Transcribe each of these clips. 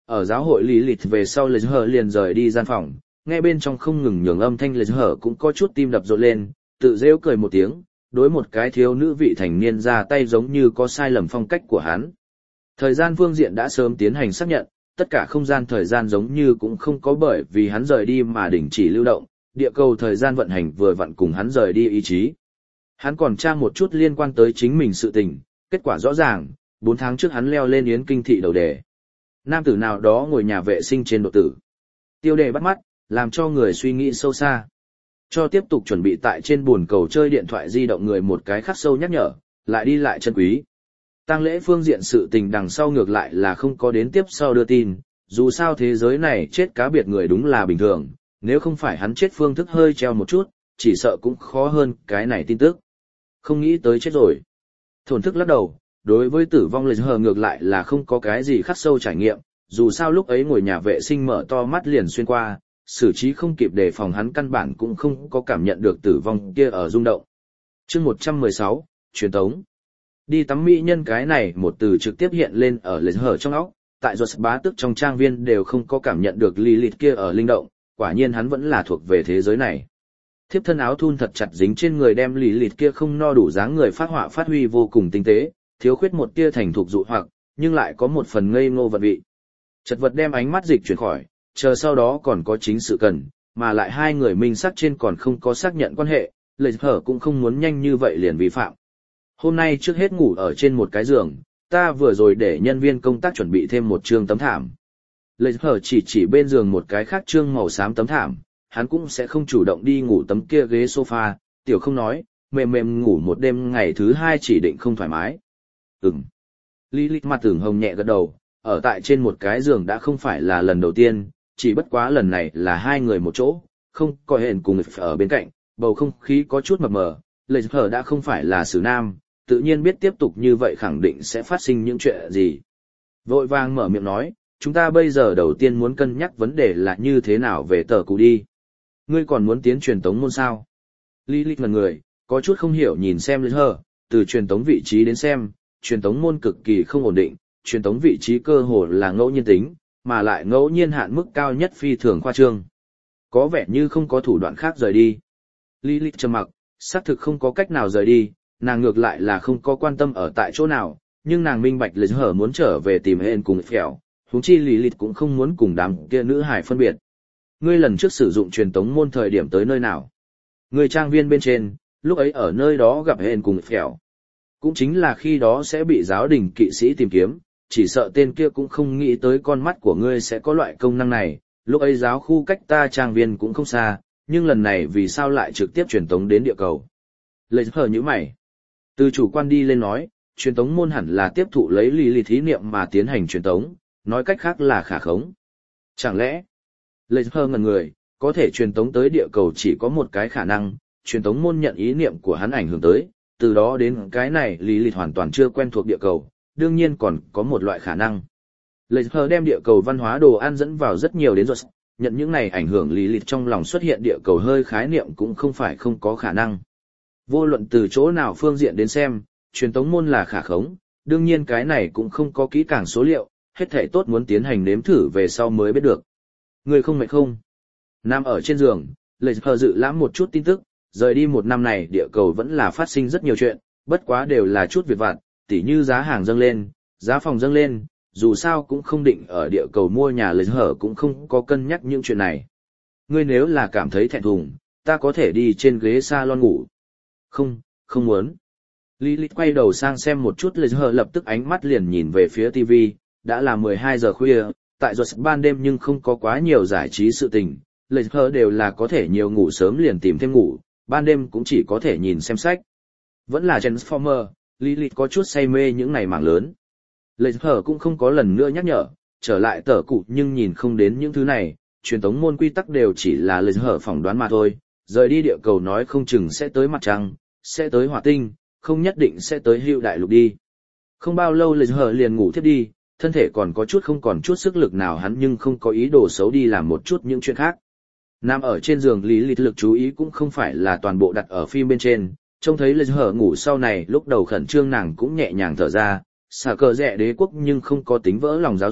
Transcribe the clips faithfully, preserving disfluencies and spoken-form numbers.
Ở giáo hội lý lịch về sau Lê Hờ liền rời đi gian phòng, nghe bên trong không ngừng nhường âm thanh Lê Hờ cũng có chút tim đập rộn lên, tự rêu cười một tiếng, đối một cái thiếu nữ vị thành niên ra tay giống như có sai lầm phong cách của hắn. Thời gian phương diện đã sớm tiến hành xác nhận, tất cả không gian thời gian giống như cũng không có bởi vì hắn rời đi mà đình chỉ lưu động, địa cầu thời gian vận hành vừa vặn cùng hắn rời đi ý chí. Hắn còn tra một chút liên quan tới chính mình sự tình, kết quả rõ ràng, bốn tháng trước hắn leo lên yến kinh thị đầu đề. Nam tử nào đó ngồi nhà vệ sinh trên độ tử. Tiêu đề bắt mắt, làm cho người suy nghĩ sâu xa. Cho tiếp tục chuẩn bị tại trên buồn cầu chơi điện thoại di động người một cái khắc sâu nhắc nhở, lại đi lại chân quý. Tang lễ phương diện sự tình đằng sau ngược lại là không có đến tiếp sau đưa tin, dù sao thế giới này chết cá biệt người đúng là bình thường, nếu không phải hắn chết phương thức hơi treo một chút, chỉ sợ cũng khó hơn cái này tin tức. Không nghĩ tới chết rồi. Thổn thức lắc đầu, đối với tử vong Lê Hờ ngược lại là không có cái gì khắc sâu trải nghiệm, dù sao lúc ấy ngồi nhà vệ sinh mở to mắt liền xuyên qua, xử trí không kịp đề phòng hắn căn bản cũng không có cảm nhận được tử vong kia ở rung động. Chương một trăm mười sáu, truyền tống. Đi tắm mỹ nhân cái này một từ trực tiếp hiện lên ở Lê Hờ trong óc, tại Giọt bá tước trong trang viên đều không có cảm nhận được Lilith kia ở linh động, quả nhiên hắn vẫn là thuộc về thế giới này. Thiếp thân áo thun thật chặt dính trên người đem Lilith kia không no đủ dáng người phát họa phát huy vô cùng tinh tế, thiếu khuyết một tia thành thục dụ hoặc, nhưng lại có một phần ngây ngô vật vị. Chật vật đem ánh mắt dịch chuyển khỏi, chờ sau đó còn có chính sự cần, mà lại hai người minh sắc trên còn không có xác nhận quan hệ, Lê Hở cũng không muốn nhanh như vậy liền vi phạm. Hôm nay trước hết ngủ ở trên một cái giường, ta vừa rồi để nhân viên công tác chuẩn bị thêm một trương tấm thảm. Lê Hở chỉ chỉ bên giường một cái khác trương màu xám tấm thảm, hắn cũng sẽ không chủ động đi ngủ tấm kia ghế sofa, tiểu không nói, mềm mềm ngủ một đêm ngày thứ hai chỉ định không thoải mái. Ừm. Lilith mặt tưởng hồng nhẹ gật đầu, ở tại trên một cái giường đã không phải là lần đầu tiên, chỉ bất quá lần này là hai người một chỗ, không có hẹn cùng ở bên cạnh, bầu không khí có chút mập mờ, Lê Hở đã không phải là xử nam, tự nhiên biết tiếp tục như vậy khẳng định sẽ phát sinh những chuyện gì. Vội vàng mở miệng nói, chúng ta bây giờ đầu tiên muốn cân nhắc vấn đề là như thế nào về tờ cụ đi. Ngươi còn muốn tiến truyền tống môn sao? Lilith ngần người, có chút không hiểu nhìn xem Lê Hở, từ truyền tống vị trí đến xem, truyền tống môn cực kỳ không ổn định, truyền tống vị trí cơ hồ là ngẫu nhiên tính, mà lại ngẫu nhiên hạn mức cao nhất phi thường khoa trương. Có vẻ như không có thủ đoạn khác rời đi. Lilith trầm mặc, xác thực không có cách nào rời đi, nàng ngược lại là không có quan tâm ở tại chỗ nào, nhưng nàng minh bạch Lê Hở muốn trở về tìm hẹn cùng phèo, huống chi Lilith cũng không muốn cùng đám kia nữ hải phân biệt. Ngươi lần trước sử dụng truyền tống môn thời điểm tới nơi nào? Ngươi trang viên bên trên, lúc ấy ở nơi đó gặp hẹn cùng phèo. Cũng chính là khi đó sẽ bị giáo đình kỵ sĩ tìm kiếm, chỉ sợ tên kia cũng không nghĩ tới con mắt của ngươi sẽ có loại công năng này, lúc ấy giáo khu cách ta trang viên cũng không xa, nhưng lần này vì sao lại trực tiếp truyền tống đến địa cầu. Lê Hở như mày. Từ chủ quan đi lên nói, truyền tống môn hẳn là tiếp thụ lấy lý lý thí niệm mà tiến hành truyền tống, nói cách khác là khả khống. Chẳng lẽ, Lê Hở ngẩn người, có thể truyền tống tới địa cầu chỉ có một cái khả năng, truyền tống môn nhận ý niệm của hắn ảnh hưởng tới, từ đó đến cái này lý lịch hoàn toàn chưa quen thuộc địa cầu, đương nhiên còn có một loại khả năng. Lê Hở đem địa cầu văn hóa đồ ăn dẫn vào rất nhiều đến rồi, nhận những này ảnh hưởng lý lịch trong lòng xuất hiện địa cầu hơi khái niệm cũng không phải không có khả năng. Vô luận từ chỗ nào phương diện đến xem, truyền tống môn là khả khống, đương nhiên cái này cũng không có kỹ càng số liệu, hết thảy tốt muốn tiến hành nếm thử về sau mới biết được. Người không mệt không? Nằm ở trên giường, Lê Hở dự lãm một chút tin tức, rời đi một năm này địa cầu vẫn là phát sinh rất nhiều chuyện, bất quá đều là chút việc vặt, tỉ như giá hàng dâng lên, giá phòng dâng lên, dù sao cũng không định ở địa cầu mua nhà Lê Hở cũng không có cân nhắc những chuyện này. Ngươi nếu là cảm thấy thẹn thùng, ta có thể đi trên ghế salon ngủ. Không, không muốn. Lilith quay đầu sang xem một chút Lê Hở lập tức ánh mắt liền nhìn về phía ti vi, đã là mười hai giờ khuya, tại giọt ban đêm nhưng không có quá nhiều giải trí sự tình, Lê Hở đều là có thể nhiều ngủ sớm liền tìm thêm ngủ, ban đêm cũng chỉ có thể nhìn xem sách. Vẫn là Transformer, Lilith có chút say mê những này mảng lớn. Lê Hở cũng không có lần nữa nhắc nhở, trở lại tờ cụ nhưng nhìn không đến những thứ này, truyền tống môn quy tắc đều chỉ là Lê Hở phỏng đoán mà thôi, rời đi địa cầu nói không chừng sẽ tới mặt trăng, sẽ tới hỏa tinh, không nhất định sẽ tới hữu đại lục đi. Không bao lâu Lê Hở liền ngủ thiếp đi, thân thể còn có chút không còn chút sức lực nào hắn nhưng không có ý đồ xấu đi làm một chút những chuyện khác. Nằm ở trên giường lý lịch lực chú ý cũng không phải là toàn bộ đặt ở phim bên trên, trông thấy Lê Hở ngủ sau này lúc đầu khẩn trương nàng cũng nhẹ nhàng thở ra, xả cờ rẽ đế quốc nhưng không có tính vỡ lòng giáo dục,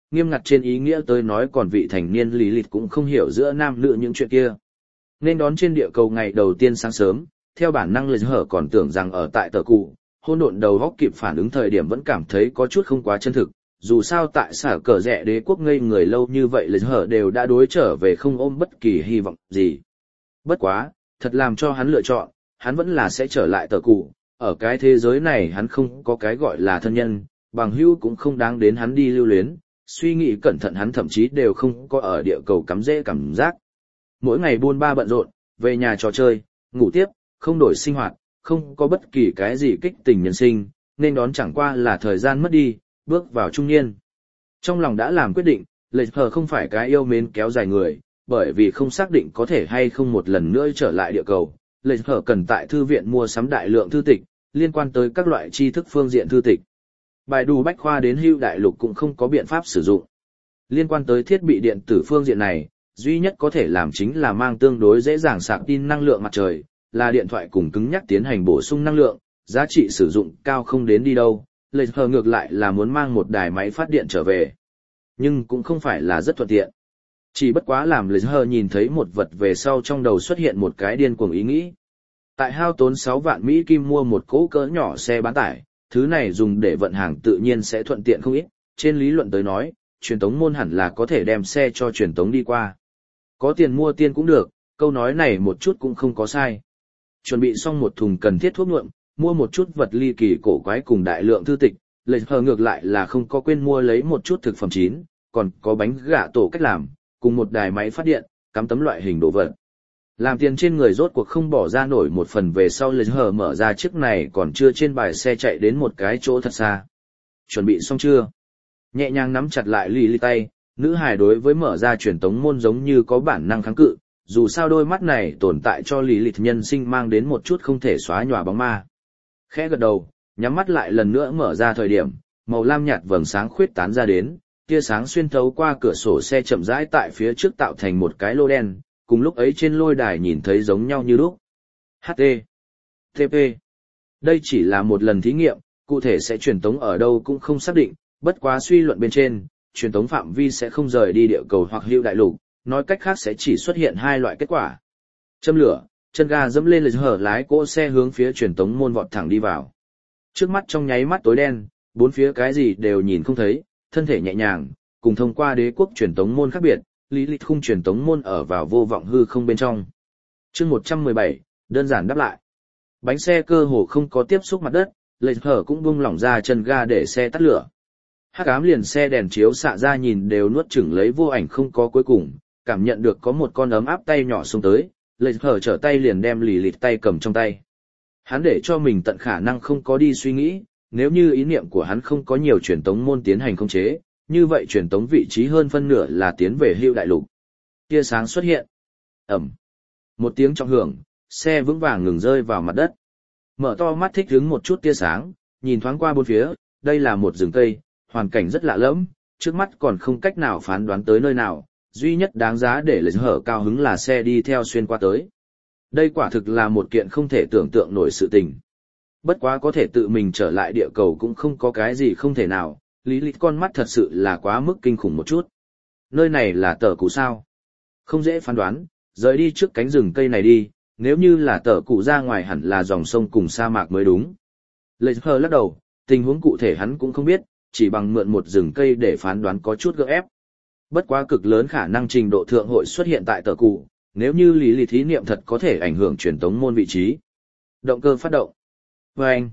nghiêm ngặt trên ý nghĩa tới nói còn vị thành niên lý lịch cũng không hiểu giữa nam nữ những chuyện kia. Nên đón trên địa cầu ngày đầu tiên sáng sớm, theo bản năng Lê Hở còn tưởng rằng ở tại tờ cụ, hôn độn đầu góc kịp phản ứng thời điểm vẫn cảm thấy có chút không quá chân thực, dù sao tại sở cờ rẽ đế quốc ngây người lâu như vậy Lê Hở đều đã đối trở về không ôm bất kỳ hy vọng gì. Bất quá, thật làm cho hắn lựa chọn, hắn vẫn là sẽ trở lại tờ cụ, ở cái thế giới này hắn không có cái gọi là thân nhân, bằng hữu cũng không đáng đến hắn đi lưu luyến, suy nghĩ cẩn thận hắn thậm chí đều không có ở địa cầu cắm rễ cảm giác. Mỗi ngày buôn ba bận rộn, về nhà trò chơi, ngủ tiếp, không đổi sinh hoạt, không có bất kỳ cái gì kích tình nhân sinh, nên đón chẳng qua là thời gian mất đi, bước vào trung niên. Trong lòng đã làm quyết định, Lệ Hờ không phải cái yêu mến kéo dài người, bởi vì không xác định có thể hay không một lần nữa trở lại địa cầu. Lệ Hờ cần tại thư viện mua sắm đại lượng thư tịch, liên quan tới các loại tri thức phương diện thư tịch. Bài đủ bách khoa đến hưu đại lục cũng không có biện pháp sử dụng. Liên quan tới thiết bị điện tử phương diện này, duy nhất có thể làm chính là mang tương đối dễ dàng sạc tin năng lượng mặt trời, là điện thoại cùng cứng nhắc tiến hành bổ sung năng lượng, giá trị sử dụng cao không đến đi đâu. Lệ Hờ ngược lại là muốn mang một đài máy phát điện trở về. Nhưng cũng không phải là rất thuận tiện. Chỉ bất quá làm Lệ Hờ nhìn thấy một vật về sau trong đầu xuất hiện một cái điên cuồng ý nghĩ. Tại hao tốn sáu vạn Mỹ Kim mua một cỗ cỡ nhỏ xe bán tải, thứ này dùng để vận hàng tự nhiên sẽ thuận tiện không ít, trên lý luận tới nói, truyền tống môn hẳn là có thể đem xe cho truyền tống đi qua. Có tiền mua tiên cũng được, câu nói này một chút cũng không có sai. Chuẩn bị xong một thùng cần thiết thuốc nhuộm, mua một chút vật ly kỳ cổ quái cùng đại lượng thư tịch, Lệ Hờ ngược lại là không có quên mua lấy một chút thực phẩm chín, còn có bánh gà tổ cách làm, cùng một đài máy phát điện, cắm tấm loại hình đồ vật. Làm tiền trên người rốt cuộc không bỏ ra nổi một phần về sau Lệ Hờ mở ra chiếc này còn chưa trên bài xe chạy đến một cái chỗ thật xa. Chuẩn bị xong chưa? Nhẹ nhàng nắm chặt lại lì lì tay, nữ hài đối với mở ra truyền tống môn giống như có bản năng kháng cự, dù sao đôi mắt này tồn tại cho lì lì nhân sinh mang đến một chút không thể xóa nhòa bóng ma. Khẽ gật đầu, nhắm mắt lại lần nữa mở ra thời điểm, màu lam nhạt vầng sáng khuyết tán ra đến, tia sáng xuyên thấu qua cửa sổ xe chậm rãi tại phía trước tạo thành một cái lô đen, cùng lúc ấy trên lôi đài nhìn thấy giống nhau như lúc. hát tê tê pê. Đây chỉ là một lần thí nghiệm, cụ thể sẽ truyền tống ở đâu cũng không xác định, bất quá suy luận bên trên, truyền tống phạm vi sẽ không rời đi địa cầu hoặc hữu đại lục, nói cách khác sẽ chỉ xuất hiện hai loại kết quả. Châm lửa, chân ga dẫm lên Lệ Hờ lái cỗ xe hướng phía truyền tống môn vọt thẳng đi vào. Trước mắt trong nháy mắt tối đen, bốn phía cái gì đều nhìn không thấy, thân thể nhẹ nhàng, cùng thông qua đế quốc truyền tống môn khác biệt, lý lịch khung truyền tống môn ở vào vô vọng hư không bên trong. Chương một trăm mười bảy, đơn giản đáp lại. Bánh xe cơ hồ không có tiếp xúc mặt đất, Lệ Hờ cũng buông lỏng ra chân ga để xe tắt lửa. Hắc ám liền xe đèn chiếu xạ ra nhìn đều nuốt chửng lấy vô ảnh không có cuối cùng, cảm nhận được có một con ấm áp tay nhỏ xông tới, Lệ Hờ trở tay liền đem lì lịt tay cầm trong tay. Hắn để cho mình tận khả năng không có đi suy nghĩ, nếu như ý niệm của hắn không có nhiều truyền tống môn tiến hành khống chế, như vậy truyền tống vị trí hơn phân nửa là tiến về hưu đại lục. Tia sáng xuất hiện. Ẩm. Một tiếng trọng hưởng, xe vững vàng ngừng rơi vào mặt đất. Mở to mắt thích hứng một chút tia sáng, nhìn thoáng qua bốn phía, đây là một rừng cây, hoàn cảnh rất lạ lẫm, trước mắt còn không cách nào phán đoán tới nơi nào, duy nhất đáng giá để Lệ Hờ cao hứng là xe đi theo xuyên qua tới. Đây quả thực là một kiện không thể tưởng tượng nổi sự tình. Bất quá có thể tự mình trở lại địa cầu cũng không có cái gì không thể nào, lý lịch con mắt thật sự là quá mức kinh khủng một chút. Nơi này là tờ cụ sao? Không dễ phán đoán, rời đi trước cánh rừng cây này đi, nếu như là tờ cụ ra ngoài hẳn là dòng sông cùng sa mạc mới đúng. Lệ Hờ lắc đầu, tình huống cụ thể hắn cũng không biết, chỉ bằng mượn một rừng cây để phán đoán có chút gượng ép. Bất quá cực lớn khả năng trình độ thượng hội xuất hiện tại tờ cụ, nếu như lý lịch thí niệm thật có thể ảnh hưởng truyền tống môn vị trí. Động cơ phát động. Và anh,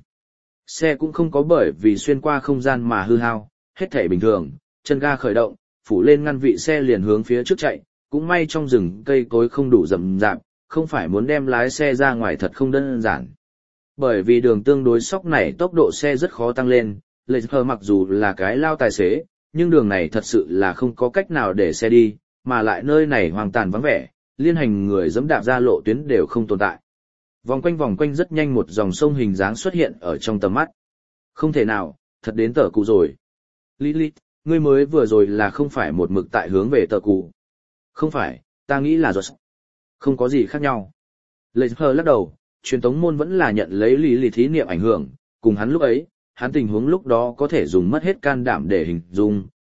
xe cũng không có bởi vì xuyên qua không gian mà hư hao, hết thể bình thường, chân ga khởi động, phủ lên ngăn vị xe liền hướng phía trước chạy, cũng may trong rừng cây cối không đủ rậm rạp, không phải muốn đem lái xe ra ngoài thật không đơn giản. Bởi vì đường tương đối sóc này tốc độ xe rất khó tăng lên, Lệ Hờ mặc dù là cái lao tài xế, nhưng đường này thật sự là không có cách nào để xe đi, mà lại nơi này hoang tàn vắng vẻ, liên hành người dẫm đạp ra lộ tuyến đều không tồn tại. Vòng quanh vòng quanh rất nhanh một dòng sông hình dáng xuất hiện ở trong tầm mắt. Không thể nào, thật đến tờ cụ rồi. Lilith, ngươi mới vừa rồi là không phải một mực tại hướng về tờ cụ. Không phải, ta nghĩ là rồi. Không có gì khác nhau. Lệ Hờ lắc đầu, truyền tống môn vẫn là nhận lấy Lilith thí niệm ảnh hưởng, cùng hắn lúc ấy, hắn tình huống lúc đó có thể dùng mất hết can đảm để hình dung,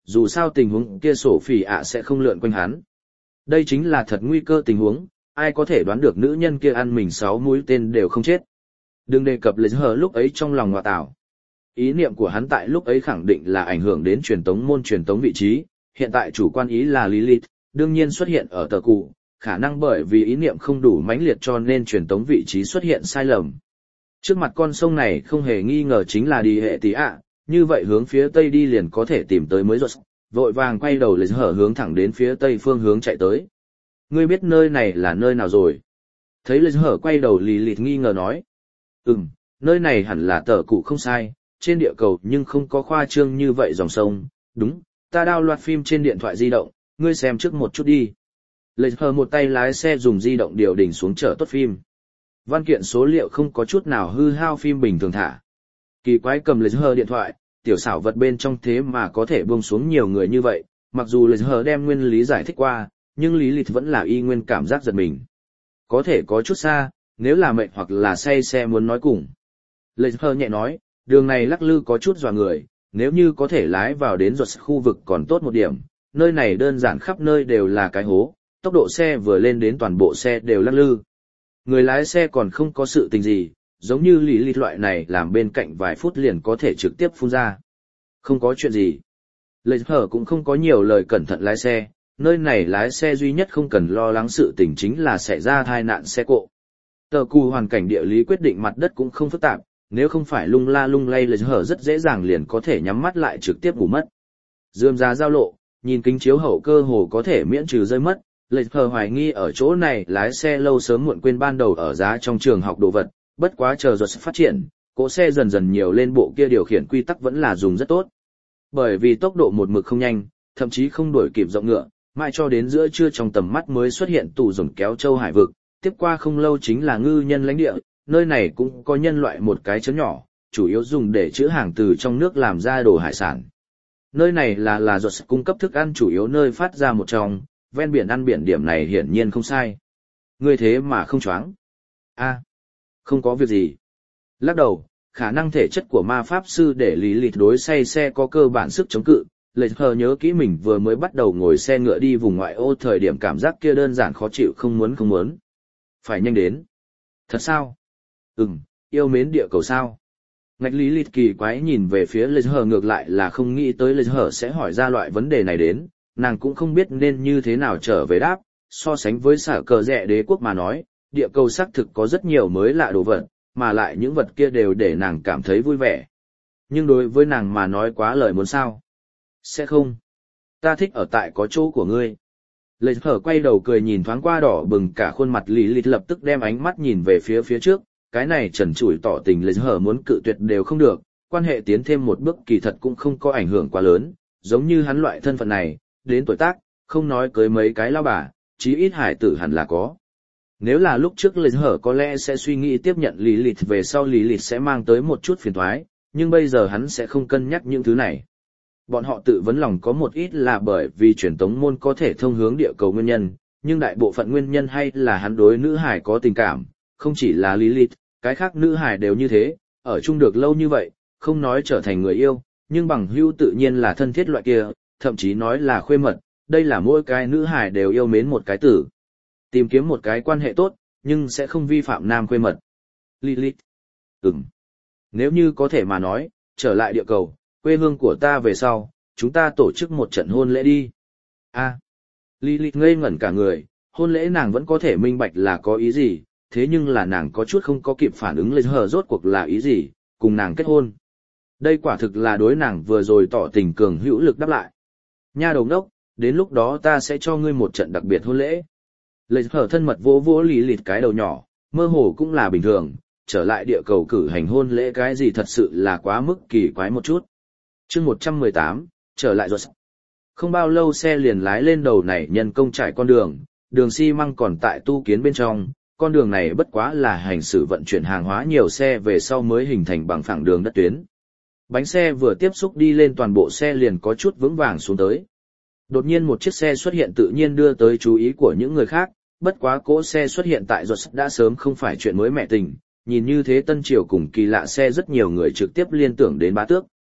dù sao tình huống kia sổ phỉ ạ sẽ không lượn quanh hắn. Đây chính là thật nguy cơ tình huống, ai có thể đoán được nữ nhân kia ăn mình sáu mũi tên đều không chết. Đừng đề cập Lê Hờ lúc ấy trong lòng ngọa tảo. Ý niệm của hắn tại lúc ấy khẳng định là ảnh hưởng đến truyền tống môn truyền tống vị trí, hiện tại chủ quan ý là Lilith, đương nhiên xuất hiện ở tờ cụ, khả năng bởi vì ý niệm không đủ mãnh liệt cho nên truyền tống vị trí xuất hiện sai lầm. Trước mặt con sông này không hề nghi ngờ chính là đi hệ tí ạ, như vậy hướng phía tây đi liền có thể tìm tới mới ruột, vội vàng quay đầu Lê Hờ hướng thẳng đến phía tây phương hướng chạy tới. Ngươi biết nơi này là nơi nào rồi? Thấy Lê Hờ quay đầu Lilith nghi ngờ nói. Ừm, nơi này hẳn là tờ cụ không sai, trên địa cầu nhưng không có khoa trương như vậy dòng sông, đúng, ta download phim trên điện thoại di động, ngươi xem trước một chút đi. Lê Hờ một tay lái xe dùng di động điều đỉnh xuống chở tốt phim. Văn kiện số liệu không có chút nào hư hao phim bình thường thả. Kỳ quái cầm Lê Hờ điện thoại, tiểu xảo vật bên trong thế mà có thể buông xuống nhiều người như vậy, mặc dù Lê Hờ đem nguyên lý giải thích qua, nhưng lý lịch vẫn là y nguyên cảm giác giật mình. Có thể có chút xa, nếu là mệt hoặc là say xe muốn nói cùng. Lê Hờ nhẹ nói, đường này lắc lư có chút dọa người, nếu như có thể lái vào đến ruột khu vực còn tốt một điểm, nơi này đơn giản khắp nơi đều là cái hố, tốc độ xe vừa lên đến toàn bộ xe đều lắc lư. Người lái xe còn không có sự tình gì, giống như lý lịch loại này làm bên cạnh vài phút liền có thể trực tiếp phun ra. Không có chuyện gì. Lê Hờ cũng không có nhiều lời cẩn thận lái xe, nơi này lái xe duy nhất không cần lo lắng sự tình chính là xảy ra tai nạn xe cộ. Tờ cù hoàn cảnh địa lý quyết định mặt đất cũng không phức tạp, nếu không phải lung la lung lay Lê Hờ rất dễ dàng liền có thể nhắm mắt lại trực tiếp ngủ mất. Dườm ra giao lộ, nhìn kính chiếu hậu cơ hồ có thể miễn trừ rơi mất, Lê Hờ hoài nghi ở chỗ này lái xe lâu sớm muộn quên ban đầu ở giá trong trường học đồ vật, bất quá chờ rồi phát triển, cỗ xe dần dần nhiều lên bộ kia điều khiển quy tắc vẫn là dùng rất tốt. Bởi vì tốc độ một mực không nhanh, thậm chí không đuổi kịp rộng ngựa, mãi cho đến giữa trưa trong tầm mắt mới xuất hiện tù dồn kéo châu hải vực, tiếp qua không lâu chính là ngư nhân lãnh địa, nơi này cũng có nhân loại một cái chấn nhỏ, chủ yếu dùng để chữa hàng từ trong nước làm ra đồ hải sản. Nơi này là là ruột cung cấp thức ăn chủ yếu nơi phát ra một trong, ven biển ăn biển điểm này hiển nhiên không sai. Ngươi thế mà không choáng. A, không có việc gì. Lắc đầu, khả năng thể chất của ma pháp sư để lý lịch đối say xe có cơ bản sức chống cự. Lê Hờ nhớ kỹ mình vừa mới bắt đầu ngồi xe ngựa đi vùng ngoại ô thời điểm cảm giác kia đơn giản khó chịu không muốn không muốn. Phải nhanh đến. Thật sao? Ừm, yêu mến địa cầu sao? Ngạch lý lịch kỳ quái nhìn về phía Lê Hờ ngược lại là không nghĩ tới Lê Hờ sẽ hỏi ra loại vấn đề này đến, nàng cũng không biết nên như thế nào trở về đáp, so sánh với xả cờ rẻ đế quốc mà nói, địa cầu xác thực có rất nhiều mới lạ đồ vật, mà lại những vật kia đều để nàng cảm thấy vui vẻ. Nhưng đối với nàng mà nói quá lời muốn sao? Sẽ không. Ta thích ở tại có chỗ của ngươi. Lê Hờ quay đầu cười nhìn thoáng qua đỏ bừng cả khuôn mặt lý lịch lập tức đem ánh mắt nhìn về phía phía trước, cái này trần trụi tỏ tình Lê Hờ muốn cự tuyệt đều không được, quan hệ tiến thêm một bước kỳ thật cũng không có ảnh hưởng quá lớn, giống như hắn loại thân phận này, đến tuổi tác, không nói cưới mấy cái lao bà, chí ít hải tử hẳn là có. Nếu là lúc trước Lê Hờ có lẽ sẽ suy nghĩ tiếp nhận lý lịch về sau lý lịch sẽ mang tới một chút phiền toái, nhưng bây giờ hắn sẽ không cân nhắc những thứ này. Bọn họ tự vấn lòng có một ít là bởi vì truyền tống môn có thể thông hướng địa cầu nguyên nhân, nhưng đại bộ phận nguyên nhân hay là hắn đối nữ hải có tình cảm, không chỉ là Lilith, cái khác nữ hải đều như thế, ở chung được lâu như vậy, không nói trở thành người yêu, nhưng bằng hữu tự nhiên là thân thiết loại kia, thậm chí nói là khuê mật, đây là mỗi cái nữ hải đều yêu mến một cái tử. Tìm kiếm một cái quan hệ tốt, nhưng sẽ không vi phạm nam khuê mật. Lilith. Ừm. Nếu như có thể mà nói, trở lại địa cầu, quê hương của ta về sau, chúng ta tổ chức một trận hôn lễ đi. A. À. Lilith ngây ngẩn cả người, hôn lễ nàng vẫn có thể minh bạch là có ý gì, thế nhưng là nàng có chút không có kịp phản ứng lên hờ rốt cuộc là ý gì, cùng nàng kết hôn. Đây quả thực là đối nàng vừa rồi tỏ tình cường hữu lực đáp lại. Nha đầu đốc, đến lúc đó ta sẽ cho ngươi một trận đặc biệt hôn lễ. Lệ hờ thân mật vỗ vỗ Lilith cái đầu nhỏ, mơ hồ cũng là bình thường, trở lại địa cầu cử hành hôn lễ cái gì thật sự là quá mức kỳ quái một chút. Chương một trăm mười tám, trở lại rồi. Không bao lâu xe liền lái lên đầu này nhân công trải con đường, đường xi măng còn tại tu kiến bên trong, con đường này bất quá là hành xử vận chuyển hàng hóa nhiều xe về sau mới hình thành bằng phẳng đường đất tuyến. Bánh xe vừa tiếp xúc đi lên toàn bộ xe liền có chút vững vàng xuống tới. Đột nhiên một chiếc xe xuất hiện tự nhiên đưa tới chú ý của những người khác, bất quá cỗ xe xuất hiện tại Rột đã sớm không phải chuyện mới mẹ tình, nhìn như thế tân triều cùng kỳ lạ xe rất nhiều người trực tiếp liên tưởng đến bá tước.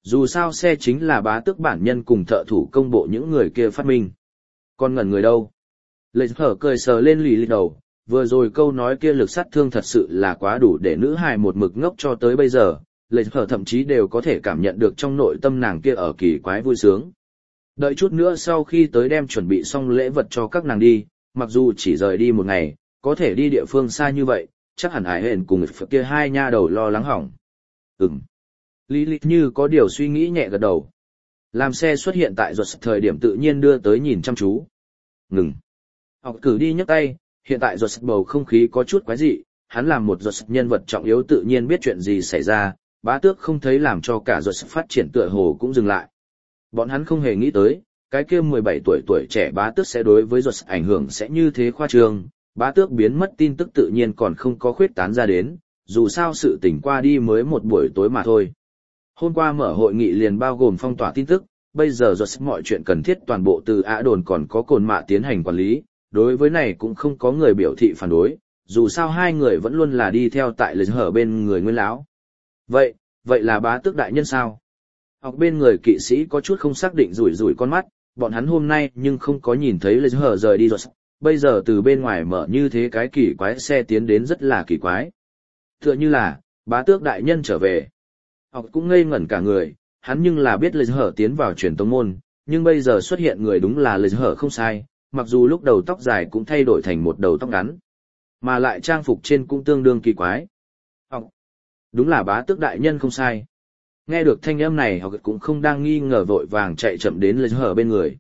Dù sao xe chính là bá tước bản nhân cùng thợ thủ công bộ những người kia phát minh. Còn ngẩn người đâu? Lệ hở cười sờ lên lì lì đầu, vừa rồi câu nói kia lực sát thương thật sự là quá đủ để nữ hài một mực ngốc cho tới bây giờ, lệ hở thậm chí đều có thể cảm nhận được trong nội tâm nàng kia ở kỳ quái vui sướng. Đợi chút nữa sau khi tới đem chuẩn bị xong lễ vật cho các nàng đi, mặc dù chỉ rời đi một ngày, có thể đi địa phương xa như vậy, chắc hẳn Hải Hển cùng kia hai nha đầu lo lắng hỏng. Ừm. Lý Lý như có điều suy nghĩ nhẹ gật đầu. Làm xe xuất hiện tại ruột thời điểm tự nhiên đưa tới nhìn chăm chú. Ngừng. Học cử đi nhấc tay, hiện tại ruột bầu không khí có chút quái dị, hắn làm một ruột nhân vật trọng yếu tự nhiên biết chuyện gì xảy ra, bá tước không thấy làm cho cả ruột phát triển tựa hồ cũng dừng lại. Bọn hắn không hề nghĩ tới, cái kia mười bảy tuổi tuổi trẻ bá tước sẽ đối với ruột ảnh hưởng sẽ như thế khoa trương, bá tước biến mất tin tức tự nhiên còn không có khuyết tán ra đến, dù sao sự tỉnh qua đi mới một buổi tối mà thôi. Hôm qua mở hội nghị liền bao gồm phong tỏa tin tức, bây giờ ruột mọi chuyện cần thiết toàn bộ từ Ả Đồn còn có cồn mạ tiến hành quản lý, đối với này cũng không có người biểu thị phản đối, dù sao hai người vẫn luôn là đi theo tại lề hở bên người nguyên lão. Vậy, vậy là bá tước đại nhân sao? Học bên người kỵ sĩ có chút không xác định rủi rủi con mắt, bọn hắn hôm nay nhưng không có nhìn thấy lề hở rời đi rồi, bây giờ từ bên ngoài mở như thế cái kỳ quái xe tiến đến rất là kỳ quái. Tựa như là, bá tước đại nhân trở về. Học cũng ngây ngẩn cả người, hắn nhưng là biết lề hở tiến vào truyền tông môn, nhưng bây giờ xuất hiện người đúng là lề hở không sai, mặc dù lúc đầu tóc dài cũng thay đổi thành một đầu tóc ngắn, mà lại trang phục trên cũng tương đương kỳ quái. Học, đúng là bá tước đại nhân không sai. Nghe được thanh âm này, Học cũng không đang nghi ngờ vội vàng chạy chậm đến lề hở bên người.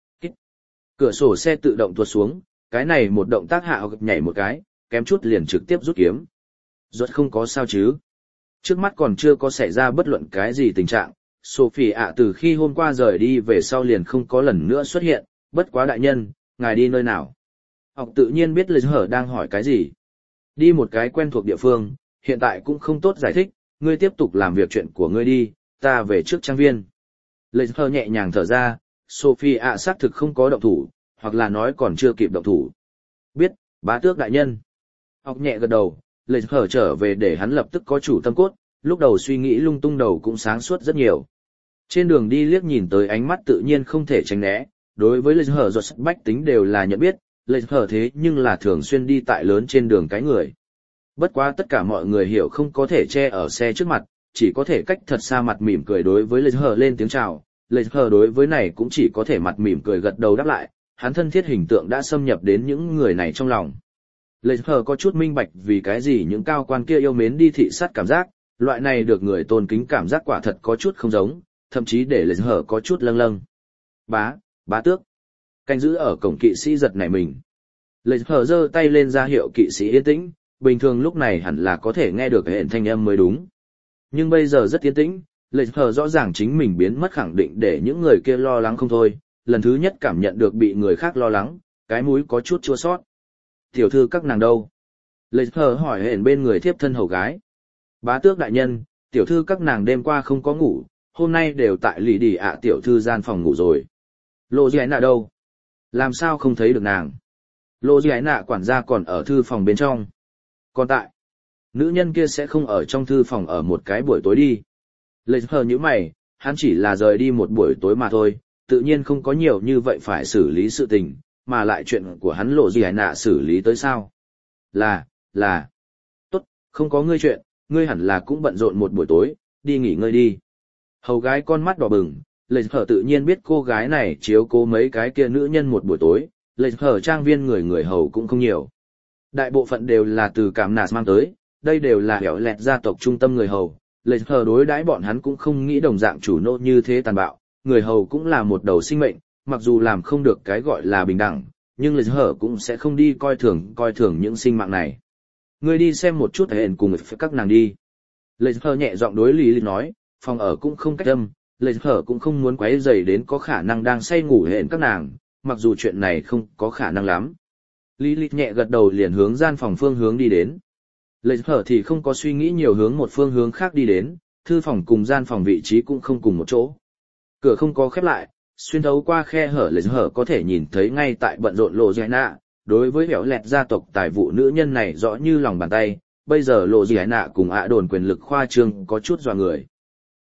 Cửa sổ xe tự động tuột xuống, cái này một động tác hạ Học nhảy một cái, kém chút liền trực tiếp rút kiếm. Rốt không có sao chứ? Trước mắt còn chưa có xảy ra bất luận cái gì tình trạng, Sophie ạ từ khi hôm qua rời đi về sau liền không có lần nữa xuất hiện, bất quá đại nhân, ngài đi nơi nào? Học tự nhiên biết lề hở đang hỏi cái gì. Đi một cái quen thuộc địa phương, hiện tại cũng không tốt giải thích, ngươi tiếp tục làm việc chuyện của ngươi đi, ta về trước trang viên. Lề hở nhẹ nhàng thở ra, Sophie ạ xác thực không có động thủ, hoặc là nói còn chưa kịp động thủ. Biết, bá tước đại nhân. Học nhẹ gật đầu, lề hở trở về để hắn lập tức có chủ tâm cốt, lúc đầu suy nghĩ lung tung đầu cũng sáng suốt rất nhiều. Trên đường đi liếc nhìn tới ánh mắt tự nhiên không thể tránh né, đối với lề hở ruột bách tính đều là nhận biết, lề hở thế nhưng là thường xuyên đi tại lớn trên đường cái người. Bất quá tất cả mọi người hiểu không có thể che ở xe trước mặt, chỉ có thể cách thật xa mặt mỉm cười đối với lề hở lên tiếng chào, lề hở đối với này cũng chỉ có thể mặt mỉm cười gật đầu đáp lại, hắn thân thiết hình tượng đã xâm nhập đến những người này trong lòng. Lệ hờ có chút minh bạch vì cái gì những cao quan kia yêu mến đi thị sát cảm giác, loại này được người tôn kính cảm giác quả thật có chút không giống, thậm chí để lệ hờ có chút lâng lâng. Bá, bá tước. Canh giữ ở cổng kỵ sĩ giật nảy mình. Lệ hờ giơ tay lên ra hiệu kỵ sĩ yên tĩnh, bình thường lúc này hẳn là có thể nghe được hệ thanh âm mới đúng. Nhưng bây giờ rất yên tĩnh, lệ hờ rõ ràng chính mình biến mất khẳng định để những người kia lo lắng không thôi, lần thứ nhất cảm nhận được bị người khác lo lắng, cái mũi có chút chua sót. Tiểu thư các nàng đâu? Lệ hờ hỏi hển bên người thiếp thân hầu gái. Bá tước đại nhân, tiểu thư các nàng đêm qua không có ngủ, hôm nay đều tại lì đi ạ tiểu thư gian phòng ngủ rồi. Lộ Dĩ Nạ đâu? Làm sao không thấy được nàng? Lộ Dĩ Nạ quản gia còn ở thư phòng bên trong. Còn tại, nữ nhân kia sẽ không ở trong thư phòng ở một cái buổi tối đi. Lệ hờ như mày, hắn chỉ là rời đi một buổi tối mà thôi, tự nhiên không có nhiều như vậy phải xử lý sự tình, mà lại chuyện của hắn Lộ Dĩ Nạ xử lý tới sao? Là, là, tốt, không có ngươi chuyện, ngươi hẳn là cũng bận rộn một buổi tối, đi nghỉ ngơi đi. Hầu gái con mắt đỏ bừng, Lệ hờ tự nhiên biết cô gái này chiếu cố mấy cái kia nữ nhân một buổi tối, Lệ hờ trang viên người người hầu cũng không nhiều. Đại bộ phận đều là từ Cảm Nạt mang tới, đây đều là hẻo lẹt gia tộc trung tâm người hầu, Lệ hờ đối đãi bọn hắn cũng không nghĩ đồng dạng chủ nô như thế tàn bạo, người hầu cũng là một đầu sinh mệnh, mặc dù làm không được cái gọi là bình đẳng, nhưng Lệ hờ cũng sẽ không đi coi thường coi thường những sinh mạng này. Ngươi đi xem một chút hẹn cùng với các nàng đi. Lệ hờ nhẹ giọng đối Lý Lý nói, phòng ở cũng không cách âm, Lệ hờ cũng không muốn quấy rầy đến có khả năng đang say ngủ hẹn các nàng, mặc dù chuyện này không có khả năng lắm. Lý Lý nhẹ gật đầu liền hướng gian phòng phương hướng đi đến. Lệ hờ thì không có suy nghĩ nhiều hướng một phương hướng khác đi đến, thư phòng cùng gian phòng vị trí cũng không cùng một chỗ. Cửa không có khép lại, xuyên thấu qua khe hở Lệ hờ có thể nhìn thấy ngay tại bận rộn Lộ Dĩ Nạ, đối với hẻo lẹt gia tộc tài vụ nữ nhân này rõ như lòng bàn tay, bây giờ Lộ Dĩ Nạ cùng Ả Đồn quyền lực khoa trương có chút dọa người.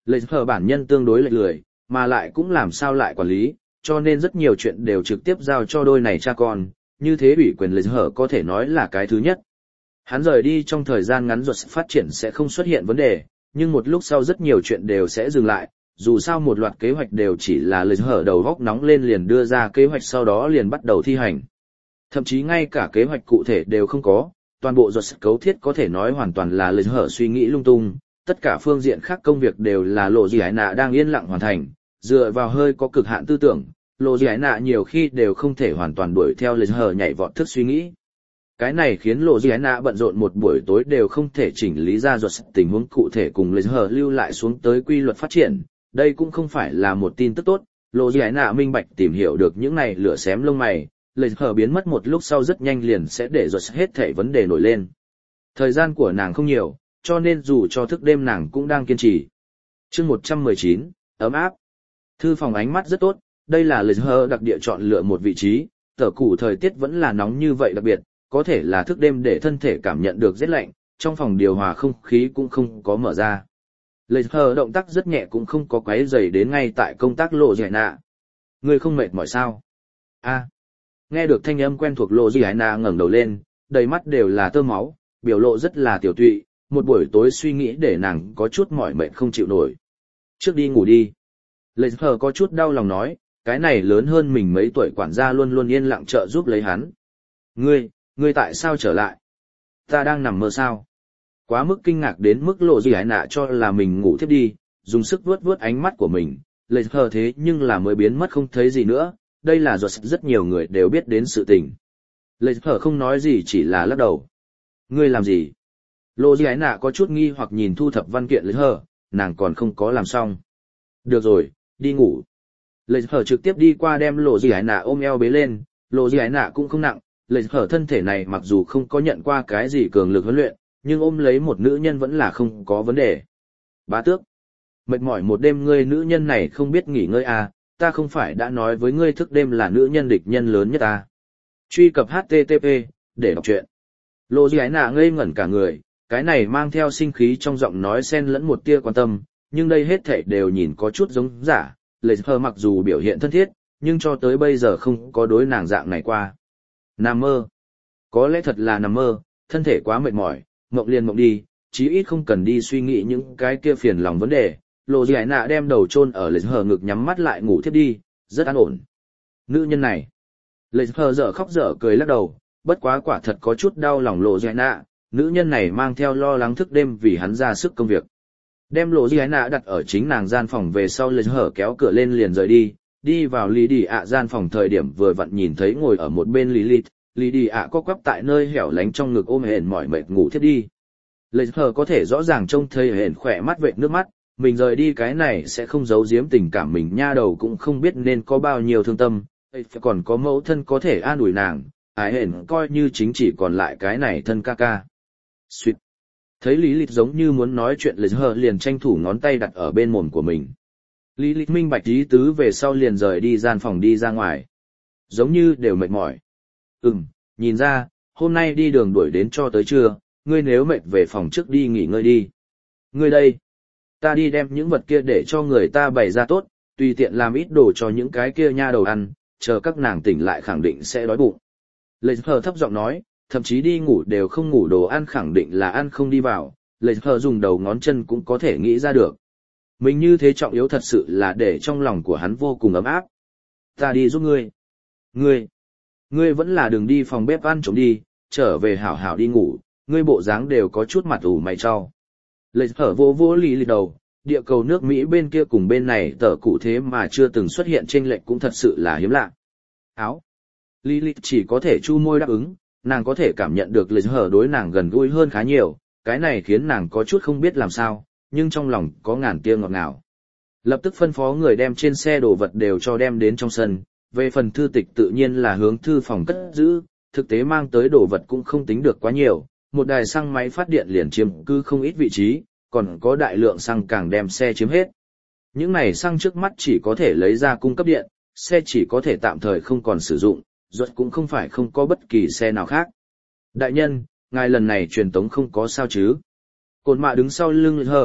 Lệch hờ bản nhân tương đối lệch lười, mà lại cũng làm sao lại quản lý, cho nên rất nhiều chuyện đều trực tiếp giao cho đôi này cha con, như thế ủy quyền lệch hờ có thể nói là cái thứ nhất. Hắn rời đi trong thời gian ngắn ruột phát triển sẽ không xuất hiện vấn đề, nhưng một lúc sau rất nhiều chuyện đều sẽ dừng lại, dù sao một loạt kế hoạch đều chỉ là lệch hở đầu góc nóng lên liền đưa ra kế hoạch sau đó liền bắt đầu thi hành. Thậm chí ngay cả kế hoạch cụ thể đều không có, toàn bộ ruột cấu thiết có thể nói hoàn toàn là lệch hở suy nghĩ lung tung, tất cả phương diện khác công việc đều là lộ gì ái nạ đang yên lặng hoàn thành, dựa vào hơi có cực hạn tư tưởng, lộ gì ái nạ nhiều khi đều không thể hoàn toàn đuổi theo lệch hở nhảy vọt thức suy nghĩ. Cái này khiến lộ gì ái nạ bận rộn một buổi tối đều không thể chỉnh lý ra ruột tình huống cụ thể cùng lệch hở lưu lại xuống tới quy luật phát triển. Đây cũng không phải là một tin tức tốt, lộ gì ái nạ minh bạch tìm hiểu được những này lửa xém lông mày, lệch hở biến mất một lúc sau rất nhanh liền sẽ để ruột hết thảy vấn đề nổi lên. Thời gian của nàng không nhiều, cho nên dù cho thức đêm nàng cũng đang kiên trì. Chương một trăm mười chín, ấm áp. Thư phòng ánh mắt rất tốt, đây là lệch hở đặc địa chọn lựa một vị trí, tờ củ thời tiết vẫn là nóng như vậy đặc biệt, có thể là thức đêm để thân thể cảm nhận được rét lạnh, trong phòng điều hòa không khí cũng không có mở ra. Lệch hờ động tác rất nhẹ cũng không có quấy rầy đến ngay tại công tác lộ gì nạ. Ngươi không mệt mỏi sao? A. Nghe được thanh âm quen thuộc lộ gì nạ ngẩng đầu lên, đầy mắt đều là tơ máu, biểu lộ rất là tiểu tụy, một buổi tối suy nghĩ để nàng có chút mỏi mệt không chịu nổi. Trước đi ngủ đi. Lệch hờ có chút đau lòng nói, cái này lớn hơn mình mấy tuổi quản gia luôn luôn yên lặng trợ giúp lấy hắn. Ngươi, ngươi tại sao trở lại? Ta đang nằm mơ sao? Quá mức kinh ngạc đến mức lộ gì ái nạ cho là mình ngủ thiếp đi, dùng sức vuốt vuốt ánh mắt của mình, lệch hờ thế nhưng là mới biến mất không thấy gì nữa, đây là do rất nhiều người đều biết đến sự tình. Lệch hờ không nói gì chỉ là lắc đầu. Ngươi làm gì? Lộ gì ái nạ có chút nghi hoặc nhìn thu thập văn kiện lệch hờ, nàng còn không có làm xong. Được rồi, đi ngủ. Lệch hờ trực tiếp đi qua đem lộ gì ái nạ ôm eo bế lên, lộ gì ái nạ cũng không nặng, lệch hờ thân thể này mặc dù không có nhận qua cái gì cường lực huấn luyện, nhưng ôm lấy một nữ nhân vẫn là không có vấn đề. Bá tước, mệt mỏi một đêm ngươi nữ nhân này không biết nghỉ ngơi à, ta không phải đã nói với ngươi thức đêm là nữ nhân địch nhân lớn nhất à. Truy cập hát tê tê pê, để đọc truyện. Lộ gì ái nạ ngây ngẩn cả người, cái này mang theo sinh khí trong giọng nói xen lẫn một tia quan tâm, nhưng đây hết thảy đều nhìn có chút giống giả, lệch hờ mặc dù biểu hiện thân thiết, nhưng cho tới bây giờ không có đối nàng dạng này qua. Nằm mơ. Có lẽ thật là nằm mơ, thân thể quá mệt mỏi, mộng liền mộng đi, chí ít không cần đi suy nghĩ những cái kia phiền lòng vấn đề. Lộ gì ái nạ đem đầu chôn ở lệch hờ ngực nhắm mắt lại ngủ thiếp đi, rất an ổn. Nữ nhân này. Lệch hờ dở khóc dở cười lắc đầu, bất quá quả thật có chút đau lòng lộ gì ái nạ, nữ nhân này mang theo lo lắng thức đêm vì hắn ra sức công việc. Đem lộ gì ái nạ đặt ở chính nàng gian phòng về sau lệch hờ kéo cửa lên liền rời đi, đi vào Lý Đi ạ gian phòng thời điểm vừa vặn nhìn thấy ngồi ở một bên Lilith, Lý Đi ạ co quắp tại nơi hẻo lánh trong ngực ôm hển mỏi mệt ngủ thiếp đi. Lệch hờ có thể rõ ràng trông thấy hển khỏe mắt vệt nước mắt, mình rời đi cái này sẽ không giấu giếm tình cảm mình nha đầu cũng không biết nên có bao nhiêu thương tâm, còn có mẫu thân có thể an ủi nàng, ái hển coi như chính chỉ còn lại cái này thân ca ca. Xuyệt. Thấy Lý Lịch giống như muốn nói chuyện lệch hờ liền tranh thủ ngón tay đặt ở bên mồm của mình. Lý Lịch minh bạch ý tứ về sau liền rời đi gian phòng đi ra ngoài. Giống như đều mệt mỏi. Ừm, nhìn ra, hôm nay đi đường đuổi đến cho tới trưa, ngươi nếu mệt về phòng trước đi nghỉ ngơi đi. Ngươi đây, ta đi đem những vật kia để cho người ta bày ra tốt, tùy tiện làm ít đồ cho những cái kia nha đầu ăn, chờ các nàng tỉnh lại khẳng định sẽ đói bụng. Lệch hờ thấp giọng nói, thậm chí đi ngủ đều không ngủ đồ ăn khẳng định là ăn không đi vào, lệch hờ dùng đầu ngón chân cũng có thể nghĩ ra được. Mình như thế trọng yếu thật sự là để trong lòng của hắn vô cùng ấm áp. Ta đi giúp ngươi. Ngươi, ngươi vẫn là đừng đi phòng bếp ăn trộm đi, trở về hảo hảo đi ngủ, ngươi bộ dáng đều có chút mặt ủ mày trao. Lệch hở vô vô lì lì đầu, địa cầu nước Mỹ bên kia cùng bên này tờ cụ thế mà chưa từng xuất hiện chênh lệch cũng thật sự là hiếm lạ. Áo. Lilith chỉ có thể chu môi đáp ứng, nàng có thể cảm nhận được lệch hở đối nàng gần gũi hơn khá nhiều, cái này khiến nàng có chút không biết làm sao, nhưng trong lòng có ngàn tia ngọt ngào. Lập tức phân phó người đem trên xe đồ vật đều cho đem đến trong sân, về phần thư tịch tự nhiên là hướng thư phòng cất giữ, thực tế mang tới đồ vật cũng không tính được quá nhiều, một đài xăng máy phát điện liền chiếm cứ không ít vị trí, còn có đại lượng xăng càng đem xe chiếm hết. Những này xăng trước mắt chỉ có thể lấy ra cung cấp điện, xe chỉ có thể tạm thời không còn sử dụng, ruột cũng không phải không có bất kỳ xe nào khác. Đại nhân, ngài lần này truyền tống không có sao chứ? Cồn mạ đứng sau lưng hờ,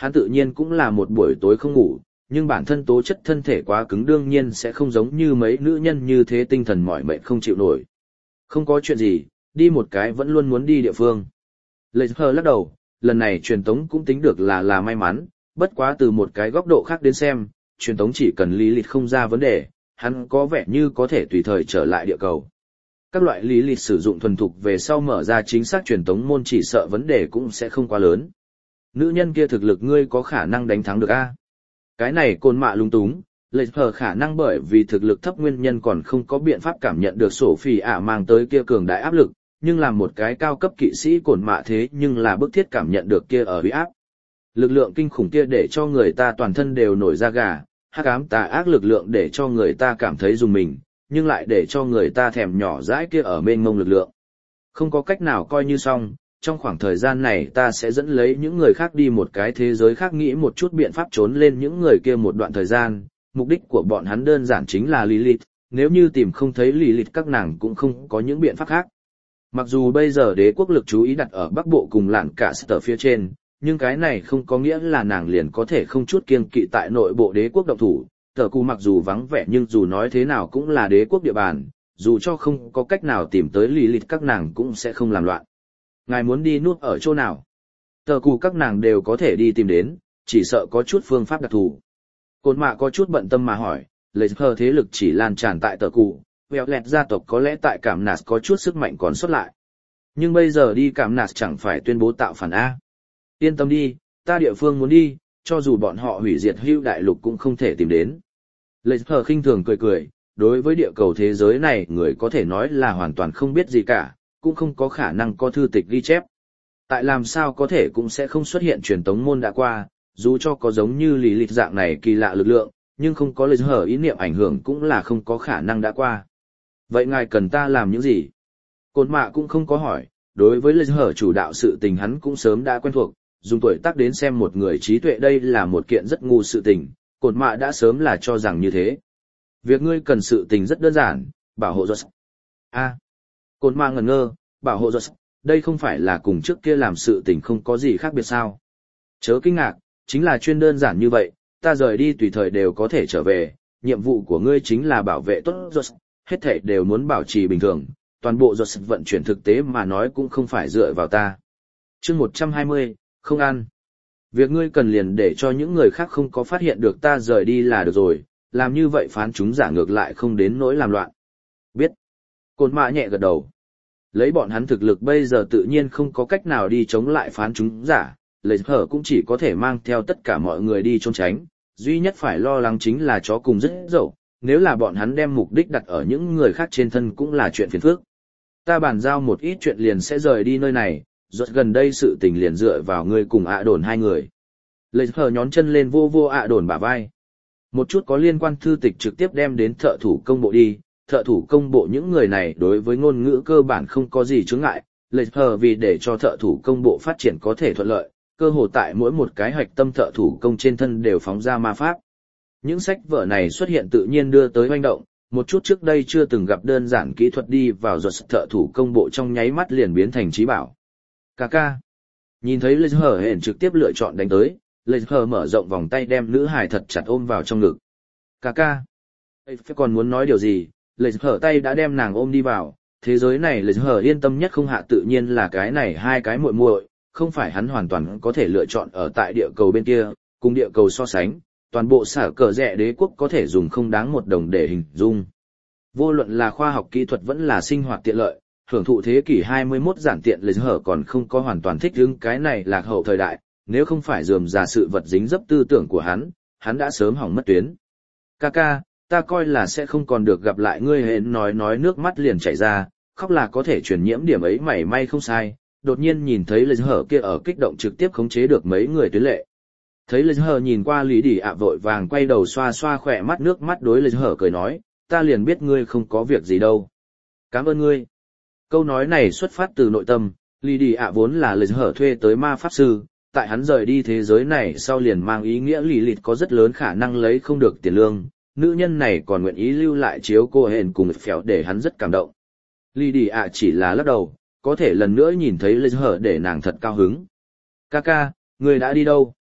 hắn tự nhiên cũng là một buổi tối không ngủ, nhưng bản thân tố chất thân thể quá cứng đương nhiên sẽ không giống như mấy nữ nhân như thế tinh thần mỏi mệt không chịu nổi. Không có chuyện gì, đi một cái vẫn luôn muốn đi địa phương. Lệ Hờ lắc đầu, lần này truyền tống cũng tính được là là may mắn, bất quá từ một cái góc độ khác đến xem, truyền tống chỉ cần lý lịch không ra vấn đề, hắn có vẻ như có thể tùy thời trở lại địa cầu. Các loại lý lịch sử dụng thuần thục về sau mở ra chính xác truyền tống môn chỉ sợ vấn đề cũng sẽ không quá lớn. Nữ nhân kia thực lực ngươi có khả năng đánh thắng được a? Cái này côn mạ lung túng, Lệ Hờ khả năng bởi vì thực lực thấp nguyên nhân còn không có biện pháp cảm nhận được sổ phỉ ạ mang tới kia cường đại áp lực, nhưng làm một cái cao cấp kỵ sĩ côn mạ thế nhưng là bức thiết cảm nhận được kia ở uy áp. Lực lượng kinh khủng kia để cho người ta toàn thân đều nổi da gà, hắc ám tà ác lực lượng để cho người ta cảm thấy rùng mình, nhưng lại để cho người ta thèm nhỏ dãi kia ở mênh mông lực lượng. Không có cách nào coi như xong, trong khoảng thời gian này ta sẽ dẫn lấy những người khác đi một cái thế giới khác nghĩ một chút biện pháp trốn lên những người kia một đoạn thời gian, mục đích của bọn hắn đơn giản chính là Lilith, nếu như tìm không thấy Lilith các nàng cũng không có những biện pháp khác. Mặc dù bây giờ đế quốc lực chú ý đặt ở Bắc Bộ cùng lạn cả sở phía trên, nhưng cái này không có nghĩa là nàng liền có thể không chút kiêng kỵ tại nội bộ đế quốc động thủ. Tờ Cù mặc dù vắng vẻ nhưng dù nói thế nào cũng là đế quốc địa bàn, dù cho không có cách nào tìm tới Lilith các nàng cũng sẽ không làm loạn. Ngài muốn đi núp ở chỗ nào? Tờ Cù các nàng đều có thể đi tìm đến, chỉ sợ có chút phương pháp đặc thù. Côn mạ có chút bận tâm mà hỏi, lấy hờ thế lực chỉ lan tràn tại Tờ Cù, Vẹo Lẹt gia tộc có lẽ tại Cảm Nạt có chút sức mạnh còn sót lại. Nhưng bây giờ đi Cảm Nạt chẳng phải tuyên bố tạo phản A. Yên tâm đi, ta địa phương muốn đi, cho dù bọn họ hủy diệt hưu đại lục cũng không thể tìm đến. Lệ Hờ khinh thường cười cười, đối với địa cầu thế giới này người có thể nói là hoàn toàn không biết gì cả, cũng không có khả năng có thư tịch ghi chép. Tại làm sao có thể cũng sẽ không xuất hiện truyền tống môn đã qua, dù cho có giống như lý lịch dạng này kỳ lạ lực lượng, nhưng không có Lệ Hờ ý niệm ảnh hưởng cũng là không có khả năng đã qua. Vậy ngài cần ta làm những gì? Côn mạ cũng không có hỏi, đối với Lệ Hờ chủ đạo sự tình hắn cũng sớm đã quen thuộc. Dùng tuổi tác đến xem một người trí tuệ đây là một kiện rất ngu sự tình, cột mạ đã sớm là cho rằng như thế. Việc ngươi cần sự tình rất đơn giản, bảo hộ Joss. A. À, cột mạ ngẩn ngơ, bảo hộ Joss, đây không phải là cùng trước kia làm sự tình không có gì khác biệt sao. Chớ kinh ngạc, chính là chuyên đơn giản như vậy, ta rời đi tùy thời đều có thể trở về, nhiệm vụ của ngươi chính là bảo vệ tốt Joss, hết thảy đều muốn bảo trì bình thường, toàn bộ Joss vận chuyển thực tế mà nói cũng không phải dựa vào ta. Chương một trăm hai mươi không ăn. Việc ngươi cần liền để cho những người khác không có phát hiện được ta rời đi là được rồi, làm như vậy phán chúng giả ngược lại không đến nỗi làm loạn. Biết. Côn mạ nhẹ gật đầu. Lấy bọn hắn thực lực bây giờ tự nhiên không có cách nào đi chống lại phán chúng giả, Lệ Hờ cũng chỉ có thể mang theo tất cả mọi người đi trốn tránh, duy nhất phải lo lắng chính là chó cùng rất dậu, nếu là bọn hắn đem mục đích đặt ở những người khác trên thân cũng là chuyện phiền phức. Ta bàn giao một ít chuyện liền sẽ rời đi nơi này. Rốt gần đây sự tình liền dựa vào ngươi cùng ạ đồn hai người. Lệ Hờ nhón chân lên vô vô ạ đồn bả vai. Một chút có liên quan thư tịch trực tiếp đem đến thợ thủ công bộ đi, thợ thủ công bộ những người này đối với ngôn ngữ cơ bản không có gì chướng ngại, Lệ Hờ vì để cho thợ thủ công bộ phát triển có thể thuận lợi, cơ hồ tại mỗi một cái hạch tâm thợ thủ công trên thân đều phóng ra ma pháp. Những sách vở này xuất hiện tự nhiên đưa tới hoành động, một chút trước đây chưa từng gặp đơn giản kỹ thuật đi vào Rốt thợ thủ công bộ trong nháy mắt liền biến thành trí bảo. Cà ca. Nhìn thấy Lệ Hờ hẹn trực tiếp lựa chọn đánh tới, Lệ Hờ mở rộng vòng tay đem nữ hài thật chặt ôm vào trong ngực. Cà ca. Phải còn muốn nói điều gì, Lệ Hờ tay đã đem nàng ôm đi vào, thế giới này Lệ Hờ yên tâm nhất không hạ tự nhiên là cái này hai cái muội muội, không phải hắn hoàn toàn có thể lựa chọn ở tại địa cầu bên kia, cùng địa cầu so sánh, toàn bộ sở cờ rẻ đế quốc có thể dùng không đáng một đồng để hình dung. Vô luận là khoa học kỹ thuật vẫn là sinh hoạt tiện lợi, hưởng thụ thế kỷ hai mươi mốt giản tiện Lệ Hờ còn không có hoàn toàn thích ứng cái này lạc hậu thời đại, nếu không phải rườm rà sự vật dính dấp tư tưởng của hắn, hắn đã sớm hỏng mất tuyến. Kaka, ta coi là sẽ không còn được gặp lại ngươi hẹn nói nói nước mắt liền chảy ra, khóc là có thể truyền nhiễm điểm ấy mảy may không sai, đột nhiên nhìn thấy Lệ Hờ kia ở kích động trực tiếp khống chế được mấy người tuyến lệ. Thấy Lệ Hờ nhìn qua Lý Đỉ ạ vội vàng quay đầu xoa xoa khỏe mắt nước mắt đối Lệ Hờ cười nói, ta liền biết ngươi không có việc gì đâu. Cảm ơn ngươi. Câu nói này xuất phát từ nội tâm, Lý Đi ạ vốn là Lệ Hờ thuê tới ma pháp sư, tại hắn rời đi thế giới này sau liền mang ý nghĩa Lý Lịt có rất lớn khả năng lấy không được tiền lương, nữ nhân này còn nguyện ý lưu lại chiếu cô hẹn cùng phèo để hắn rất cảm động. Lý Đi ạ chỉ là lắc đầu, có thể lần nữa nhìn thấy Lệ Hờ để nàng thật cao hứng. Kaka, người đã đi đâu?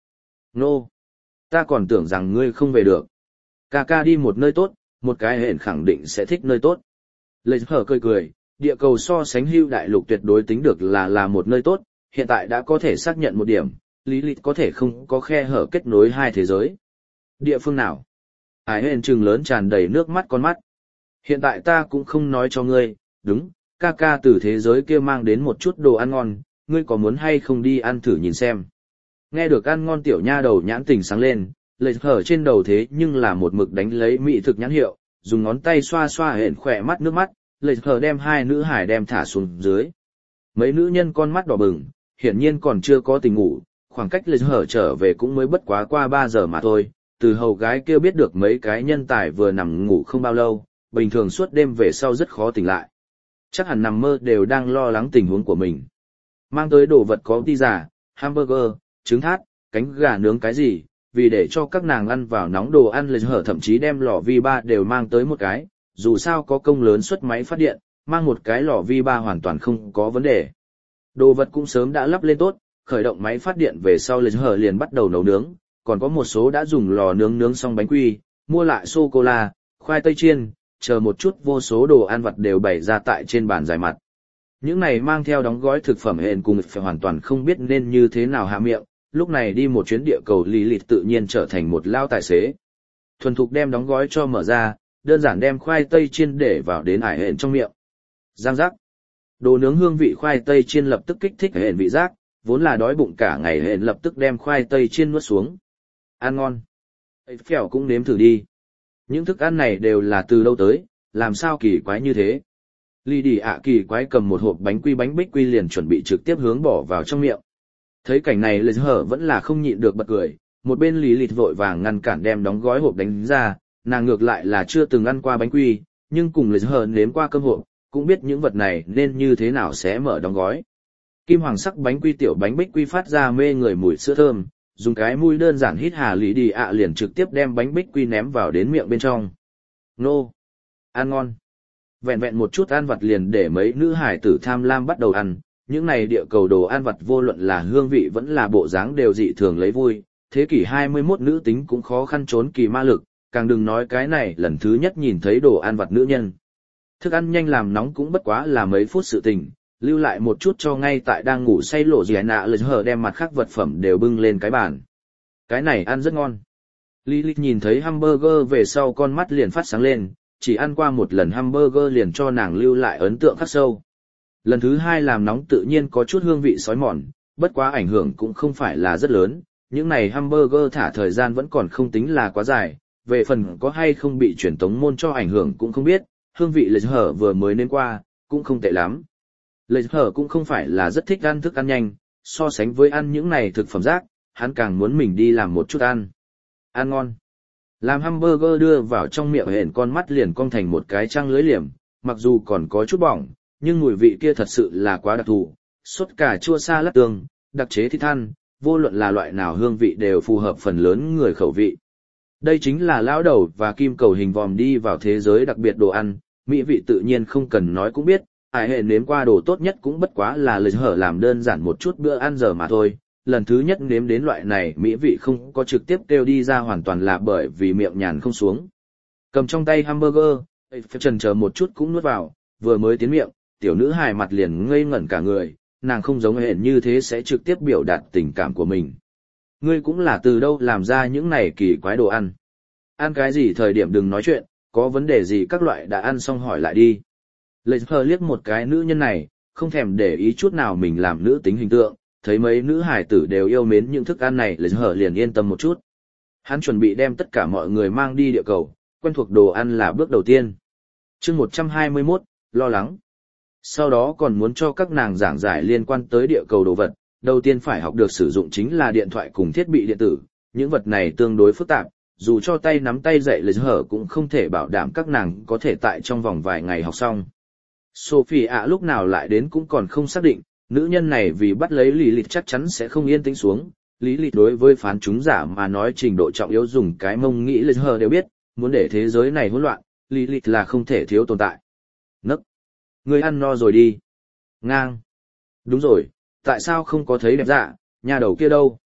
Nô, ta còn tưởng rằng ngươi không về được. Ca ca đi một nơi tốt, một cái hẹn khẳng định sẽ thích nơi tốt. Lệ hở cười cười, địa cầu so sánh hưu đại lục tuyệt đối tính được là là một nơi tốt, hiện tại đã có thể xác nhận một điểm, lý lịch có thể không có khe hở kết nối hai thế giới. Địa phương nào? Ái hẹn trừng lớn tràn đầy nước mắt con mắt. Hiện tại ta cũng không nói cho ngươi, đúng, ca ca từ thế giới kia mang đến một chút đồ ăn ngon, ngươi có muốn hay không đi ăn thử nhìn xem. Nghe được ăn ngon tiểu nha đầu nhãn tình sáng lên, lệ hở trên đầu thế nhưng là một mực đánh lấy mỹ thực nhãn hiệu, dùng ngón tay xoa xoa hẹn khỏe mắt nước mắt, lệ hở đem hai nữ hải đem thả xuống dưới. Mấy nữ nhân con mắt đỏ bừng, hiển nhiên còn chưa có tình ngủ, khoảng cách lệ hở trở về cũng mới bất quá qua ba giờ mà thôi, từ hầu gái kia biết được mấy cái nhân tài vừa nằm ngủ không bao lâu, bình thường suốt đêm về sau rất khó tỉnh lại. Chắc hẳn nằm mơ đều đang lo lắng tình huống của mình. Mang tới đồ vật có pizza, hamburger, trứng thát, cánh gà nướng cái gì, vì để cho các nàng ăn vào nóng đồ ăn lệ hở thậm chí đem lò vi ba đều mang tới một cái, dù sao có công lớn xuất máy phát điện, mang một cái lò vi ba hoàn toàn không có vấn đề. Đồ vật cũng sớm đã lắp lên tốt, khởi động máy phát điện về sau lệ hở liền bắt đầu nấu nướng, còn có một số đã dùng lò nướng nướng xong bánh quy, mua lại sô-cô-la, khoai tây chiên, chờ một chút vô số đồ ăn vặt đều bày ra tại trên bàn dài mặt. Những này mang theo đóng gói thực phẩm hẹn cùng phải hoàn toàn không biết nên như thế nào hạ miệng, lúc này đi một chuyến địa cầu lý lịch tự nhiên trở thành một lao tài xế. Thuần thục đem đóng gói cho mở ra, đơn giản đem khoai tây chiên để vào đến ải hẹn trong miệng. Giang giác. Đồ nướng hương vị khoai tây chiên lập tức kích thích hẹn vị giác, vốn là đói bụng cả ngày hẹn lập tức đem khoai tây chiên nuốt xuống. Ăn ngon. Phèo cũng nếm thử đi. Những thức ăn này đều là từ đâu tới, làm sao kỳ quái như thế. Ly đi ạ kỳ quái cầm một hộp bánh quy bánh bích quy liền chuẩn bị trực tiếp hướng bỏ vào trong miệng. Thấy cảnh này lệ hở vẫn là không nhịn được bật cười, một bên lý lịch vội vàng ngăn cản đem đóng gói hộp đánh ra, nàng ngược lại là chưa từng ăn qua bánh quy, nhưng cùng lệ hở nếm qua cơm hộp, cũng biết những vật này nên như thế nào sẽ mở đóng gói. Kim hoàng sắc bánh quy tiểu bánh bích quy phát ra mê người mùi sữa thơm, dùng cái mũi đơn giản hít hà lý đi ạ liền trực tiếp đem bánh bích quy ném vào đến miệng bên trong. Nô! Ăn ngon! Vẹn vẹn một chút ăn vặt liền để mấy nữ hải tử tham lam bắt đầu ăn, những này địa cầu đồ ăn vặt vô luận là hương vị vẫn là bộ dáng đều dị thường lấy vui, thế kỷ hai mươi mốt nữ tính cũng khó khăn trốn kỳ ma lực, càng đừng nói cái này lần thứ nhất nhìn thấy đồ ăn vặt nữ nhân. Thức ăn nhanh làm nóng cũng bất quá là mấy phút sự tình, lưu lại một chút cho ngay tại đang ngủ say lộ gì nạ lật hở đem mặt khác vật phẩm đều bưng lên cái bàn. Cái này ăn rất ngon. Lilith nhìn thấy hamburger về sau con mắt liền phát sáng lên, chỉ ăn qua một lần hamburger liền cho nàng lưu lại ấn tượng khắc sâu. Lần thứ hai làm nóng tự nhiên có chút hương vị sói mòn, bất quá ảnh hưởng cũng không phải là rất lớn, những này hamburger thả thời gian vẫn còn không tính là quá dài, về phần có hay không bị truyền tống môn cho ảnh hưởng cũng không biết, hương vị lệch hở vừa mới nên qua, cũng không tệ lắm. Lệch hở cũng không phải là rất thích ăn thức ăn nhanh, so sánh với ăn những này thực phẩm rác, hắn càng muốn mình đi làm một chút ăn. Ăn ngon. Làm hamburger đưa vào trong miệng hển con mắt liền cong thành một cái trăng lưới liềm, mặc dù còn có chút bỏng, nhưng mùi vị kia thật sự là quá đặc thù. Sốt cà chua sa lát tương, đặc chế thịt than, vô luận là loại nào hương vị đều phù hợp phần lớn người khẩu vị. Đây chính là lão đầu và kim cầu hình vòm đi vào thế giới đặc biệt đồ ăn, mỹ vị tự nhiên không cần nói cũng biết, ai hệ nếm qua đồ tốt nhất cũng bất quá là lời hở làm đơn giản một chút bữa ăn giờ mà thôi. Lần thứ nhất nếm đến loại này mỹ vị không có trực tiếp kêu đi ra hoàn toàn là bởi vì miệng nhàn không xuống. Cầm trong tay hamburger, chần chờ một chút cũng nuốt vào, vừa mới tiến miệng, tiểu nữ hài mặt liền ngây ngẩn cả người, nàng không giống hển như thế sẽ trực tiếp biểu đạt tình cảm của mình. Ngươi cũng là từ đâu làm ra những này kỳ quái đồ ăn. Ăn cái gì thời điểm đừng nói chuyện, có vấn đề gì các loại đã ăn xong hỏi lại đi. Lệ Phờ liếc một cái nữ nhân này, không thèm để ý chút nào mình làm nữ tính hình tượng, thấy mấy nữ hải tử đều yêu mến những thức ăn này Lệ Phờ liền yên tâm một chút. Hắn chuẩn bị đem tất cả mọi người mang đi địa cầu, quen thuộc đồ ăn là bước đầu tiên. Chương một trăm hai mươi mốt, lo lắng. Sau đó còn muốn cho các nàng giảng giải liên quan tới địa cầu đồ vật, đầu tiên phải học được sử dụng chính là điện thoại cùng thiết bị điện tử, những vật này tương đối phức tạp, dù cho tay nắm tay dạy Lệ Phờ cũng không thể bảo đảm các nàng có thể tại trong vòng vài ngày học xong. Sophie ạ lúc nào lại đến cũng còn không xác định, nữ nhân này vì bắt lấy Lý Lịch chắc chắn sẽ không yên tĩnh xuống. Lý Lịch đối với phán chúng giả mà nói trình độ trọng yếu dùng cái mông nghĩ Lệ Phờ đều biết, muốn để thế giới này hỗn loạn, Lý Lịch là không thể thiếu tồn tại. Nấc! Ngươi ăn no rồi đi. Ngang! Đúng rồi, tại sao không có thấy đẹp dạ, nhà đầu kia đâu?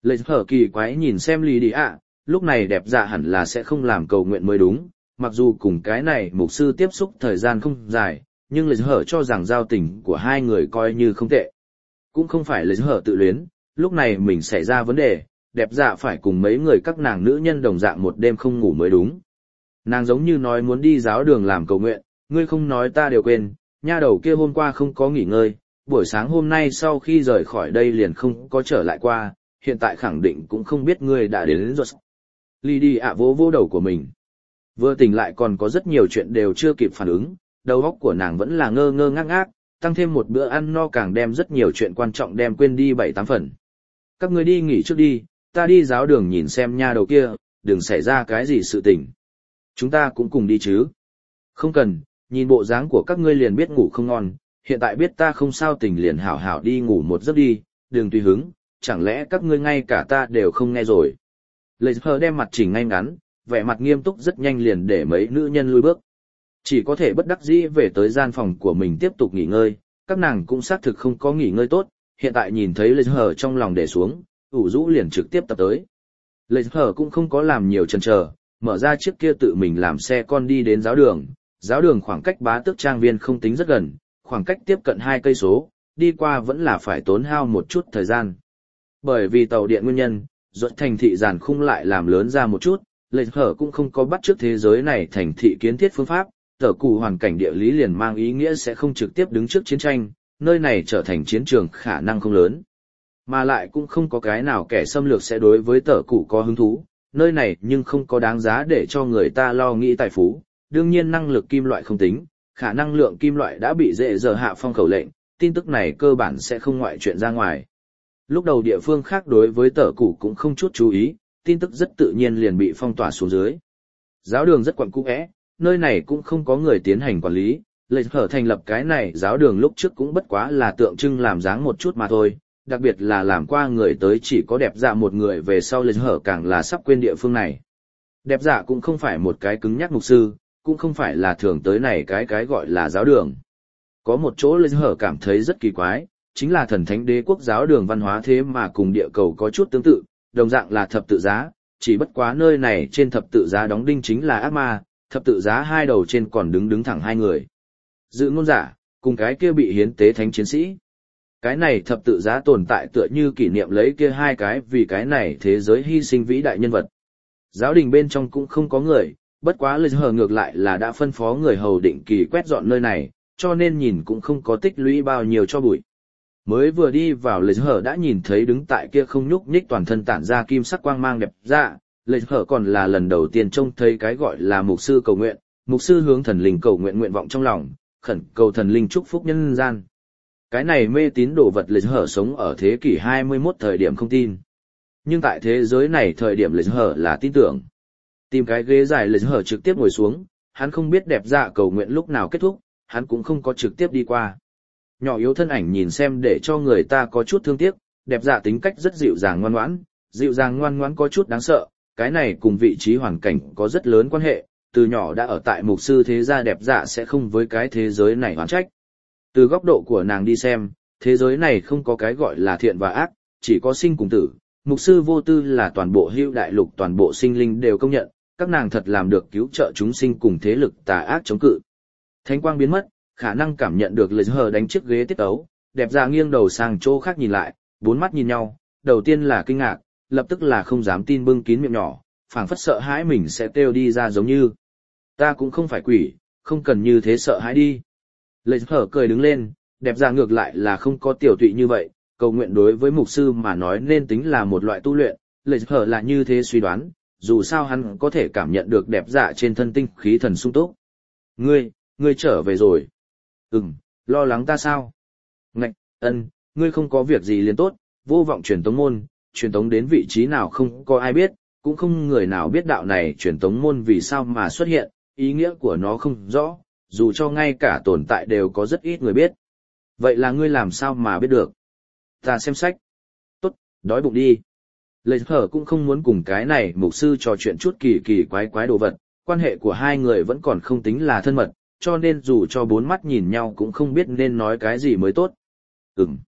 Lệ hở kỳ quái nhìn xem Lý Đi ạ, lúc này đẹp dạ hẳn là sẽ không làm cầu nguyện mới đúng, mặc dù cùng cái này mục sư tiếp xúc thời gian không dài, nhưng Lệ hở cho rằng giao tình của hai người coi như không tệ. Cũng không phải Lệ hở tự luyến, lúc này mình xảy ra vấn đề, đẹp dạ phải cùng mấy người các nàng nữ nhân đồng dạng một đêm không ngủ mới đúng. Nàng giống như nói muốn đi giáo đường làm cầu nguyện, ngươi không nói ta đều quên, nha đầu kia hôm qua không có nghỉ ngơi, buổi sáng hôm nay sau khi rời khỏi đây liền không có trở lại qua, hiện tại khẳng định cũng không biết ngươi đã đến, đến rồi. Lý Đi ạ vỗ vỗ đầu của mình. Vừa tỉnh lại còn có rất nhiều chuyện đều chưa kịp phản ứng, đầu óc của nàng vẫn là ngơ ngơ ngác ngác, tăng thêm một bữa ăn no càng đem rất nhiều chuyện quan trọng đem quên đi bảy tám phần. Các ngươi đi nghỉ trước đi, ta đi giáo đường nhìn xem nha đầu kia, đừng xảy ra cái gì sự tình. Chúng ta cũng cùng đi chứ. Không cần, nhìn bộ dáng của các ngươi liền biết ngủ không ngon, hiện tại biết ta không sao tình liền hảo hảo đi ngủ một giấc đi, đừng tùy hứng, chẳng lẽ các ngươi ngay cả ta đều không nghe rồi. Lệ hờ đem mặt chỉnh ngay ngắn, vẻ mặt nghiêm túc rất nhanh liền để mấy nữ nhân lui bước. Chỉ có thể bất đắc dĩ về tới gian phòng của mình tiếp tục nghỉ ngơi, các nàng cũng xác thực không có nghỉ ngơi tốt, hiện tại nhìn thấy Lệ hờ trong lòng để xuống, ủ rũ liền trực tiếp tập tới. Lệ hờ cũng không có làm nhiều chần chờ, mở ra chiếc kia tự mình làm xe con đi đến giáo đường. Giáo đường khoảng cách bá tước trang viên không tính rất gần, khoảng cách tiếp cận hai cây số, đi qua vẫn là phải tốn hao một chút thời gian. Bởi vì tàu điện nguyên nhân, ruột thành thị giàn khung lại làm lớn ra một chút, Lệ hở cũng không có bắt trước thế giới này thành thị kiến thiết phương pháp, tờ cụ hoàn cảnh địa lý liền mang ý nghĩa sẽ không trực tiếp đứng trước chiến tranh, nơi này trở thành chiến trường khả năng không lớn. Mà lại cũng không có cái nào kẻ xâm lược sẽ đối với tờ cụ có hứng thú, nơi này nhưng không có đáng giá để cho người ta lo nghĩ tài phú. Đương nhiên năng lực kim loại không tính, khả năng lượng kim loại đã bị dễ dở hạ phong khẩu lệnh, tin tức này cơ bản sẽ không ngoại chuyện ra ngoài. Lúc đầu địa phương khác đối với tờ cụ cũng không chút chú ý, tin tức rất tự nhiên liền bị phong tỏa xuống dưới. Giáo đường rất quặn cũ é, nơi này cũng không có người tiến hành quản lý, Lệ hở thành lập cái này giáo đường lúc trước cũng bất quá là tượng trưng làm dáng một chút mà thôi, đặc biệt là làm qua người tới chỉ có đẹp dạ một người về sau Lệ hở càng là sắp quên địa phương này. Đẹp dạ cũng không phải một cái cứng nhắc mục sư, cũng không phải là thường tới này cái cái gọi là giáo đường. Có một chỗ Lê Hở cảm thấy rất kỳ quái, chính là thần thánh đế quốc giáo đường văn hóa thế mà cùng địa cầu có chút tương tự, đồng dạng là thập tự giá, chỉ bất quá nơi này trên thập tự giá đóng đinh chính là ác ma, thập tự giá hai đầu trên còn đứng đứng thẳng hai người. Dự ngôn giả, cùng cái kia bị hiến tế thánh chiến sĩ. Cái này thập tự giá tồn tại tựa như kỷ niệm lấy kia hai cái vì cái này thế giới hy sinh vĩ đại nhân vật. Giáo đình bên trong cũng không có người, bất quá Lê Hờ ngược lại là đã phân phó người hầu định kỳ quét dọn nơi này, cho nên nhìn cũng không có tích lũy bao nhiêu cho bụi. Mới vừa đi vào Lê Hờ đã nhìn thấy đứng tại kia không nhúc nhích toàn thân tản ra kim sắc quang mang đẹp dạ, Lê Hờ còn là lần đầu tiên trông thấy cái gọi là mục sư cầu nguyện, mục sư hướng thần linh cầu nguyện nguyện vọng trong lòng, khẩn cầu thần linh chúc phúc nhân gian. Cái này mê tín đồ vật Lê Hờ sống ở thế kỷ hai mươi mốt thời điểm không tin. Nhưng tại thế giới này thời điểm Lê Hờ là tin tưởng. Tìm cái ghế dài Lê Hờ trực tiếp ngồi xuống, hắn không biết đẹp dạ cầu nguyện lúc nào kết thúc, hắn cũng không có trực tiếp đi qua. Nhỏ yếu thân ảnh nhìn xem để cho người ta có chút thương tiếc, đẹp dạ tính cách rất dịu dàng ngoan ngoãn, dịu dàng ngoan ngoãn có chút đáng sợ, cái này cùng vị trí hoàn cảnh có rất lớn quan hệ, từ nhỏ đã ở tại mục sư thế gia đẹp dạ sẽ không với cái thế giới này oán trách. Từ góc độ của nàng đi xem, thế giới này không có cái gọi là thiện và ác, chỉ có sinh cùng tử, mục sư vô tư là toàn bộ hữu đại lục toàn bộ sinh linh đều công nhận, các nàng thật làm được cứu trợ chúng sinh cùng thế lực tà ác chống cự. Thánh quang biến mất, khả năng cảm nhận được Lê Hờ đánh chiếc ghế tiết ấu, đẹp dạ nghiêng đầu sang chỗ khác nhìn lại, bốn mắt nhìn nhau, đầu tiên là kinh ngạc, lập tức là không dám tin bưng kín miệng nhỏ, phảng phất sợ hãi mình sẽ kêu đi ra giống như. Ta cũng không phải quỷ, không cần như thế sợ hãi đi. Lê Hờ cười đứng lên, đẹp dạ ngược lại là không có tiểu tụy như vậy, cầu nguyện đối với mục sư mà nói nên tính là một loại tu luyện, Lê Hờ là như thế suy đoán, dù sao hắn có thể cảm nhận được đẹp dạ trên thân tinh khí thần sung túc. Ngươi, ngươi trở về rồi. Ừm, lo lắng ta sao? Ngạch, ân, ngươi không có việc gì liền tốt, vô vọng truyền tống môn, truyền tống đến vị trí nào không có ai biết, cũng không người nào biết đạo này truyền tống môn vì sao mà xuất hiện, ý nghĩa của nó không rõ, dù cho ngay cả tồn tại đều có rất ít người biết. Vậy là ngươi làm sao mà biết được? Ta xem sách. Tốt, đói bụng đi. Lê Hở cũng không muốn cùng cái này mục sư trò chuyện chút kỳ kỳ quái quái đồ vật, quan hệ của hai người vẫn còn không tính là thân mật, cho nên dù cho bốn mắt nhìn nhau cũng không biết nên nói cái gì mới tốt. Ừm.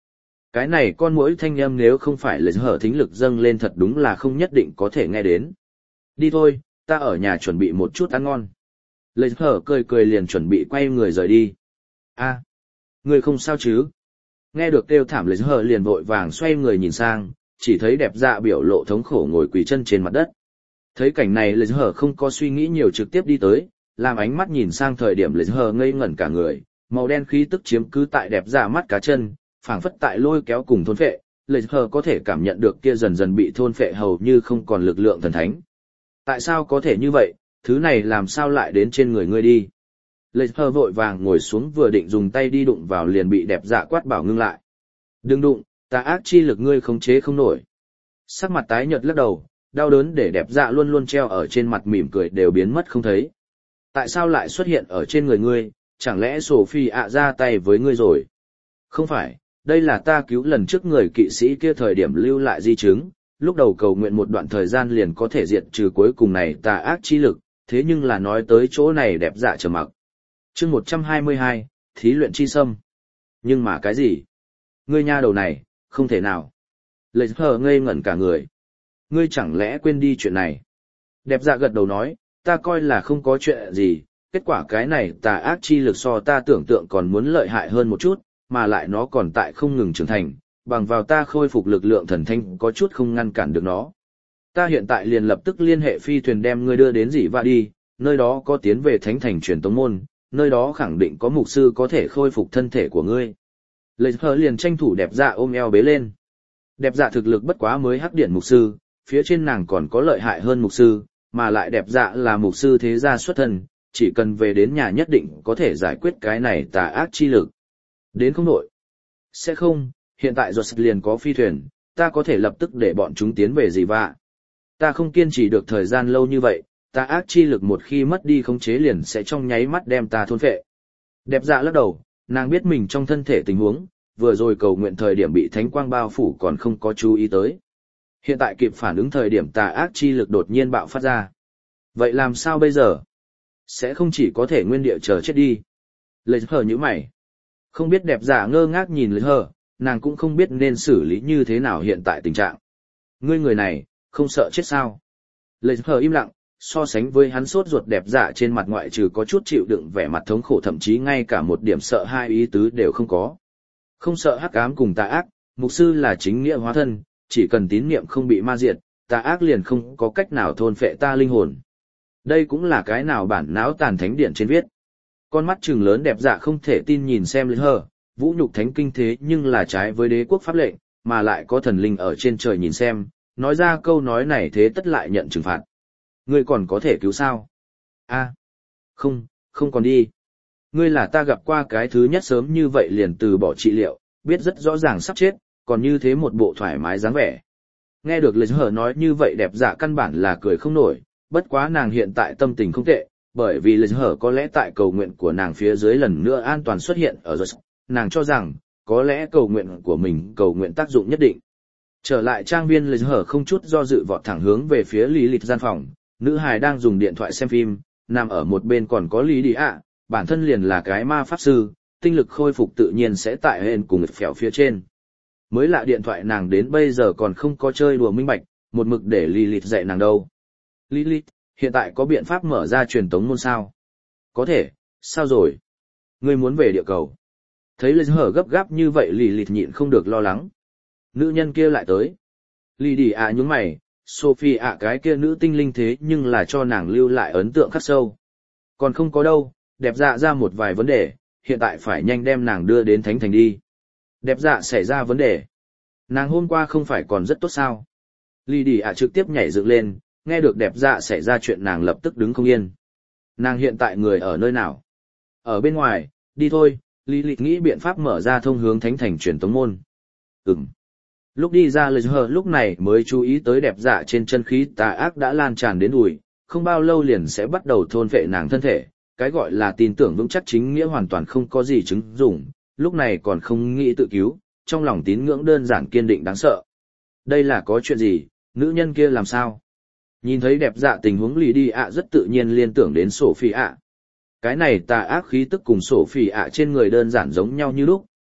Cái này con muỗi thanh âm nếu không phải là hở thính lực dâng lên thật đúng là không nhất định có thể nghe đến. Đi thôi, ta ở nhà chuẩn bị một chút ăn ngon. Lệ hở cười cười liền chuẩn bị quay người rời đi. A, người không sao chứ? Nghe được kêu thảm lệ hở liền vội vàng xoay người nhìn sang, chỉ thấy đẹp dạ biểu lộ thống khổ ngồi quỳ chân trên mặt đất. Thấy cảnh này lệ hở không có suy nghĩ nhiều trực tiếp đi tới, làm ánh mắt nhìn sang thời điểm lệ hở ngây ngẩn cả người, màu đen khí tức chiếm cứ tại đẹp dạ mắt cá chân, phảng phất tại lôi kéo cùng thôn phệ, lệ hở có thể cảm nhận được kia dần dần bị thôn phệ hầu như không còn lực lượng thần thánh. Tại sao có thể như vậy, thứ này làm sao lại đến trên người ngươi đi? Lệ hở vội vàng ngồi xuống vừa định dùng tay đi đụng vào liền bị đẹp dạ quát bảo ngưng lại. Đừng đụng, tà ác chi lực ngươi khống chế không nổi. Sắc mặt tái nhợt lắc đầu, đau đớn để đẹp dạ luôn luôn treo ở trên mặt mỉm cười đều biến mất không thấy. Tại sao lại xuất hiện ở trên người ngươi, chẳng lẽ Sophie ạ ra tay với ngươi rồi? Không phải, đây là ta cứu lần trước người kỵ sĩ kia thời điểm lưu lại di chứng, lúc đầu cầu nguyện một đoạn thời gian liền có thể diệt trừ cuối cùng này tà ác chi lực, thế nhưng là nói tới chỗ này đẹp dạ trầm mặc. Chương một trăm hai mươi hai, thí luyện chi sâm. Nhưng mà cái gì? Ngươi nha đầu này, không thể nào. Lệ hờ ngây ngẩn cả người. Ngươi chẳng lẽ quên đi chuyện này? Đẹp dạ gật đầu nói, ta coi là không có chuyện gì, kết quả cái này tà ác chi lực so ta tưởng tượng còn muốn lợi hại hơn một chút, mà lại nó còn tại không ngừng trưởng thành, bằng vào ta khôi phục lực lượng thần thanh có chút không ngăn cản được nó. Ta hiện tại liền lập tức liên hệ phi thuyền đem ngươi đưa đến Dĩ Vạ đi, nơi đó có tiến về thánh thành truyền tống môn, nơi đó khẳng định có mục sư có thể khôi phục thân thể của ngươi. Lệ hờ liền tranh thủ đẹp dạ ôm eo bế lên. Đẹp dạ thực lực bất quá mới hắc điện mục sư, phía trên nàng còn có lợi hại hơn mục sư, mà lại đẹp dạ là mục sư thế gia xuất thân, chỉ cần về đến nhà nhất định có thể giải quyết cái này tà ác chi lực. Đến không nội. Sẽ không, hiện tại ruột liền có phi thuyền, ta có thể lập tức để bọn chúng tiến về Dĩ Vạ. Ta không kiên trì được thời gian lâu như vậy, tà ác chi lực một khi mất đi khống chế liền sẽ trong nháy mắt đem ta thôn phệ. Đẹp dạ lắc đầu, nàng biết mình trong thân thể tình huống, vừa rồi cầu nguyện thời điểm bị thánh quang bao phủ còn không có chú ý tới. Hiện tại kịp phản ứng thời điểm tà ác chi lực đột nhiên bạo phát ra. Vậy làm sao bây giờ? Sẽ không chỉ có thể nguyên địa chờ chết đi. Lệ hờ như mày. Không biết đẹp dạ ngơ ngác nhìn lệ hờ, nàng cũng không biết nên xử lý như thế nào hiện tại tình trạng. Ngươi người này, không sợ chết sao? Lệ hờ im lặng, so sánh với hắn sốt ruột đẹp dạ trên mặt ngoại trừ có chút chịu đựng vẻ mặt thống khổ thậm chí ngay cả một điểm sợ hai ý tứ đều không có. Không sợ hắc ám cùng tà ác, mục sư là chính nghĩa hóa thân, chỉ cần tín niệm không bị ma diệt, tà ác liền không có cách nào thôn phệ ta linh hồn. Đây cũng là cái nào bản não tàn thánh điện trên viết. Con mắt trừng lớn đẹp dạ không thể tin nhìn xem lên hờ, vũ nhục thánh kinh thế nhưng là trái với đế quốc pháp lệnh, mà lại có thần linh ở trên trời nhìn xem, nói ra câu nói này thế tất lại nhận trừng phạt. Ngươi còn có thể cứu sao? A, không, không còn đi. Ngươi là ta gặp qua cái thứ nhất sớm như vậy liền từ bỏ trị liệu, biết rất rõ ràng sắp chết, còn như thế một bộ thoải mái dáng vẻ. Nghe được lời hờ nói như vậy đẹp dạ căn bản là cười không nổi, bất quá nàng hiện tại tâm tình không tệ, bởi vì lời hờ có lẽ tại cầu nguyện của nàng phía dưới lần nữa an toàn xuất hiện ở rồi, nàng cho rằng, có lẽ cầu nguyện của mình cầu nguyện tác dụng nhất định. Trở lại trang viên lời hờ không chút do dự vọt thẳng hướng về phía Lý Lịch gian phòng, nữ hài đang dùng điện thoại xem phim, nằm ở một bên còn có Lý Đi ạ, bản thân liền là cái ma pháp sư, tinh lực khôi phục tự nhiên sẽ tại hên cùng phèo phía trên. Mới lạ điện thoại nàng đến bây giờ còn không có chơi đùa minh bạch, một mực để Lilith dạy nàng đâu. Lilith, hiện tại có biện pháp mở ra truyền tống môn sao? Có thể, sao rồi? Ngươi muốn về địa cầu. Thấy Lê Hở gấp gáp như vậy Lilith nhịn không được lo lắng. Nữ nhân kia lại tới. Lily à nhướng mày, Sophie ạ cái kia nữ tinh linh thế nhưng là cho nàng lưu lại ấn tượng khắc sâu. Còn không có đâu, đẹp dạ ra một vài vấn đề, hiện tại phải nhanh đem nàng đưa đến thánh thành đi. Đẹp dạ xảy ra vấn đề. Nàng hôm qua không phải còn rất tốt sao? Lily ạ trực tiếp nhảy dựng lên, nghe được đẹp dạ xảy ra chuyện nàng lập tức đứng không yên. Nàng hiện tại người ở nơi nào? Ở bên ngoài, đi thôi, Lily nghĩ biện pháp mở ra thông hướng thánh thành truyền tống môn. Ừm. Lúc đi ra lời hờ lúc này mới chú ý tới đẹp dạ trên chân khí tà ác đã lan tràn đến đùi, không bao lâu liền sẽ bắt đầu thôn phệ nàng thân thể, cái gọi là tin tưởng vững chắc chính nghĩa hoàn toàn không có gì chứng dụng, lúc này còn không nghĩ tự cứu, trong lòng tín ngưỡng đơn giản kiên định đáng sợ. Đây là có chuyện gì, nữ nhân kia làm sao? Nhìn thấy đẹp dạ tình huống lì đi ạ rất tự nhiên liên tưởng đến Sophie ạ. Cái này tà ác khí tức cùng Sophie ạ trên người đơn giản giống nhau như lúc,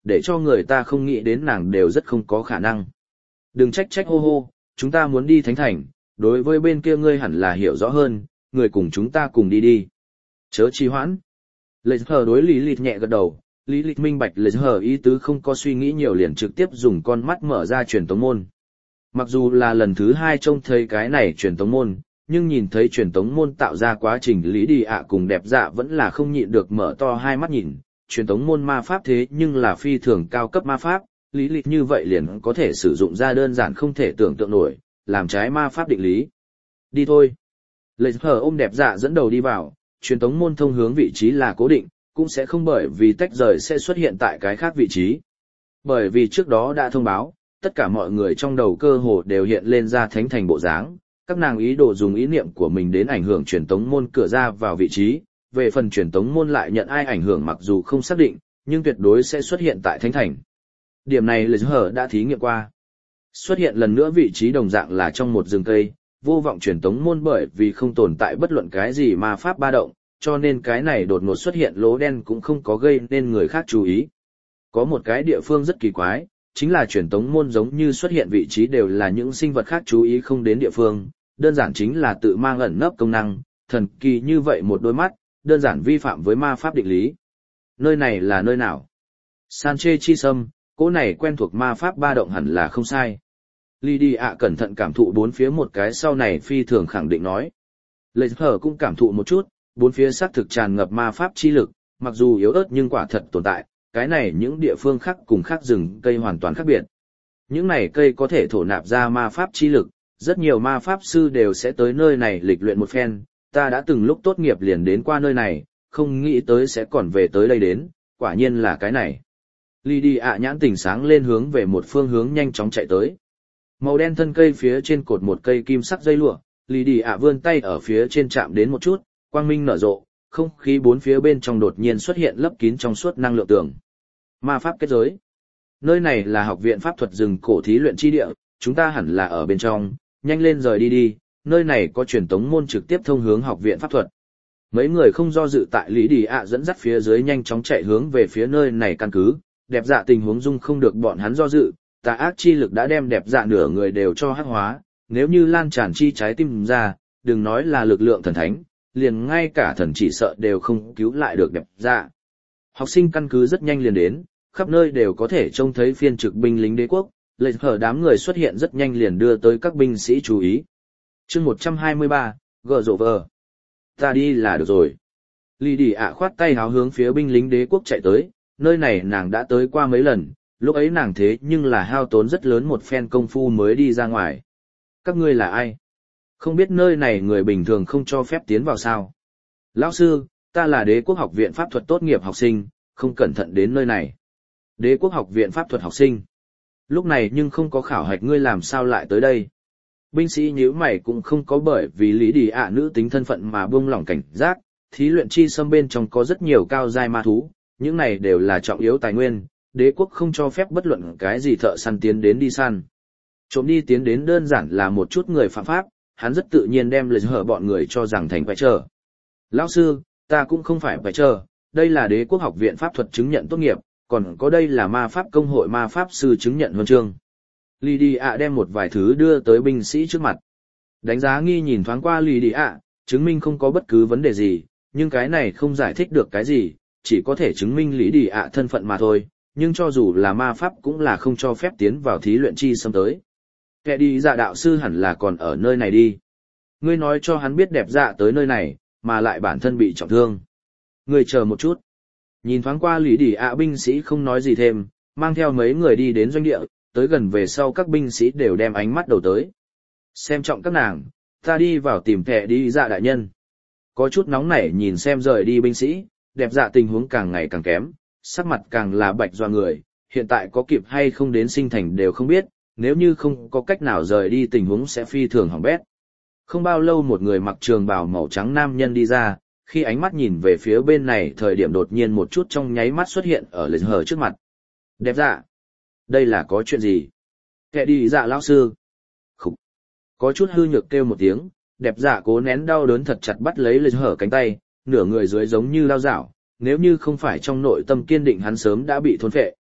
để cho người ta không nghĩ đến nàng đều rất không có khả năng. Đừng trách trách hô hô, chúng ta muốn đi thánh thành, đối với bên kia ngươi hẳn là hiểu rõ hơn, người cùng chúng ta cùng đi đi. Chớ trì hoãn. Lệ hờ đối Lý Lịch nhẹ gật đầu, Lý Lịch minh bạch Lệ hờ ý tứ không có suy nghĩ nhiều liền trực tiếp dùng con mắt mở ra truyền tống môn. Mặc dù là lần thứ hai trông thấy cái này truyền tống môn, nhưng nhìn thấy truyền tống môn tạo ra quá trình Lý Đi ạ cùng đẹp dạ vẫn là không nhịn được mở to hai mắt nhìn. Truyền tống môn ma pháp thế nhưng là phi thường cao cấp ma pháp, Lý Lịch như vậy liền có thể sử dụng ra đơn giản không thể tưởng tượng nổi, làm trái ma pháp định lý. Đi thôi. Lệ hờ ôm đẹp dạ dẫn đầu đi vào, truyền tống môn thông hướng vị trí là cố định, cũng sẽ không bởi vì tách rời sẽ xuất hiện tại cái khác vị trí. Bởi vì trước đó đã thông báo, tất cả mọi người trong đầu cơ hồ đều hiện lên ra thánh thành bộ dáng, các nàng ý đồ dùng ý niệm của mình đến ảnh hưởng truyền tống môn cửa ra vào vị trí, về phần truyền tống môn lại nhận ai ảnh hưởng mặc dù không xác định, nhưng tuyệt đối sẽ xuất hiện tại thánh thành. Điểm này Lệ hờ đã thí nghiệm qua. Xuất hiện lần nữa vị trí đồng dạng là trong một rừng cây, vô vọng truyền tống môn bởi vì không tồn tại bất luận cái gì ma pháp ba động, cho nên cái này đột ngột xuất hiện lỗ đen cũng không có gây nên người khác chú ý. Có một cái địa phương rất kỳ quái, chính là truyền tống môn giống như xuất hiện vị trí đều là những sinh vật khác chú ý không đến địa phương, đơn giản chính là tự mang ẩn nấp công năng, thần kỳ như vậy một đôi mắt, đơn giản vi phạm với ma pháp định lý. Nơi này là nơi nào? Sanche chi sâm, cỗ này quen thuộc ma pháp ba động hẳn là không sai. Lydia cẩn thận cảm thụ bốn phía một cái sau này phi thường khẳng định nói. Lệ hở cũng cảm thụ một chút, bốn phía xác thực tràn ngập ma pháp chi lực, mặc dù yếu ớt nhưng quả thật tồn tại, cái này những địa phương khác cùng khác rừng cây hoàn toàn khác biệt. Những này cây có thể thổ nạp ra ma pháp chi lực, rất nhiều ma pháp sư đều sẽ tới nơi này lịch luyện một phen, ta đã từng lúc tốt nghiệp liền đến qua nơi này, không nghĩ tới sẽ còn về tới đây đến, quả nhiên là cái này. Lydia nhãn tỉnh sáng lên hướng về một phương hướng nhanh chóng chạy tới. Màu đen thân cây phía trên cột một cây kim sắc dây lụa, Lydia vươn tay ở phía trên chạm đến một chút, quang minh nở rộ, không khí bốn phía bên trong đột nhiên xuất hiện lấp kín trong suốt năng lượng tường. Ma pháp kết giới. Nơi này là học viện pháp thuật rừng cổ thí luyện chi địa, chúng ta hẳn là ở bên trong, nhanh lên rời đi đi, nơi này có truyền tống môn trực tiếp thông hướng học viện pháp thuật. Mấy người không do dự tại Lý Đi ạ dẫn dắt phía dưới nhanh chóng chạy hướng về phía nơi này căn cứ, đẹp dạ tình huống dung không được bọn hắn do dự, tà ác chi lực đã đem đẹp dạ nửa người đều cho hắc hóa, nếu như lan tràn chi trái tim ra, đừng nói là lực lượng thần thánh, liền ngay cả thần chỉ sợ đều không cứu lại được đẹp dạ. Học sinh căn cứ rất nhanh liền đến, khắp nơi đều có thể trông thấy phiên trực binh lính đế quốc, lệnh hở đám người xuất hiện rất nhanh liền đưa tới các binh sĩ chú ý. Chương một trăm hai mươi ba, gờ rộ vờ. Ta đi là được rồi. Lý Đi ạ khoát tay háo hướng phía binh lính đế quốc chạy tới, nơi này nàng đã tới qua mấy lần, lúc ấy nàng thế nhưng là hao tốn rất lớn một phen công phu mới đi ra ngoài. Các ngươi là ai? Không biết nơi này người bình thường không cho phép tiến vào sao? Lão sư, ta là đế quốc học viện pháp thuật tốt nghiệp học sinh, không cẩn thận đến nơi này. Đế quốc học viện pháp thuật học sinh. Lúc này nhưng không có khảo hạch ngươi làm sao lại tới đây. Binh sĩ nhíu mày cũng không có bởi vì Lý Đi ạ nữ tính thân phận mà buông lỏng cảnh giác, thí luyện chi xâm bên trong có rất nhiều cao giai ma thú, những này đều là trọng yếu tài nguyên, đế quốc không cho phép bất luận cái gì thợ săn tiến đến đi săn. Trộm đi tiến đến đơn giản là một chút người phạm pháp, hắn rất tự nhiên đem lời hở bọn người cho rằng thành phải chờ. Lão sư, ta cũng không phải phải chờ, đây là đế quốc học viện pháp thuật chứng nhận tốt nghiệp, còn có đây là ma pháp công hội ma pháp sư chứng nhận huân chương. Lydia đem một vài thứ đưa tới binh sĩ trước mặt. Đánh giá nghi nhìn thoáng qua Lydia, chứng minh không có bất cứ vấn đề gì, nhưng cái này không giải thích được cái gì, chỉ có thể chứng minh Lydia thân phận mà thôi, nhưng cho dù là ma pháp cũng là không cho phép tiến vào thí luyện chi xâm tới. Kẻ đi dạ đạo sư hẳn là còn ở nơi này đi. Ngươi nói cho hắn biết đẹp dạ tới nơi này, mà lại bản thân bị trọng thương. Ngươi chờ một chút. Nhìn thoáng qua Lý Đi ạ binh sĩ không nói gì thêm, mang theo mấy người đi đến doanh địa, tới gần về sau các binh sĩ đều đem ánh mắt đầu tới. Xem trọng các nàng, ta đi vào tìm kẻ đi dạ đại nhân. Có chút nóng nảy nhìn xem rời đi binh sĩ, đẹp dạ tình huống càng ngày càng kém, sắc mặt càng là bạch doa người, hiện tại có kịp hay không đến sinh thành đều không biết, nếu như không có cách nào rời đi tình huống sẽ phi thường hỏng bét. Không bao lâu một người mặc trường bào màu trắng nam nhân đi ra, khi ánh mắt nhìn về phía bên này thời điểm đột nhiên một chút trong nháy mắt xuất hiện ở lệnh hờ trước mặt. Đẹp dạ, đây là có chuyện gì? Kẻ đi dạ lão sư. Khúc. Có chút hư nhược kêu một tiếng, đẹp dạ cố nén đau đớn thật chặt bắt lấy lệnh hờ cánh tay, nửa người dưới giống như lao dạo, nếu như không phải trong nội tâm kiên định hắn sớm đã bị thôn phệ.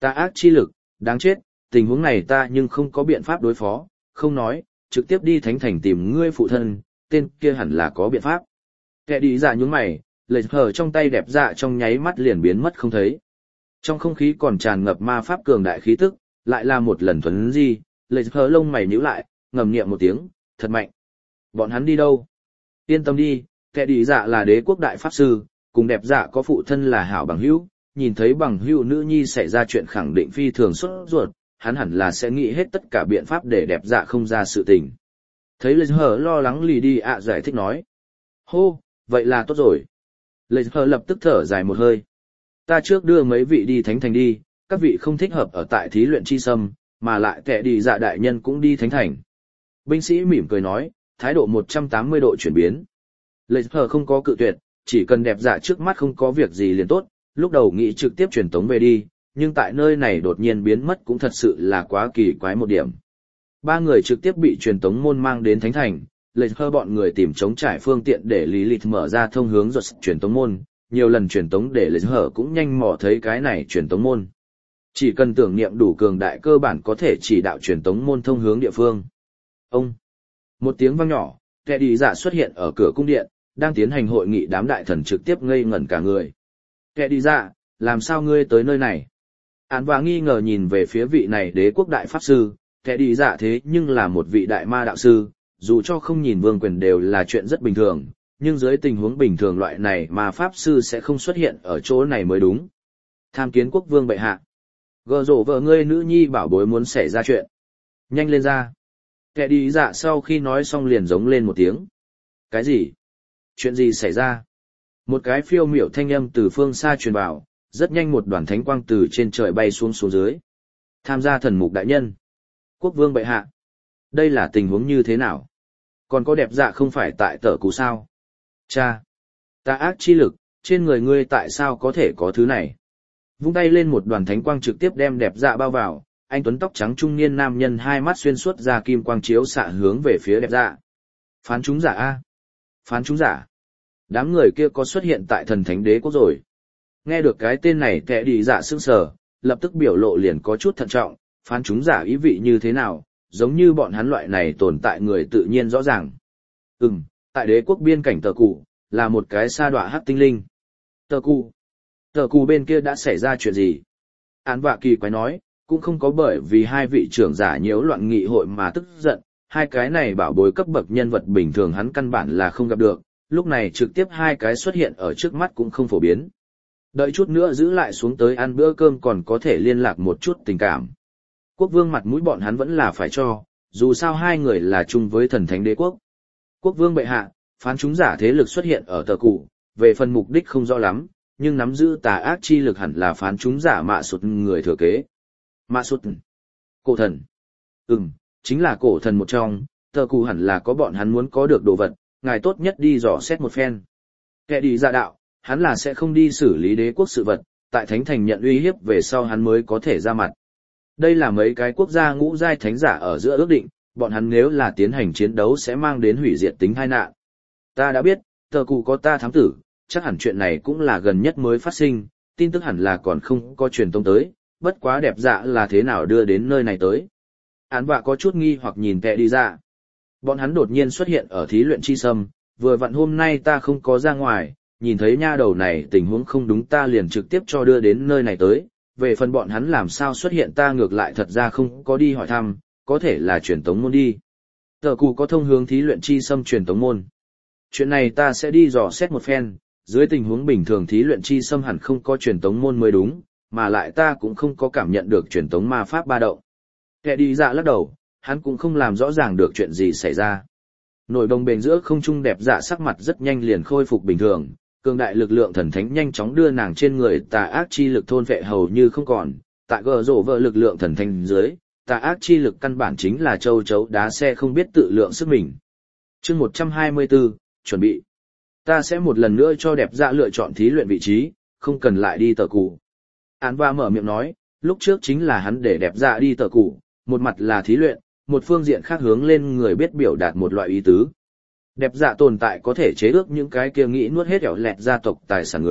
Tà ác chi lực, đáng chết, tình huống này ta nhưng không có biện pháp đối phó, không nói, trực tiếp đi thánh thành tìm ngươi phụ thân, tên kia hẳn là có biện pháp. Kẻ đi dạ nhún mày, lệch hở trong tay đẹp dạ trong nháy mắt liền biến mất không thấy. Trong không khí còn tràn ngập ma pháp cường đại khí tức, lại là một lần thuấn di, lệch hở lông mày nhíu lại, ngầm niệm một tiếng, thật mạnh. Bọn hắn đi đâu? Yên tâm đi, kẻ đi dạ là đế quốc đại pháp sư, cùng đẹp dạ có phụ thân là hảo bằng hữu, nhìn thấy bằng hữu nữ nhi xảy ra chuyện khẳng định phi thường sốt ruột, hắn hẳn là sẽ nghĩ hết tất cả biện pháp để đẹp dạ không ra sự tình. Thấy lệch hở lo lắng lì đi ạ giải thích nói. Hô, vậy là tốt rồi. Lệch hở lập tức thở dài một hơi. Ta trước đưa mấy vị đi thánh thành đi, các vị không thích hợp ở tại thí luyện chi sâm, mà lại kẻ đi dạ đại nhân cũng đi thánh thành. Binh sĩ mỉm cười nói, thái độ một trăm tám mươi độ chuyển biến. Lệch hở không có cự tuyệt, chỉ cần đẹp dạ trước mắt không có việc gì liền tốt, lúc đầu nghĩ trực tiếp truyền tống về đi, nhưng tại nơi này đột nhiên biến mất cũng thật sự là quá kỳ quái một điểm. Ba người trực tiếp bị truyền tống môn mang đến thánh thành, lệch hơ bọn người tìm chống trải phương tiện để lý lịch mở ra thông hướng ruột truyền tống môn, nhiều lần truyền tống để lệch hở cũng nhanh mò thấy cái này truyền tống môn. Chỉ cần tưởng niệm đủ cường đại cơ bản có thể chỉ đạo truyền tống môn thông hướng địa phương. Ông! Một tiếng vang nhỏ, kẻ đi dạ xuất hiện ở cửa cung điện, đang tiến hành hội nghị đám đại thần trực tiếp ngây ngẩn cả người. Kẻ đi dạ, làm sao ngươi tới nơi này? Án và nghi ngờ nhìn về phía vị này đế quốc đại pháp sư, kẻ đi dạ thế nhưng là một vị đại ma đạo sư, dù cho không nhìn vương quyền đều là chuyện rất bình thường, nhưng dưới tình huống bình thường loại này mà pháp sư sẽ không xuất hiện ở chỗ này mới đúng. Tham kiến quốc vương bệ hạ. Gờ rổ vợ ngươi nữ nhi bảo bối muốn xảy ra chuyện. Nhanh lên ra. Kẻ đi dạ sau khi nói xong liền giống lên một tiếng. Cái gì? Chuyện gì xảy ra? Một cái phiêu miểu thanh âm từ phương xa truyền vào, rất nhanh một đoàn thánh quang từ trên trời bay xuống xuống dưới. Tham gia thần mục đại nhân. Quốc vương bệ hạ. Đây là tình huống như thế nào? Còn có đẹp dạ không phải tại tở cú sao? Cha! Tà ác chi lực, trên người ngươi tại sao có thể có thứ này? Vung tay lên một đoàn thánh quang trực tiếp đem đẹp dạ bao vào, anh tuấn tóc trắng trung niên nam nhân hai mắt xuyên suốt ra kim quang chiếu xạ hướng về phía đẹp dạ. Phán chúng giả a, Phán chúng giả! Đám người kia có xuất hiện tại thần thánh đế quốc rồi. Nghe được cái tên này kẻ đi dạ sững sờ, lập tức biểu lộ liền có chút thận trọng, phán chúng giả ý vị như thế nào, giống như bọn hắn loại này tồn tại người tự nhiên rõ ràng. Ừm, tại đế quốc biên cảnh tờ cụ, là một cái sa đọa hắc tinh linh. Tờ cụ, tờ cụ bên kia đã xảy ra chuyện gì? Án vạ kỳ quái nói, cũng không có bởi vì hai vị trưởng giả nhiễu loạn nghị hội mà tức giận, hai cái này bảo bối cấp bậc nhân vật bình thường hắn căn bản là không gặp được, lúc này trực tiếp hai cái xuất hiện ở trước mắt cũng không phổ biến. Đợi chút nữa giữ lại xuống tới ăn bữa cơm còn có thể liên lạc một chút tình cảm. Quốc vương mặt mũi bọn hắn vẫn là phải cho, dù sao hai người là chung với thần thánh đế quốc. Quốc vương bệ hạ, phán chúng giả thế lực xuất hiện ở tờ cụ, về phần mục đích không rõ lắm, nhưng nắm giữ tà ác chi lực hẳn là phán chúng giả mạ sụt người thừa kế. Mạ sụt. Cổ thần. Ừm, chính là cổ thần một trong, tờ cụ hẳn là có bọn hắn muốn có được đồ vật, ngài tốt nhất đi dò xét một phen. Kẻ đi ra đạo, hắn là sẽ không đi xử lý đế quốc sự vật, tại thánh thành nhận uy hiếp về sau hắn mới có thể ra mặt. Đây là mấy cái quốc gia ngũ giai thánh giả ở giữa ước định, bọn hắn nếu là tiến hành chiến đấu sẽ mang đến hủy diệt tính tai nạn. Ta đã biết, tờ cụ có ta thám tử, chắc hẳn chuyện này cũng là gần nhất mới phát sinh, tin tức hẳn là còn không có truyền tông tới, bất quá đẹp dạ là thế nào đưa đến nơi này tới. Án vạ có chút nghi hoặc nhìn kẻ đi ra. Bọn hắn đột nhiên xuất hiện ở thí luyện chi sâm, vừa vặn hôm nay ta không có ra ngoài, nhìn thấy nha đầu này tình huống không đúng ta liền trực tiếp cho đưa đến nơi này tới, về phần bọn hắn làm sao xuất hiện ta ngược lại thật ra không có đi hỏi thăm, có thể là truyền tống môn đi. Tờ cụ có thông hướng thí luyện chi sâm truyền tống môn. Chuyện này ta sẽ đi dò xét một phen, dưới tình huống bình thường thí luyện chi sâm hẳn không có truyền tống môn mới đúng, mà lại ta cũng không có cảm nhận được truyền tống ma pháp ba động. Kẻ đi dạ lắc đầu, hắn cũng không làm rõ ràng được chuyện gì xảy ra. Nổi đồng bền giữa không trung đẹp dạ sắc mặt rất nhanh liền khôi phục bình thường, cường đại lực lượng thần thánh nhanh chóng đưa nàng trên người tà ác chi lực thôn vệ hầu như không còn, tại gờ rổ vợ lực lượng thần thánh dưới, tà ác chi lực căn bản chính là châu chấu đá xe không biết tự lượng sức mình. Chương một trăm hai mươi bốn, chuẩn bị. Ta sẽ một lần nữa cho đẹp dạ lựa chọn thí luyện vị trí, không cần lại đi tờ cụ. Án va mở miệng nói, lúc trước chính là hắn để đẹp dạ đi tờ cụ, một mặt là thí luyện, một phương diện khác hướng lên người biết biểu đạt một loại ý tứ. Đẹp dạ tồn tại có thể chế ước những cái kia nghĩ nuốt hết ẻo lẹt gia tộc tài sản người,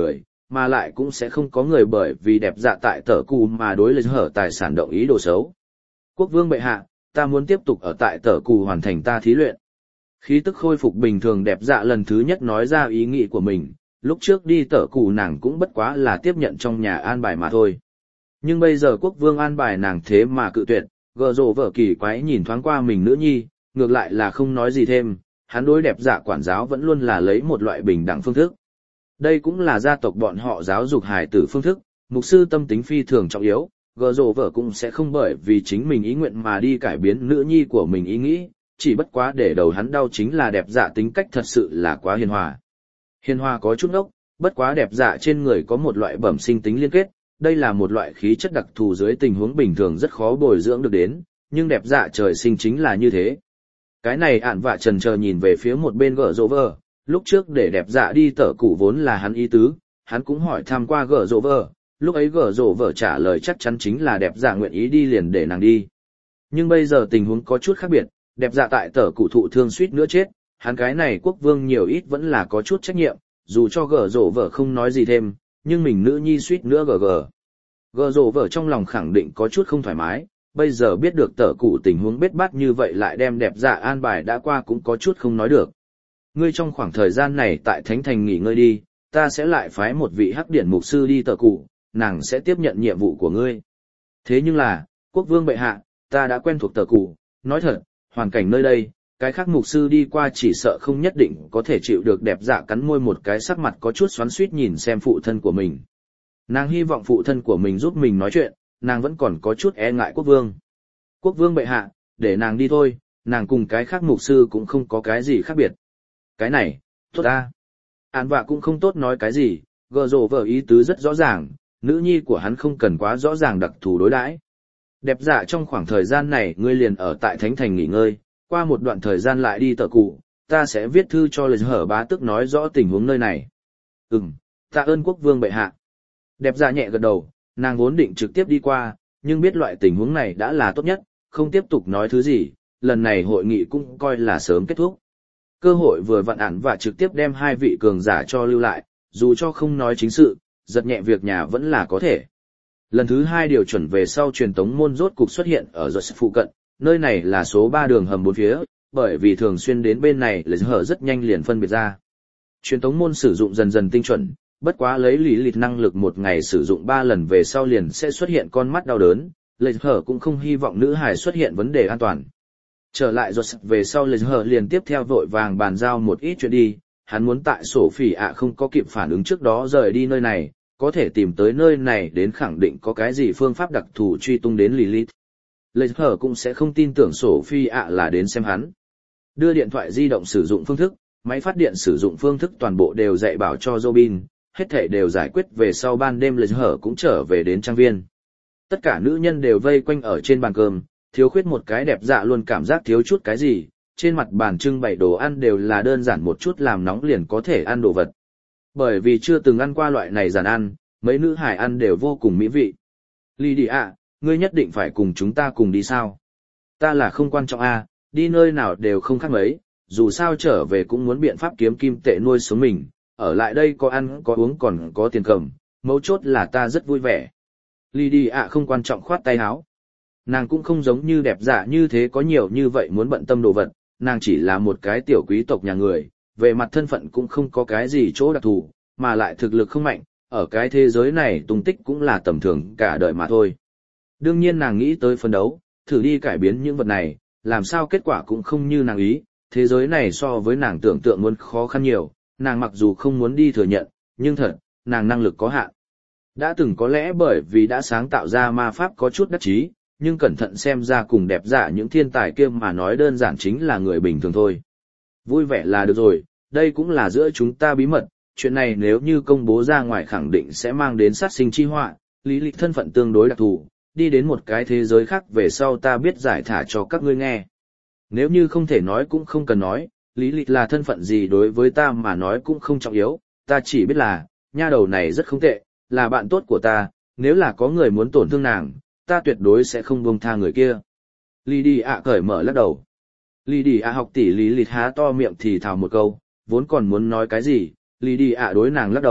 mà lại cũng sẽ không có người bởi vì đẹp dạ tại tở cụ mà đối lệch hở tài sản động ý đồ xấu. Quốc vương bệ hạ, ta muốn tiếp tục ở tại tở cụ hoàn thành ta thí luyện. Khí tức khôi phục bình thường đẹp dạ lần thứ nhất nói ra ý nghĩ của mình, lúc trước đi tở cụ nàng cũng bất quá là tiếp nhận trong nhà an bài mà thôi. Nhưng bây giờ quốc vương an bài nàng thế mà cự tuyệt, gờ rồ vợ kỳ quái nhìn thoáng qua mình nữ nhi, ngược lại là không nói gì thêm, hắn đối đẹp dạ quản giáo vẫn luôn là lấy một loại bình đẳng phương thức. Đây cũng là gia tộc bọn họ giáo dục hài tử phương thức, mục sư tâm tính phi thường trọng yếu, gờ rồ vợ cũng sẽ không bởi vì chính mình ý nguyện mà đi cải biến nữ nhi của mình ý nghĩ, chỉ bất quá để đầu hắn đau chính là đẹp dạ tính cách thật sự là quá hiền hòa. Hiền hòa có chút ngốc, bất quá đẹp dạ trên người có một loại bẩm sinh tính liên kết, đây là một loại khí chất đặc thù dưới tình huống bình thường rất khó bồi dưỡng được đến, nhưng đẹp dạ trời sinh chính là như thế. Cái này ạn vạ trần chờ nhìn về phía một bên gở rộ vờ, lúc trước để đẹp dạ đi tở cụ vốn là hắn ý tứ, hắn cũng hỏi thăm qua gở rộ vờ, lúc ấy gở rộ vờ trả lời chắc chắn chính là đẹp dạ nguyện ý đi liền để nàng đi. Nhưng bây giờ tình huống có chút khác biệt, đẹp dạ tại tở cụ thụ thương suýt nữa chết, hắn cái này quốc vương nhiều ít vẫn là có chút trách nhiệm, dù cho gở rộ vờ không nói gì thêm, nhưng mình nữ nhi suýt nữa gờ gờ. Gở rộ vờ trong lòng khẳng định có chút không thoải mái, bây giờ biết được tở cụ tình huống bết bát như vậy lại đem đẹp dạ an bài đã qua cũng có chút không nói được. Ngươi trong khoảng thời gian này tại Thánh Thành nghỉ ngơi đi, ta sẽ lại phái một vị hắc điển mục sư đi tở cụ, nàng sẽ tiếp nhận nhiệm vụ của ngươi. Thế nhưng là, quốc vương bệ hạ, ta đã quen thuộc tở cụ, nói thật, hoàn cảnh nơi đây, cái khác mục sư đi qua chỉ sợ không nhất định có thể chịu được đẹp dạ cắn môi một cái sắc mặt có chút xoắn xuýt nhìn xem phụ thân của mình. Nàng hy vọng phụ thân của mình giúp mình nói chuyện, nàng vẫn còn có chút e ngại quốc vương. Quốc vương bệ hạ, để nàng đi thôi, nàng cùng cái khác mục sư cũng không có cái gì khác biệt. Cái này, tốt ta. Án vạ cũng không tốt nói cái gì, gờ rồ vợ ý tứ rất rõ ràng, nữ nhi của hắn không cần quá rõ ràng đặc thù đối đãi. Đẹp dạ trong khoảng thời gian này ngươi liền ở tại Thánh Thành nghỉ ngơi, qua một đoạn thời gian lại đi tở cụ, ta sẽ viết thư cho lời hở bá tức nói rõ tình huống nơi này. Ừm, tạ ơn quốc vương bệ hạ. Đẹp dạ nhẹ gật đầu, nàng vốn định trực tiếp đi qua, nhưng biết loại tình huống này đã là tốt nhất, không tiếp tục nói thứ gì, lần này hội nghị cũng coi là sớm kết thúc. Cơ hội vừa vặn ản và trực tiếp đem hai vị cường giả cho lưu lại, dù cho không nói chính sự, giật nhẹ việc nhà vẫn là có thể. Lần thứ hai điều chuẩn về sau truyền tống môn rốt cục xuất hiện ở giật phụ cận, nơi này là số ba đường hầm bốn phía, bởi vì thường xuyên đến bên này là hở rất nhanh liền phân biệt ra. Truyền tống môn sử dụng dần dần tinh chuẩn, bất quá lấy lý lịch năng lực một ngày sử dụng ba lần về sau liền sẽ xuất hiện con mắt đau đớn, lệ hở cũng không hy vọng nữ hài xuất hiện vấn đề an toàn. Trở lại rồi về sau lệ hở liền tiếp theo vội vàng bàn giao một ít chuyện đi, hắn muốn tại sổ phỉ ạ không có kịp phản ứng trước đó rời đi nơi này, có thể tìm tới nơi này đến khẳng định có cái gì phương pháp đặc thù truy tung đến Lilith. Lệ hở cũng sẽ không tin tưởng sổ phi ạ là đến xem hắn. Đưa điện thoại di động sử dụng phương thức, máy phát điện sử dụng phương thức toàn bộ đều dạy bảo cho Robin, hết thể đều giải quyết về sau ban đêm lệ hở cũng trở về đến trang viên. Tất cả nữ nhân đều vây quanh ở trên bàn cơm, thiếu khuyết một cái đẹp dạ luôn cảm giác thiếu chút cái gì, trên mặt bàn trưng bày đồ ăn đều là đơn giản một chút làm nóng liền có thể ăn đồ vật. Bởi vì chưa từng ăn qua loại này giản ăn, mấy nữ hải ăn đều vô cùng mỹ vị. Lydia, ngươi nhất định phải cùng chúng ta cùng đi sao? Ta là không quan trọng a, đi nơi nào đều không khác mấy, dù sao trở về cũng muốn biện pháp kiếm kim tệ nuôi sống mình, ở lại đây có ăn có uống còn có tiền cầm, mấu chốt là ta rất vui vẻ. Lydia không quan trọng khoát tay áo. Nàng cũng không giống như đẹp dạ như thế có nhiều như vậy muốn bận tâm đồ vật, nàng chỉ là một cái tiểu quý tộc nhà người, về mặt thân phận cũng không có cái gì chỗ đặc thù, mà lại thực lực không mạnh, ở cái thế giới này tung tích cũng là tầm thường cả đời mà thôi. Đương nhiên nàng nghĩ tới phấn đấu, thử đi cải biến những vật này, làm sao kết quả cũng không như nàng ý, thế giới này so với nàng tưởng tượng muốn khó khăn nhiều, nàng mặc dù không muốn đi thừa nhận, nhưng thật, nàng năng lực có hạn. Đã từng có lẽ bởi vì đã sáng tạo ra ma pháp có chút đắc chí, nhưng cẩn thận xem ra cùng đẹp dạ những thiên tài kia mà nói đơn giản chính là người bình thường thôi. Vui vẻ là được rồi, đây cũng là giữa chúng ta bí mật, chuyện này nếu như công bố ra ngoài khẳng định sẽ mang đến sát sinh chi họa, lý lịch thân phận tương đối đặc thù, đi đến một cái thế giới khác về sau ta biết giải thả cho các ngươi nghe. Nếu như không thể nói cũng không cần nói, lý lịch là thân phận gì đối với ta mà nói cũng không trọng yếu, ta chỉ biết là, nha đầu này rất không tệ, là bạn tốt của ta, nếu là có người muốn tổn thương nàng, ta tuyệt đối sẽ không buông tha người kia. Lydia cởi mở lắc đầu. Lydia học tỷ lý lịch há to miệng thì thào một câu, vốn còn muốn nói cái gì, Lydia đối nàng lắc đầu,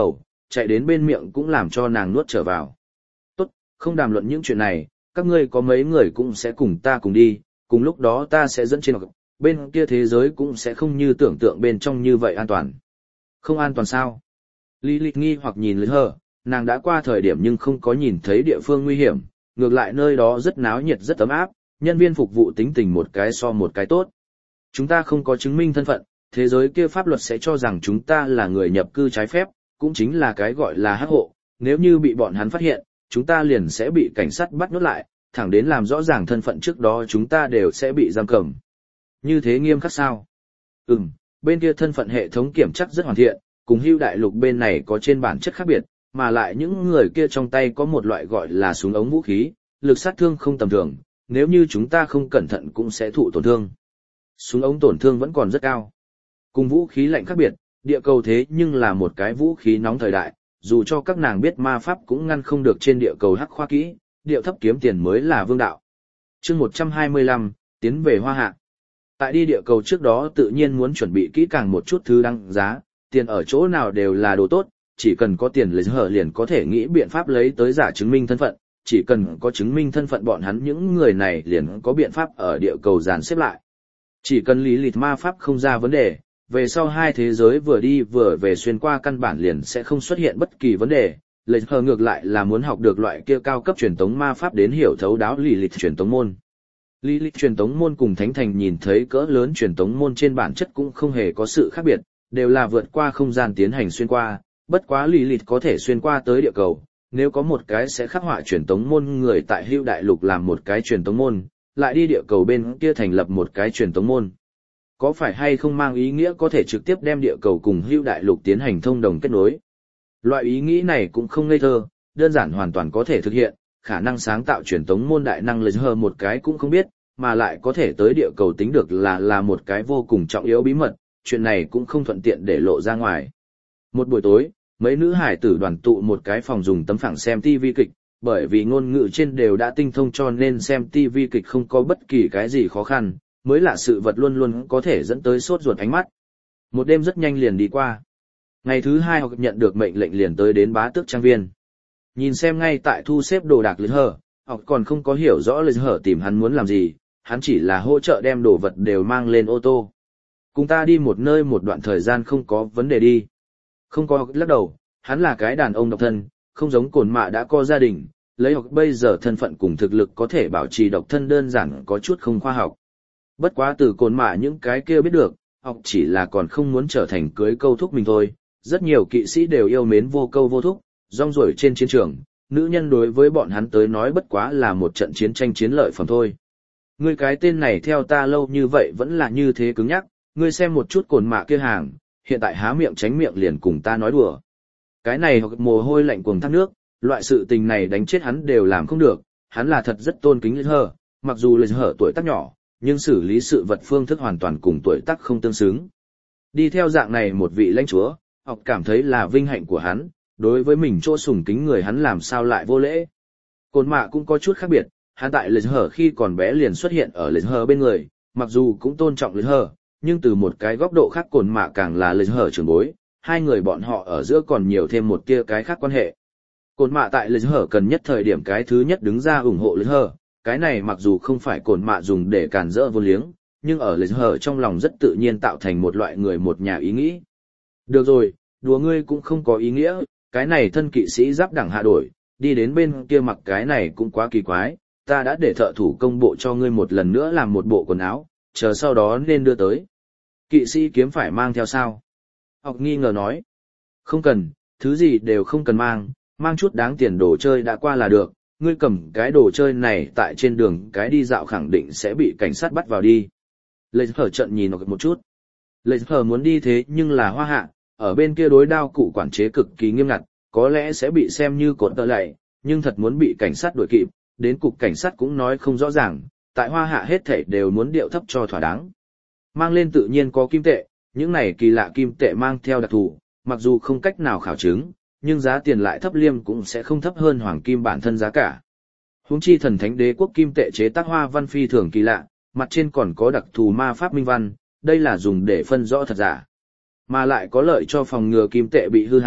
chạy đến bên miệng cũng làm cho nàng nuốt trở vào. Tốt, không đàm luận những chuyện này, các ngươi có mấy người cũng sẽ cùng ta cùng đi, cùng lúc đó ta sẽ dẫn trên bên kia thế giới cũng sẽ không như tưởng tượng bên trong như vậy an toàn. Không an toàn sao? Lilith nghi hoặc nhìn Lý Hờ, nàng đã qua thời điểm nhưng không có nhìn thấy địa phương nguy hiểm, ngược lại nơi đó rất náo nhiệt rất ấm áp, nhân viên phục vụ tính tình một cái so một cái tốt. Chúng ta không có chứng minh thân phận, thế giới kia pháp luật sẽ cho rằng chúng ta là người nhập cư trái phép, cũng chính là cái gọi là hắc hộ, nếu như bị bọn hắn phát hiện, chúng ta liền sẽ bị cảnh sát bắt nhốt lại, thẳng đến làm rõ ràng thân phận trước đó chúng ta đều sẽ bị giam cầm. Như thế nghiêm khắc sao? Ừm, bên kia thân phận hệ thống kiểm chắc rất hoàn thiện, cùng Hưu đại lục bên này có trên bản chất khác biệt, mà lại những người kia trong tay có một loại gọi là súng ống vũ khí, lực sát thương không tầm thường, nếu như chúng ta không cẩn thận cũng sẽ thụ tổn thương. Súng ống tổn thương vẫn còn rất cao. Cùng vũ khí lạnh khác biệt, địa cầu thế nhưng là một cái vũ khí nóng thời đại, dù cho các nàng biết ma pháp cũng ngăn không được trên địa cầu hắc khoa kỹ, điệu thấp kiếm tiền mới là vương đạo. Chương một trăm hai mươi lăm, tiến về Hoa Hạ. Tại đi địa cầu trước đó tự nhiên muốn chuẩn bị kỹ càng một chút thứ đăng giá, tiền ở chỗ nào đều là đồ tốt, chỉ cần có tiền lấy hở liền có thể nghĩ biện pháp lấy tới giả chứng minh thân phận, chỉ cần có chứng minh thân phận bọn hắn những người này liền có biện pháp ở địa cầu dàn xếp lại. Chỉ cần lý lịch ma pháp không ra vấn đề, về sau hai thế giới vừa đi vừa về xuyên qua căn bản liền sẽ không xuất hiện bất kỳ vấn đề. Lấy hờ ngược lại là muốn học được loại kia cao cấp truyền tống ma pháp đến hiểu thấu đáo lý lịch truyền tống môn. Lý lịch truyền tống môn cùng Thánh Thành nhìn thấy cỡ lớn truyền tống môn trên bản chất cũng không hề có sự khác biệt, đều là vượt qua không gian tiến hành xuyên qua, bất quá lý lịch có thể xuyên qua tới địa cầu, nếu có một cái sẽ khắc họa truyền tống môn người tại Hưu đại lục làm một cái truyền tống môn, lại đi địa cầu bên kia thành lập một cái truyền tống môn. Có phải hay không mang ý nghĩa có thể trực tiếp đem địa cầu cùng Hưu đại lục tiến hành thông đồng kết nối? Loại ý nghĩ này cũng không ngây thơ, đơn giản hoàn toàn có thể thực hiện, khả năng sáng tạo truyền tống môn đại năng lấy hờ một cái cũng không biết, mà lại có thể tới địa cầu tính được là là một cái vô cùng trọng yếu bí mật, chuyện này cũng không thuận tiện để lộ ra ngoài. Một buổi tối, mấy nữ hải tử đoàn tụ một cái phòng dùng tấm phẳng xem ti vi kịch, bởi vì ngôn ngữ trên đều đã tinh thông cho nên xem ti vi kịch không có bất kỳ cái gì khó khăn, mới là sự vật luôn luôn có thể dẫn tới sốt ruột ánh mắt. Một đêm rất nhanh liền đi qua. Ngày thứ hai họ nhận được mệnh lệnh liền tới đến bá tước trang viên. Nhìn xem ngay tại thu xếp đồ đạc lịch hở, họ còn không có hiểu rõ lịch hở tìm hắn muốn làm gì, hắn chỉ là hỗ trợ đem đồ vật đều mang lên ô tô. Cùng ta đi một nơi một đoạn thời gian không có vấn đề đi. Không có lắc đầu, hắn là cái đàn ông độc thân, không giống cồn mạ đã có gia đình, lấy học bây giờ thân phận cùng thực lực có thể bảo trì độc thân đơn giản có chút không khoa học. Bất quá từ cồn mạ những cái kia biết được, học chỉ là còn không muốn trở thành cưới câu thúc mình thôi. Rất nhiều kỵ sĩ đều yêu mến vô câu vô thúc, rong ruổi trên chiến trường, nữ nhân đối với bọn hắn tới nói bất quá là một trận chiến tranh chiến lợi phẩm thôi. Ngươi cái tên này theo ta lâu như vậy vẫn là như thế cứng nhắc, ngươi xem một chút cồn mạ kia hàng, hiện tại há miệng tránh miệng liền cùng ta nói đùa. Cái này hoặc mồ hôi lạnh cuồng thác nước, loại sự tình này đánh chết hắn đều làm không được, hắn là thật rất tôn kính Lê Hờ, mặc dù Lê Hờ tuổi tác nhỏ, nhưng xử lý sự vật phương thức hoàn toàn cùng tuổi tác không tương xứng. Đi theo dạng này một vị lãnh chúa, học cảm thấy là vinh hạnh của hắn, đối với mình chỗ sùng kính người hắn làm sao lại vô lễ. Cồn mạ cũng có chút khác biệt, hắn tại Lê Hờ khi còn bé liền xuất hiện ở Lê Hờ bên người, mặc dù cũng tôn trọng Lê Hờ, nhưng từ một cái góc độ khác cồn mạ càng là Lê Hờ trưởng bối, hai người bọn họ ở giữa còn nhiều thêm một tia cái khác quan hệ. Cồn mạ tại Lê Hờ cần nhất thời điểm cái thứ nhất đứng ra ủng hộ Lê Hờ, cái này mặc dù không phải cồn mạ dùng để cản rỡ vô liếng, nhưng ở Lê Hờ trong lòng rất tự nhiên tạo thành một loại người một nhà ý nghĩ. Được rồi, đùa ngươi cũng không có ý nghĩa, cái này thân kỵ sĩ giáp đẳng hạ đổi, đi đến bên kia mặc cái này cũng quá kỳ quái, ta đã để thợ thủ công bộ cho ngươi một lần nữa làm một bộ quần áo, chờ sau đó nên đưa tới. Kỵ sĩ kiếm phải mang theo sao? Học nghi ngờ nói. Không cần, thứ gì đều không cần mang, mang chút đáng tiền đồ chơi đã qua là được, ngươi cầm cái đồ chơi này tại trên đường cái đi dạo khẳng định sẽ bị cảnh sát bắt vào đi. Lê Hờ trận nhìn một chút. Lê Hờ muốn đi thế nhưng là Hoa Hạ, ở bên kia đối đao cụ quản chế cực kỳ nghiêm ngặt, có lẽ sẽ bị xem như cột tơ lạy, nhưng thật muốn bị cảnh sát đuổi kịp, đến cục cảnh sát cũng nói không rõ ràng, tại Hoa Hạ hết thảy đều muốn điệu thấp cho thỏa đáng. Mang lên tự nhiên có kim tệ, những này kỳ lạ kim tệ mang theo đặc thù, mặc dù không cách nào khảo chứng, nhưng giá tiền lại thấp liêm cũng sẽ không thấp hơn hoàng kim bản thân giá cả. Huống chi thần thánh đế quốc kim tệ chế tác hoa văn phi thường kỳ lạ, mặt trên còn có đặc thù ma pháp minh văn, đây là dùng để phân rõ thật giả. Mà lại có lợi cho phòng ngừa kim tệ bị hư hao,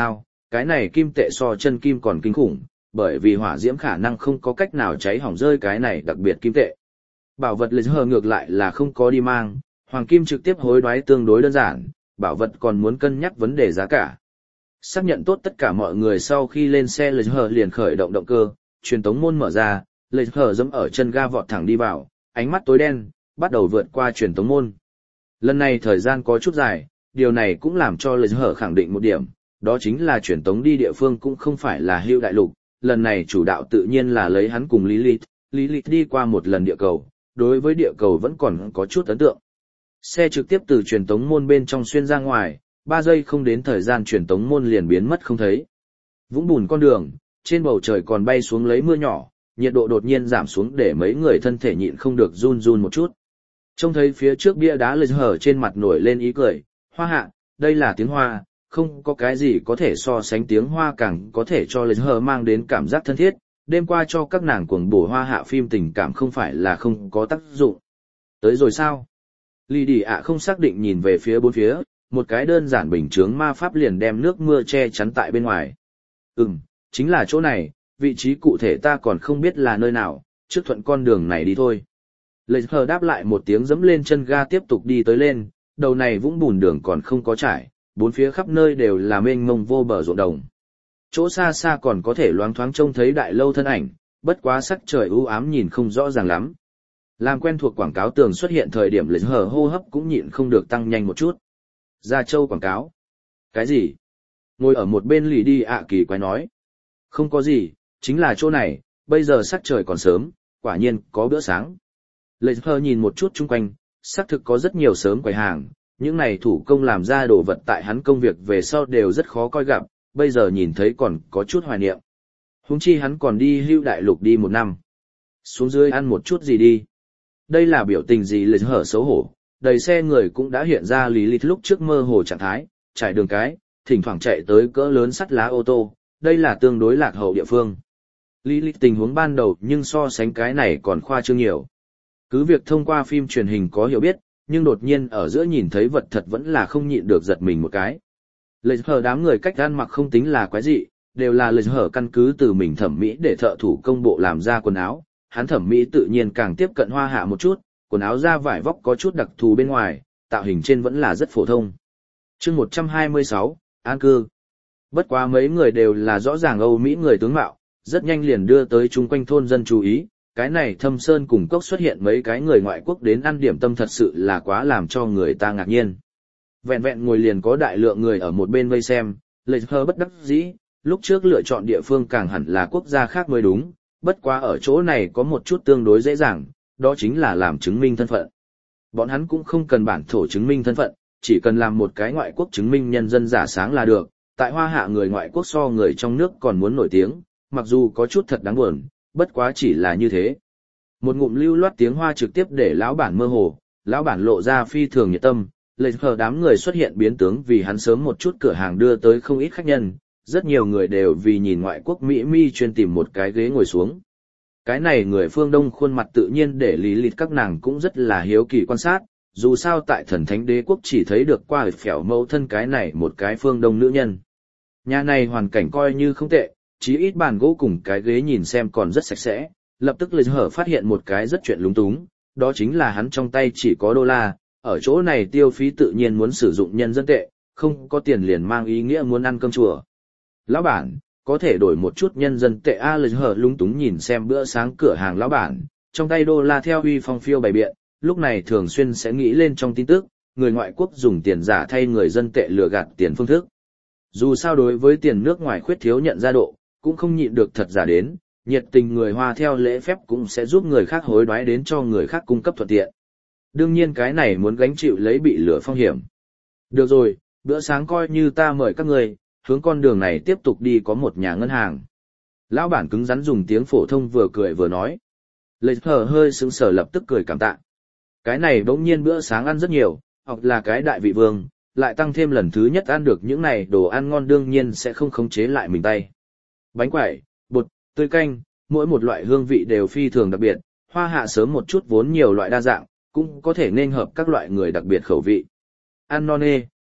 cái này kim tệ so chân kim còn kinh khủng, bởi vì hỏa diễm khả năng không có cách nào cháy hỏng rơi cái này đặc biệt kim tệ. Bảo vật lịch hờ ngược lại là không có đi mang, hoàng kim trực tiếp hối đoái tương đối đơn giản, bảo vật còn muốn cân nhắc vấn đề giá cả. Xác nhận tốt tất cả mọi người sau khi lên xe lịch hờ liền khởi động động cơ, truyền tống môn mở ra, lịch hờ dẫm ở chân ga vọt thẳng đi vào, ánh mắt tối đen, bắt đầu vượt qua truyền tống môn. Lần này thời gian có chút dài, điều này cũng làm cho lịch hờ khẳng định một điểm, đó chính là truyền tống đi địa phương cũng không phải là Hưu Đại Lục, lần này chủ đạo tự nhiên là lấy hắn cùng Lilith, Lilith đi qua một lần địa cầu, đối với địa cầu vẫn còn có chút ấn tượng. Xe trực tiếp từ truyền tống môn bên trong xuyên ra ngoài, ba giây không đến thời gian truyền tống môn liền biến mất không thấy. Vũng bùn con đường, trên bầu trời còn bay xuống lấy mưa nhỏ, nhiệt độ đột nhiên giảm xuống để mấy người thân thể nhịn không được run run một chút. Trông thấy phía trước bia đá lệch hở trên mặt nổi lên ý cười, Hoa Hạ, đây là tiếng Hoa, không có cái gì có thể so sánh tiếng Hoa càng có thể cho lệch hở mang đến cảm giác thân thiết, đêm qua cho các nàng cuồng bổ Hoa Hạ phim tình cảm không phải là không có tác dụng. Tới rồi sao? Lì Đi ạ không xác định nhìn về phía bốn phía, một cái đơn giản bình chướng ma pháp liền đem nước mưa che chắn tại bên ngoài. Ừm, chính là chỗ này, vị trí cụ thể ta còn không biết là nơi nào, trước thuận con đường này đi thôi. Lệch hờ đáp lại một tiếng dẫm lên chân ga tiếp tục đi tới lên, đầu này vũng bùn đường còn không có trải, bốn phía khắp nơi đều là mênh mông vô bờ ruộng đồng. Chỗ xa xa còn có thể loáng thoáng trông thấy đại lâu thân ảnh, bất quá sắc trời u ám nhìn không rõ ràng lắm. Làm quen thuộc quảng cáo tường xuất hiện thời điểm lệch hờ hô hấp cũng nhịn không được tăng nhanh một chút. Gia Châu quảng cáo. Cái gì? Ngồi ở một bên lì đi ạ kỳ quái nói. Không có gì, chính là chỗ này, bây giờ sắc trời còn sớm, quả nhiên có bữa sáng. Lệch hờ nhìn một chút chung quanh, xác thực có rất nhiều sớm quầy hàng, những này thủ công làm ra đồ vật tại hắn công việc về sau đều rất khó coi gặp, bây giờ nhìn thấy còn có chút hoài niệm. Huống chi hắn còn đi Hưu Đại Lục đi một năm. Xuống dưới ăn một chút gì đi. Đây là biểu tình gì lệch hở xấu hổ, đầy xe người cũng đã hiện ra lý lịch lúc trước mơ hồ trạng thái, trải đường cái, thỉnh thoảng chạy tới cỡ lớn sắt lá ô tô, đây là tương đối lạc hậu địa phương. Lý lịch tình huống ban đầu nhưng so sánh cái này còn khoa trương nhiều. Cứ việc thông qua phim truyền hình có hiểu biết, nhưng đột nhiên ở giữa nhìn thấy vật thật vẫn là không nhịn được giật mình một cái. Lệch hở đám người cách ăn mặc không tính là quái dị, đều là lệch hở căn cứ từ mình thẩm mỹ để thợ thủ công bộ làm ra quần áo, hắn thẩm mỹ tự nhiên càng tiếp cận Hoa Hạ một chút, quần áo da vải vóc có chút đặc thù bên ngoài, tạo hình trên vẫn là rất phổ thông. Chương một trăm hai mươi sáu, An cư. Bất quá mấy người đều là rõ ràng Âu Mỹ người tướng mạo, rất nhanh liền đưa tới chung quanh thôn dân chú ý, cái này Thâm Sơn cùng cốc xuất hiện mấy cái người ngoại quốc đến ăn điểm tâm thật sự là quá làm cho người ta ngạc nhiên. Vẹn vẹn ngồi liền có đại lượng người ở một bên vây xem, lệch hờ bất đắc dĩ, lúc trước lựa chọn địa phương càng hẳn là quốc gia khác mới đúng, bất quá ở chỗ này có một chút tương đối dễ dàng, đó chính là làm chứng minh thân phận. Bọn hắn cũng không cần bản thổ chứng minh thân phận, chỉ cần làm một cái ngoại quốc chứng minh nhân dân giả sáng là được, tại Hoa Hạ người ngoại quốc so người trong nước còn muốn nổi tiếng, mặc dù có chút thật đáng buồn, bất quá chỉ là như thế. Một ngụm lưu loát tiếng Hoa trực tiếp để lão bản mơ hồ, lão bản lộ ra phi thường nhiệt tâm, lệch hờ đám người xuất hiện biến tướng vì hắn sớm một chút cửa hàng đưa tới không ít khách nhân, rất nhiều người đều vì nhìn ngoại quốc Mỹ mi chuyên tìm một cái ghế ngồi xuống. Cái này người phương Đông khuôn mặt tự nhiên để lý lịch các nàng cũng rất là hiếu kỳ quan sát, dù sao tại thần thánh đế quốc chỉ thấy được qua phèo mẫu thân cái này một cái phương Đông nữ nhân. Nhà này hoàn cảnh coi như không tệ, chí ít bàn gỗ cùng cái ghế nhìn xem còn rất sạch sẽ, lập tức lệch hở phát hiện một cái rất chuyện lúng túng, đó chính là hắn trong tay chỉ có đô la, ở chỗ này tiêu phí tự nhiên muốn sử dụng nhân dân tệ, không có tiền liền mang ý nghĩa muốn ăn cơm chùa. Lão bản, có thể đổi một chút nhân dân tệ a lệch hở lúng túng nhìn xem bữa sáng cửa hàng lão bản, trong tay đô la theo uy phong phiêu bày biện, lúc này thường xuyên sẽ nghĩ lên trong tin tức, người ngoại quốc dùng tiền giả thay người dân tệ lừa gạt tiền phương thức. Dù sao đối với tiền nước ngoài khuyết thiếu nhận ra độ, cũng không nhịn được thật giả đến, nhiệt tình người Hoa theo lễ phép cũng sẽ giúp người khác hối đoái đến cho người khác cung cấp thuận tiện. Đương nhiên cái này muốn gánh chịu lấy bị lừa phong hiểm. Được rồi, bữa sáng coi như ta mời các người, hướng con đường này tiếp tục đi có một nhà ngân hàng. Lão bản cứng rắn dùng tiếng phổ thông vừa cười vừa nói. Lệch hở hơi sững sờ lập tức cười cảm tạ. Cái này bỗng nhiên bữa sáng ăn rất nhiều, hoặc là cái đại vị vương, lại tăng thêm lần thứ nhất ăn được những này đồ ăn ngon đương nhiên sẽ không khống chế lại mình tay. Bánh quẩy, bột, tươi canh, mỗi một loại hương vị đều phi thường đặc biệt, Hoa Hạ sớm một chút vốn nhiều loại đa dạng, cũng có thể nên hợp các loại người đặc biệt khẩu vị. Ăn no nê,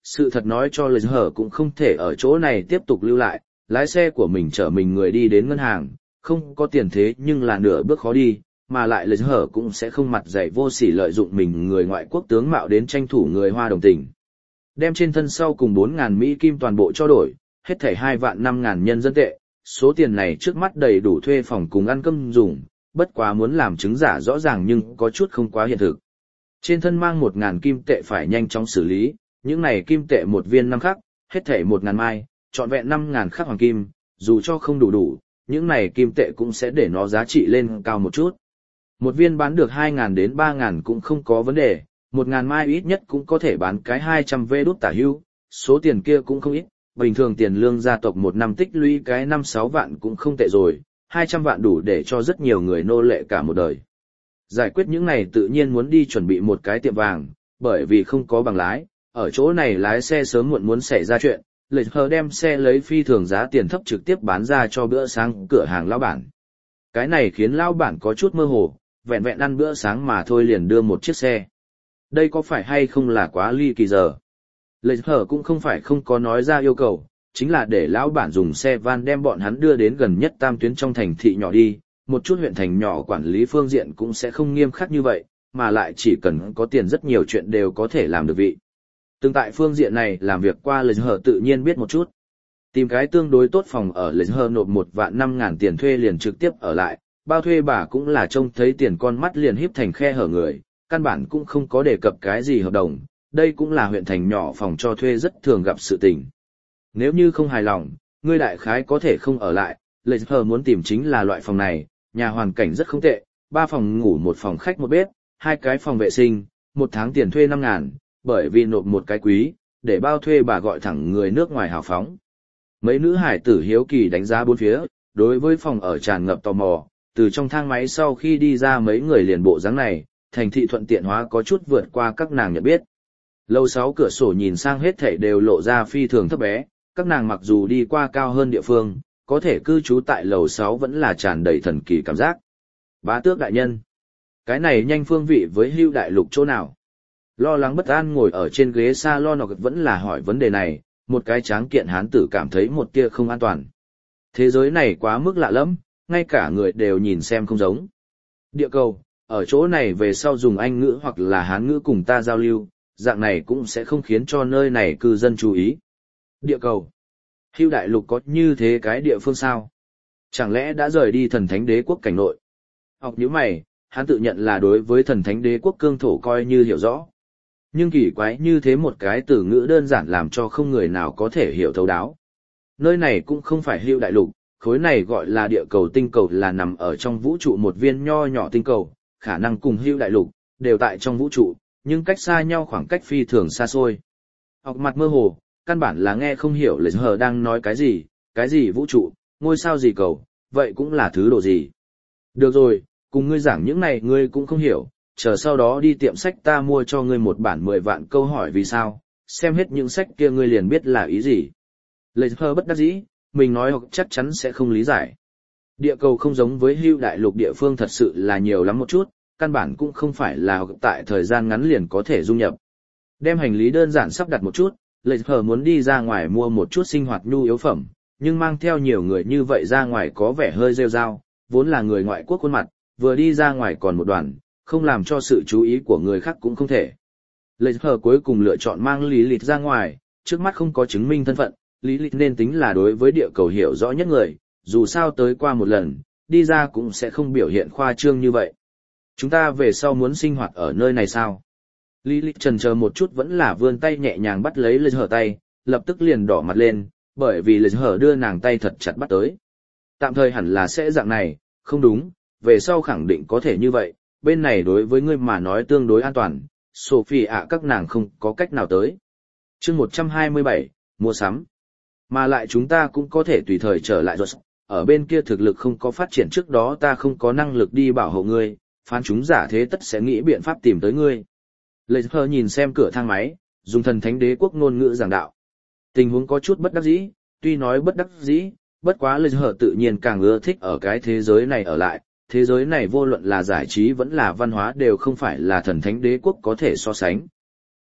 Sự thật nói cho lời hở cũng không thể ở chỗ này tiếp tục lưu lại, lái xe của mình chở mình người đi đến ngân hàng, không có tiền thế nhưng là nửa bước khó đi, mà lại lời hở cũng sẽ không mặt dày vô sỉ lợi dụng mình người ngoại quốc tướng mạo đến tranh thủ người Hoa đồng tình. Đem trên thân sau cùng bốn ngàn Mỹ Kim toàn bộ cho đổi, hết thảy hai vạn năm ngàn nhân dân tệ, số tiền này trước mắt đầy đủ thuê phòng cùng ăn cơm dùng, bất quá muốn làm chứng giả rõ ràng nhưng có chút không quá hiện thực. Trên thân mang một ngàn kim tệ phải nhanh chóng xử lý, những này kim tệ một viên năm khắc, hết thảy một ngàn mai, trọn vẹn năm ngàn khắc hoàng kim, dù cho không đủ đủ, những này kim tệ cũng sẽ để nó giá trị lên cao một chút. Một viên bán được hai ngàn đến ba ngàn cũng không có vấn đề, một ngàn mai ít nhất cũng có thể bán cái hai trăm vê đút tả hưu, số tiền kia cũng không ít, bình thường tiền lương gia tộc một năm tích lũy cái năm sáu vạn cũng không tệ rồi, hai trăm vạn đủ để cho rất nhiều người nô lệ cả một đời. Giải quyết những này tự nhiên muốn đi chuẩn bị một cái tiệm vàng, bởi vì không có bằng lái, ở chỗ này lái xe sớm muộn muốn xảy ra chuyện, Lệ Hờ đem xe lấy phi thường giá tiền thấp trực tiếp bán ra cho bữa sáng cửa hàng lão bản. Cái này khiến lão bản có chút mơ hồ, vẹn vẹn ăn bữa sáng mà thôi liền đưa một chiếc xe. Đây có phải hay không là quá ly kỳ giờ? Lệ Hờ cũng không phải không có nói ra yêu cầu, chính là để lão bản dùng xe van đem bọn hắn đưa đến gần nhất tam tuyến trong thành thị nhỏ đi, một chút huyện thành nhỏ quản lý phương diện cũng sẽ không nghiêm khắc như vậy, mà lại chỉ cần có tiền rất nhiều chuyện đều có thể làm được vị. Từng tại phương diện này làm việc qua Lệ Hờ tự nhiên biết một chút. Tìm cái tương đối tốt phòng ở Lệ Hờ nộp một vạn năm ngàn tiền thuê liền trực tiếp ở lại, bao thuê bà cũng là trông thấy tiền con mắt liền híp thành khe hở người, căn bản cũng không có đề cập cái gì hợp đồng, đây cũng là huyện thành nhỏ phòng cho thuê rất thường gặp sự tình. Nếu như không hài lòng, ngươi đại khái có thể không ở lại, Lệ Hờ muốn tìm chính là loại phòng này, nhà hoàn cảnh rất không tệ, ba phòng ngủ một phòng khách một bếp, hai cái phòng vệ sinh, một tháng tiền thuê năm ngàn, bởi vì nộp một cái quý, để bao thuê bà gọi thẳng người nước ngoài hào phóng. Mấy nữ hải tử hiếu kỳ đánh giá bốn phía, đối với phòng ở tràn ngập tò mò, từ trong thang máy sau khi đi ra mấy người liền bộ dáng này, thành thị thuận tiện hóa có chút vượt qua các nàng nhận biết. Lầu sáu cửa sổ nhìn sang hết thảy đều lộ ra phi thường thấp bé, các nàng mặc dù đi qua cao hơn địa phương, có thể cư trú tại lầu sáu vẫn là tràn đầy thần kỳ cảm giác. Bá tước đại nhân, cái này nhanh phương vị với Hưu đại lục chỗ nào? Lo lắng bất an ngồi ở trên ghế salon vẫn là hỏi vấn đề này, một cái tráng kiện hán tử cảm thấy một tia không an toàn. Thế giới này quá mức lạ lẫm, ngay cả người đều nhìn xem không giống. Địa cầu, ở chỗ này về sau dùng Anh ngữ hoặc là Hán ngữ cùng ta giao lưu, dạng này cũng sẽ không khiến cho nơi này cư dân chú ý. Địa cầu, Hưu đại lục có như thế cái địa phương sao? Chẳng lẽ đã rời đi thần thánh đế quốc cảnh nội? Học như mày, hắn tự nhận là đối với thần thánh đế quốc cương thổ coi như hiểu rõ. Nhưng kỳ quái như thế một cái từ ngữ đơn giản làm cho không người nào có thể hiểu thấu đáo. Nơi này cũng không phải Hưu đại lục, khối này gọi là địa cầu tinh cầu là nằm ở trong vũ trụ một viên nho nhỏ tinh cầu, khả năng cùng Hưu đại lục, đều tại trong vũ trụ, nhưng cách xa nhau khoảng cách phi thường xa xôi. Học mặt mơ hồ, căn bản là nghe không hiểu Lệ Hờ đang nói cái gì, cái gì vũ trụ, ngôi sao gì cầu, vậy cũng là thứ đồ gì. Được rồi, cùng ngươi giảng những này ngươi cũng không hiểu, chờ sau đó đi tiệm sách ta mua cho ngươi một bản mười vạn câu hỏi vì sao, xem hết những sách kia ngươi liền biết là ý gì. Lệ Hờ bất đắc dĩ, mình nói hoặc chắc chắn sẽ không lý giải. Địa cầu không giống với Hưu đại lục địa phương thật sự là nhiều lắm một chút, căn bản cũng không phải là tại thời gian ngắn liền có thể dung nhập. Đem hành lý đơn giản sắp đặt một chút, Lệ Hờ muốn đi ra ngoài mua một chút sinh hoạt nhu yếu phẩm, nhưng mang theo nhiều người như vậy ra ngoài có vẻ hơi rêu rao, vốn là người ngoại quốc khuôn mặt, vừa đi ra ngoài còn một đoàn, không làm cho sự chú ý của người khác cũng không thể. Lệ Hờ cuối cùng lựa chọn mang Lý Lịch ra ngoài, trước mắt không có chứng minh thân phận, Lý Lịch nên tính là đối với địa cầu hiểu rõ nhất người, dù sao tới qua một lần, đi ra cũng sẽ không biểu hiện khoa trương như vậy. Chúng ta về sau muốn sinh hoạt ở nơi này sao? Lý Lịch chần chờ một chút vẫn là vươn tay nhẹ nhàng bắt lấy Lệ Hờ tay, lập tức liền đỏ mặt lên, bởi vì Lệ Hờ đưa nàng tay thật chặt bắt tới. Tạm thời hẳn là sẽ dạng này, không đúng, về sau khẳng định có thể như vậy, bên này đối với ngươi mà nói tương đối an toàn, Sophie ạ các nàng không có cách nào tới. Chương một trăm hai mươi bảy, mua sắm. Mà lại chúng ta cũng có thể tùy thời trở lại rồi, ở bên kia thực lực không có phát triển trước đó ta không có năng lực đi bảo hộ ngươi, phán chúng giả thế tất sẽ nghĩ biện pháp tìm tới ngươi. Lệ Hờ nhìn xem cửa thang máy, dùng thần thánh đế quốc ngôn ngữ giảng đạo. Tình huống có chút bất đắc dĩ, tuy nói bất đắc dĩ, bất quá Lệ Hờ tự nhiên càng ưa thích ở cái thế giới này ở lại, thế giới này vô luận là giải trí vẫn là văn hóa đều không phải là thần thánh đế quốc có thể so sánh.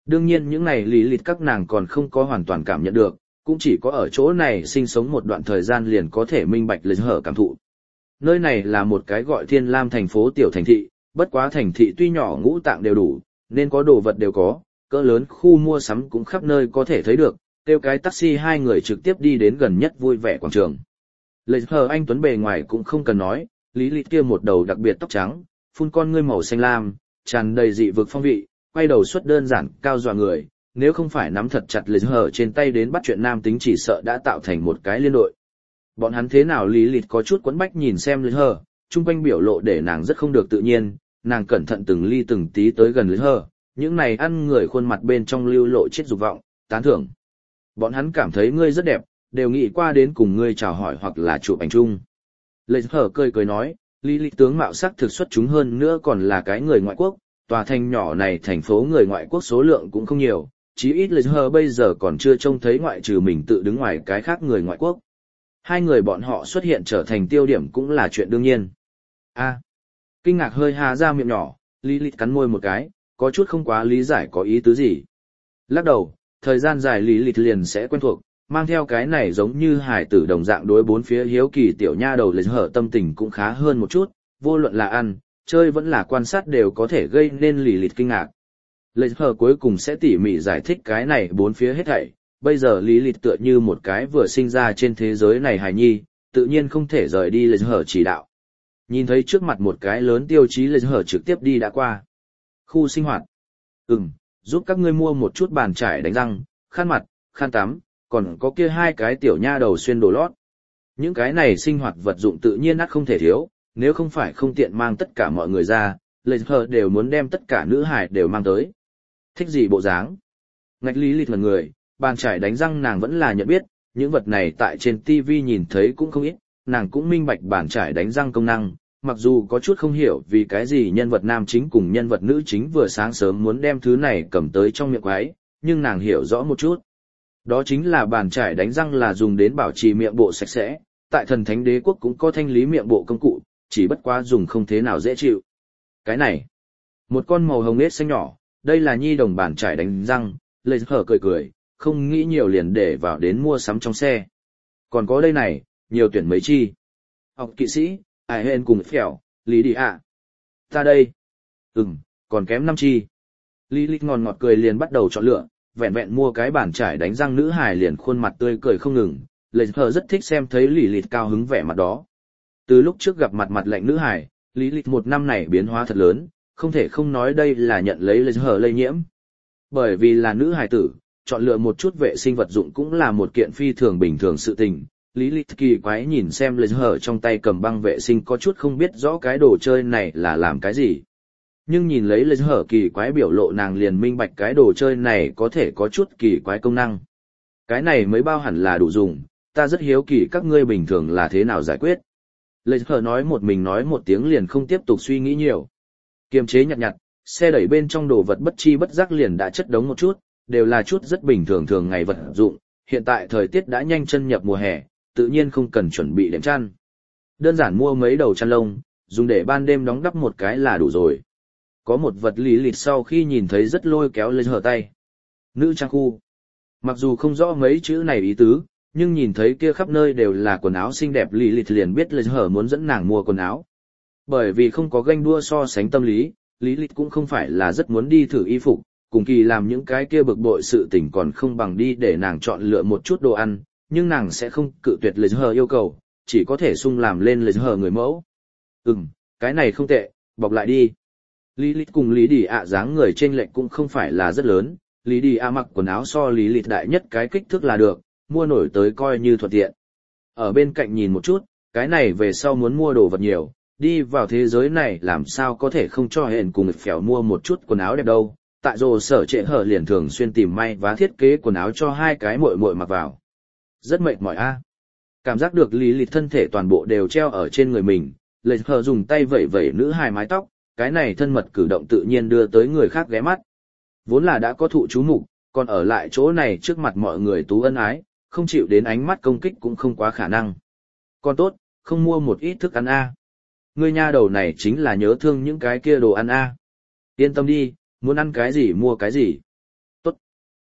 Đương nhiên những này lý lịch các nàng còn không có hoàn toàn cảm nhận được, cũng chỉ có ở chỗ này sinh sống một đoạn thời gian liền có thể minh bạch lịch hở cảm thụ. Nơi này là một cái gọi Thiên Lam thành phố tiểu thành thị, bất quá thành thị tuy nhỏ ngũ tạng đều đủ, nên có đồ vật đều có, cỡ lớn khu mua sắm cũng khắp nơi có thể thấy được, kêu cái taxi hai người trực tiếp đi đến gần nhất vui vẻ quảng trường. Lịch hở anh tuấn bề ngoài cũng không cần nói, lý lịch kia một đầu đặc biệt tóc trắng, phun con ngươi màu xanh lam, tràn đầy dị vực phong vị, quay đầu xuất đơn giản, cao dọa người, nếu không phải nắm thật chặt lịch hở trên tay đến bắt chuyện nam tính chỉ sợ đã tạo thành một cái liên đội. Bọn hắn thế nào lý lịch có chút quấn bách nhìn xem lịch hở, chung quanh biểu lộ để nàng rất không được tự nhiên, nàng cẩn thận từng ly từng tí tới gần lịch hở, những này ăn người khuôn mặt bên trong lưu lộ chết dục vọng, tán thưởng. Bọn hắn cảm thấy ngươi rất đẹp, đều nghĩ qua đến cùng ngươi chào hỏi hoặc là chụp ảnh chung. Lịch hở cười cười nói, lý lịch tướng mạo sắc thực xuất chúng hơn nữa còn là cái người ngoại quốc, tòa thành nhỏ này thành phố người ngoại quốc số lượng cũng không nhiều, chí ít lịch hở bây giờ còn chưa trông thấy ngoại trừ mình tự đứng ngoài cái khác người ngoại quốc. Hai người bọn họ xuất hiện trở thành tiêu điểm cũng là chuyện đương nhiên. A, kinh ngạc hơi há ra miệng nhỏ, lý lịch cắn môi một cái, có chút không quá lý giải có ý tứ gì. Lắc đầu, thời gian dài lý lịch liền sẽ quen thuộc, mang theo cái này giống như hải tử đồng dạng đối bốn phía hiếu kỳ tiểu nha đầu lịch hở tâm tình cũng khá hơn một chút, vô luận là ăn, chơi vẫn là quan sát đều có thể gây nên lý lịch kinh ngạc. Lịch hở cuối cùng sẽ tỉ mỉ giải thích cái này bốn phía hết thảy, bây giờ lý lịch tựa như một cái vừa sinh ra trên thế giới này hài nhi, tự nhiên không thể rời đi lịch hở chỉ đạo. Nhìn thấy trước mặt một cái lớn tiêu chí lịch hở trực tiếp đi đã qua. Khu sinh hoạt. Ừm, giúp các ngươi mua một chút bàn chải đánh răng, khăn mặt, khăn tắm, còn có kia hai cái tiểu nha đầu xuyên đồ lót. Những cái này sinh hoạt vật dụng tự nhiên ắt không thể thiếu, nếu không phải không tiện mang tất cả mọi người ra, lịch hở đều muốn đem tất cả nữ hài đều mang tới. Thích gì bộ dáng? Ngạch lý lịch là người, bàn chải đánh răng nàng vẫn là nhận biết, những vật này tại trên ti vi nhìn thấy cũng không ít, nàng cũng minh bạch bàn chải đánh răng công năng, mặc dù có chút không hiểu vì cái gì nhân vật nam chính cùng nhân vật nữ chính vừa sáng sớm muốn đem thứ này cầm tới trong miệng quái, nhưng nàng hiểu rõ một chút. Đó chính là bàn chải đánh răng là dùng đến bảo trì miệng bộ sạch sẽ, tại thần thánh đế quốc cũng có thanh lý miệng bộ công cụ, chỉ bất quá dùng không thế nào dễ chịu. Cái này, một con màu hồng nết xanh nhỏ, đây là nhi đồng bàn chải đánh răng, lê hở cười cười, không nghĩ nhiều liền để vào đến mua sắm trong xe. Còn có đây này, nhiều tuyển mấy chi. Học kỵ sĩ, ai hên cùng phèo, lý đi ạ. Ta đây. Ừm, còn kém năm chi. Lý lịch ngọt ngọt cười liền bắt đầu chọn lựa, vẹn vẹn mua cái bàn chải đánh răng nữ hài liền khuôn mặt tươi cười không ngừng, lê hở rất thích xem thấy lý lịch cao hứng vẻ mặt đó. Từ lúc trước gặp mặt mặt lạnh nữ hài, lý lịch một năm này biến hóa thật lớn, không thể không nói đây là nhận lấy lê hở lây nhiễm. Bởi vì là nữ hài tử, chọn lựa một chút vệ sinh vật dụng cũng là một kiện phi thường bình thường sự tình. Lý lịch kỳ quái nhìn xem lê hở trong tay cầm băng vệ sinh có chút không biết rõ cái đồ chơi này là làm cái gì. Nhưng nhìn lấy lê hở kỳ quái biểu lộ nàng liền minh bạch cái đồ chơi này có thể có chút kỳ quái công năng. Cái này mới bao hẳn là đủ dùng, ta rất hiếu kỳ các ngươi bình thường là thế nào giải quyết. Lê hở nói một mình nói một tiếng liền không tiếp tục suy nghĩ nhiều. Kiềm chế nhặt nhặt, xe đẩy bên trong đồ vật bất chi bất giác liền đã chất đống một chút, đều là chút rất bình thường thường ngày vật dụng, hiện tại thời tiết đã nhanh chân nhập mùa hè, tự nhiên không cần chuẩn bị đệm chăn. Đơn giản mua mấy đầu chăn lông, dùng để ban đêm đóng đắp một cái là đủ rồi. Có một vật lý lịch sau khi nhìn thấy rất lôi kéo lên hở tay. Nữ trang khu. Mặc dù không rõ mấy chữ này ý tứ, nhưng nhìn thấy kia khắp nơi đều là quần áo xinh đẹp lý lịch liền biết lên hở muốn dẫn nàng mua quần áo. Bởi vì không có ganh đua so sánh tâm lý, lý lịch cũng không phải là rất muốn đi thử y phục, cùng kỳ làm những cái kia bực bội sự tình còn không bằng đi để nàng chọn lựa một chút đồ ăn, nhưng nàng sẽ không cự tuyệt lê hờ yêu cầu, chỉ có thể sung làm lên lê hờ người mẫu. Ừm, cái này không tệ, bọc lại đi. Lý lịch cùng Lý Đi ạ dáng người trên lệch cũng không phải là rất lớn, Lý Đi ạ mặc quần áo so Lý lịch đại nhất cái kích thước là được, mua nổi tới coi như thuận tiện. Ở bên cạnh nhìn một chút, cái này về sau muốn mua đồ vật nhiều, đi vào thế giới này làm sao có thể không cho hẹn cùng phèo mua một chút quần áo đẹp đâu. Tại rồ sở trệ hở liền thường xuyên tìm may và thiết kế quần áo cho hai cái muội muội mặc vào. Rất mệt mỏi a. Cảm giác được lý lịch thân thể toàn bộ đều treo ở trên người mình, lệ hở dùng tay vẩy vẩy nữ hài mái tóc, cái này thân mật cử động tự nhiên đưa tới người khác ghé mắt. Vốn là đã có thụ chú mục, còn ở lại chỗ này trước mặt mọi người tú ân ái, không chịu đến ánh mắt công kích cũng không quá khả năng. Còn tốt, không mua một ít thức ăn a. Ngươi nha đầu này chính là nhớ thương những cái kia đồ ăn a. Yên tâm đi, muốn ăn cái gì mua cái gì.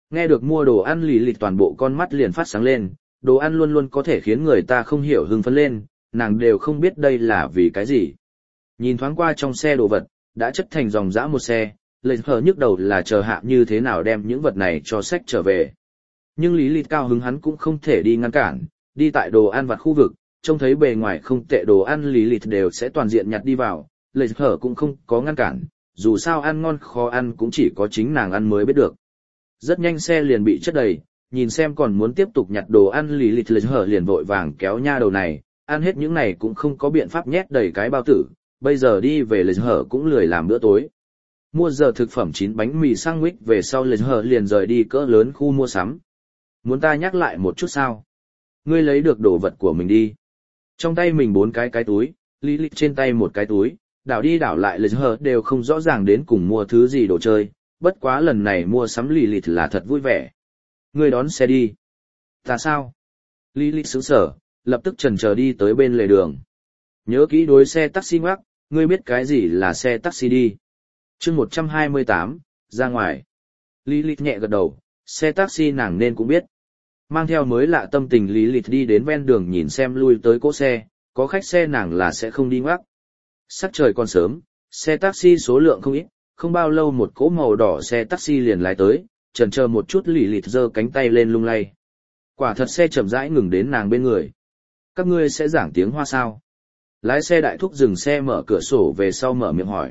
Nghe được mua đồ ăn lì lịt toàn bộ con mắt liền phát sáng lên, đồ ăn luôn luôn có thể khiến người ta không hiểu hưng phấn lên, nàng đều không biết đây là vì cái gì. Nhìn thoáng qua trong xe đồ vật, đã chất thành dòng dã một xe, lệch hờ nhức đầu là chờ hạ như thế nào đem những vật này cho sách trở về. Nhưng lý lịt cao hứng hắn cũng không thể đi ngăn cản, đi tại đồ ăn vặt khu vực, trông thấy bề ngoài không tệ đồ ăn lý lịt đều sẽ toàn diện nhặt đi vào, lệch hờ cũng không có ngăn cản, dù sao ăn ngon khó ăn cũng chỉ có chính nàng ăn mới biết được. Rất nhanh xe liền bị chất đầy, nhìn xem còn muốn tiếp tục nhặt đồ ăn lý lịt lệch hờ liền vội vàng kéo nha đầu này, ăn hết những này cũng không có biện pháp nhét đầy cái bao tử, bây giờ đi về lệch hờ cũng lười làm bữa tối. Mua giờ thực phẩm chín bánh mì sandwich về sau lệch hờ liền rời đi cỡ lớn khu mua sắm. Muốn ta nhắc lại một chút sao? Ngươi lấy được đồ vật của mình đi. Trong tay mình bốn cái cái túi, lý lịch trên tay một cái túi, đảo đi đảo lại lệch hờ đều không rõ ràng đến cùng mua thứ gì đồ chơi, bất quá lần này mua sắm lý lịch là thật vui vẻ. Ngươi đón xe đi. Ta sao? Lý lịch sững sờ, lập tức chần chờ đi tới bên lề đường. Nhớ kỹ đối xe taxi ngoắc, ngươi biết cái gì là xe taxi đi. Chương một trăm hai mươi tám, ra ngoài. Lý lịch nhẹ gật đầu, xe taxi nàng nên cũng biết. Mang theo mới lạ tâm tình lý lịch đi đến ven đường nhìn xem lui tới cỗ xe, có khách xe nàng là sẽ không đi ngoắc. Sắc trời còn sớm, xe taxi số lượng không ít, không bao lâu một cỗ màu đỏ xe taxi liền lái tới, chần chờ một chút lý lịch giơ cánh tay lên lung lay. Quả thật xe chậm rãi ngừng đến nàng bên người. Các ngươi sẽ giảng tiếng Hoa sao? Lái xe đại thúc dừng xe mở cửa sổ về sau mở miệng hỏi.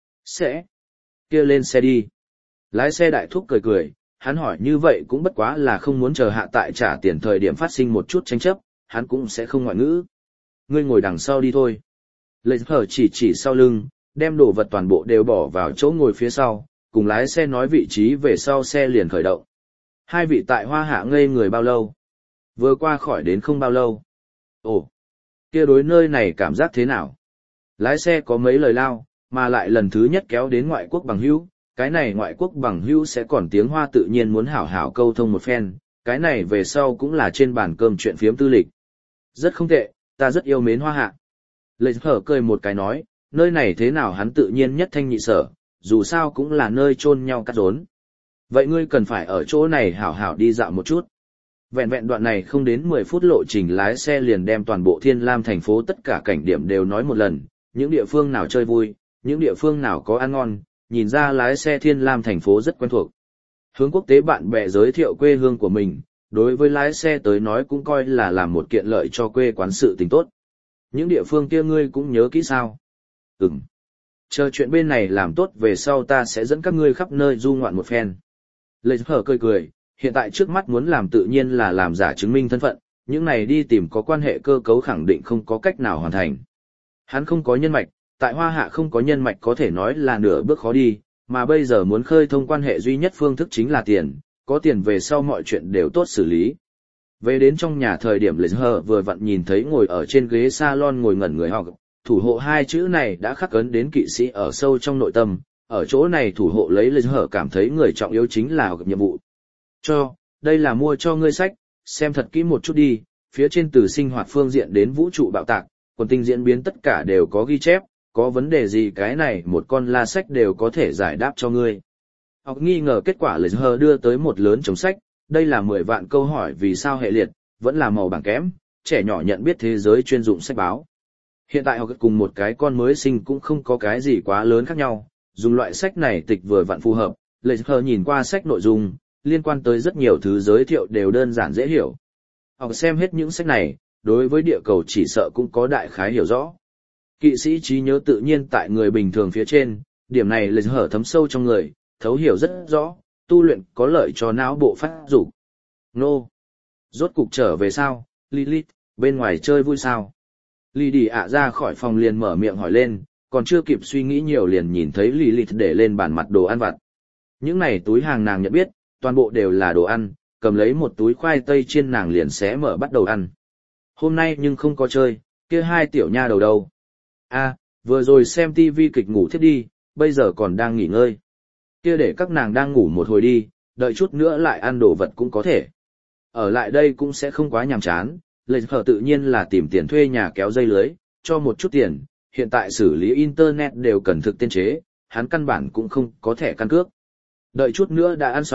Sẽ. Kia lên xe đi. Lái xe đại thúc cười cười, hắn hỏi như vậy cũng bất quá là không muốn chờ hạ tại trả tiền thời điểm phát sinh một chút tranh chấp, hắn cũng sẽ không ngoại ngữ. Ngươi ngồi đằng sau đi thôi. Lệch hở chỉ chỉ sau lưng, đem đồ vật toàn bộ đều bỏ vào chỗ ngồi phía sau, cùng lái xe nói vị trí về sau xe liền khởi động. Hai vị tại Hoa Hạ ngây người bao lâu? Vừa qua khỏi đến không bao lâu. Ồ, kia đối nơi này cảm giác thế nào? Lái xe có mấy lời lao, mà lại lần thứ nhất kéo đến ngoại quốc bằng hữu, cái này ngoại quốc bằng hữu sẽ còn tiếng Hoa tự nhiên muốn hảo hảo câu thông một phen, cái này về sau cũng là trên bàn cơm chuyện phiếm tư lịch. Rất không tệ, ta rất yêu mến Hoa Hạ. Lệch hở cười một cái nói, nơi này thế nào hắn tự nhiên nhất thanh nhị sở, dù sao cũng là nơi chôn nhau cắt rốn. Vậy ngươi cần phải ở chỗ này hảo hảo đi dạo một chút. Vẹn vẹn đoạn này không đến mười phút lộ trình lái xe liền đem toàn bộ Thiên Lam thành phố tất cả cảnh điểm đều nói một lần, những địa phương nào chơi vui, những địa phương nào có ăn ngon, nhìn ra lái xe Thiên Lam thành phố rất quen thuộc. Hướng quốc tế bạn bè giới thiệu quê hương của mình, đối với lái xe tới nói cũng coi là làm một kiện lợi cho quê quán sự tình tốt. Những địa phương kia ngươi cũng nhớ kỹ sao? Ừm. Chờ chuyện bên này làm tốt về sau ta sẽ dẫn các ngươi khắp nơi du ngoạn một phen. Lệch hở cười cười, hiện tại trước mắt muốn làm tự nhiên là làm giả chứng minh thân phận, những này đi tìm có quan hệ cơ cấu khẳng định không có cách nào hoàn thành. Hắn không có nhân mạch, tại Hoa Hạ không có nhân mạch có thể nói là nửa bước khó đi, mà bây giờ muốn khơi thông quan hệ duy nhất phương thức chính là tiền, có tiền về sau mọi chuyện đều tốt xử lý. Về đến trong nhà thời điểm Lệ Hờ vừa vặn nhìn thấy ngồi ở trên ghế salon ngồi ngẩn người học, thủ hộ hai chữ này đã khắc ấn đến kỵ sĩ ở sâu trong nội tâm, ở chỗ này thủ hộ lấy Lệ Hờ cảm thấy người trọng yếu chính là nhiệm vụ. Cho, đây là mua cho ngươi sách, xem thật kỹ một chút đi, phía trên từ sinh hoạt phương diện đến vũ trụ bạo tạc, quần tinh diễn biến tất cả đều có ghi chép, có vấn đề gì cái này một con la sách đều có thể giải đáp cho ngươi. Học nghi ngờ kết quả Lệ Hờ đưa tới một lớn chồng sách, đây là mười vạn câu hỏi vì sao hệ liệt, vẫn là màu bảng kém, trẻ nhỏ nhận biết thế giới chuyên dụng sách báo. Hiện tại học cùng một cái con mới sinh cũng không có cái gì quá lớn khác nhau, dùng loại sách này tịch vừa vặn phù hợp, Lệ Hờ nhìn qua sách nội dung, liên quan tới rất nhiều thứ giới thiệu đều đơn giản dễ hiểu. Học xem hết những sách này, đối với địa cầu chỉ sợ cũng có đại khái hiểu rõ. Kỵ sĩ trí nhớ tự nhiên tại người bình thường phía trên, điểm này Lệ Hờ thấm sâu trong người, thấu hiểu rất rõ, tu luyện có lợi cho não bộ phát dục. Nô! Rốt cục trở về sao, Lilith, bên ngoài chơi vui sao? Lì đi ạ ra khỏi phòng liền mở miệng hỏi lên, còn chưa kịp suy nghĩ nhiều liền nhìn thấy Lilith để lên bàn mặt đồ ăn vặt. Những này túi hàng nàng nhận biết, toàn bộ đều là đồ ăn, cầm lấy một túi khoai tây chiên nàng liền xé mở bắt đầu ăn. Hôm nay nhưng không có chơi, kia hai tiểu nha đầu đâu. A, vừa rồi xem tivi kịch ngủ thiếp đi, bây giờ còn đang nghỉ ngơi. Kia để các nàng đang ngủ một hồi đi, đợi chút nữa lại ăn đồ vật cũng có thể. Ở lại đây cũng sẽ không quá nhàm chán, Lệ Hờ tự nhiên là tìm tiền thuê nhà kéo dây lưới, cho một chút tiền, hiện tại xử lý internet đều cần thực tên chế, hắn căn bản cũng không có thẻ căn cước. Đợi chút nữa đã ăn xong,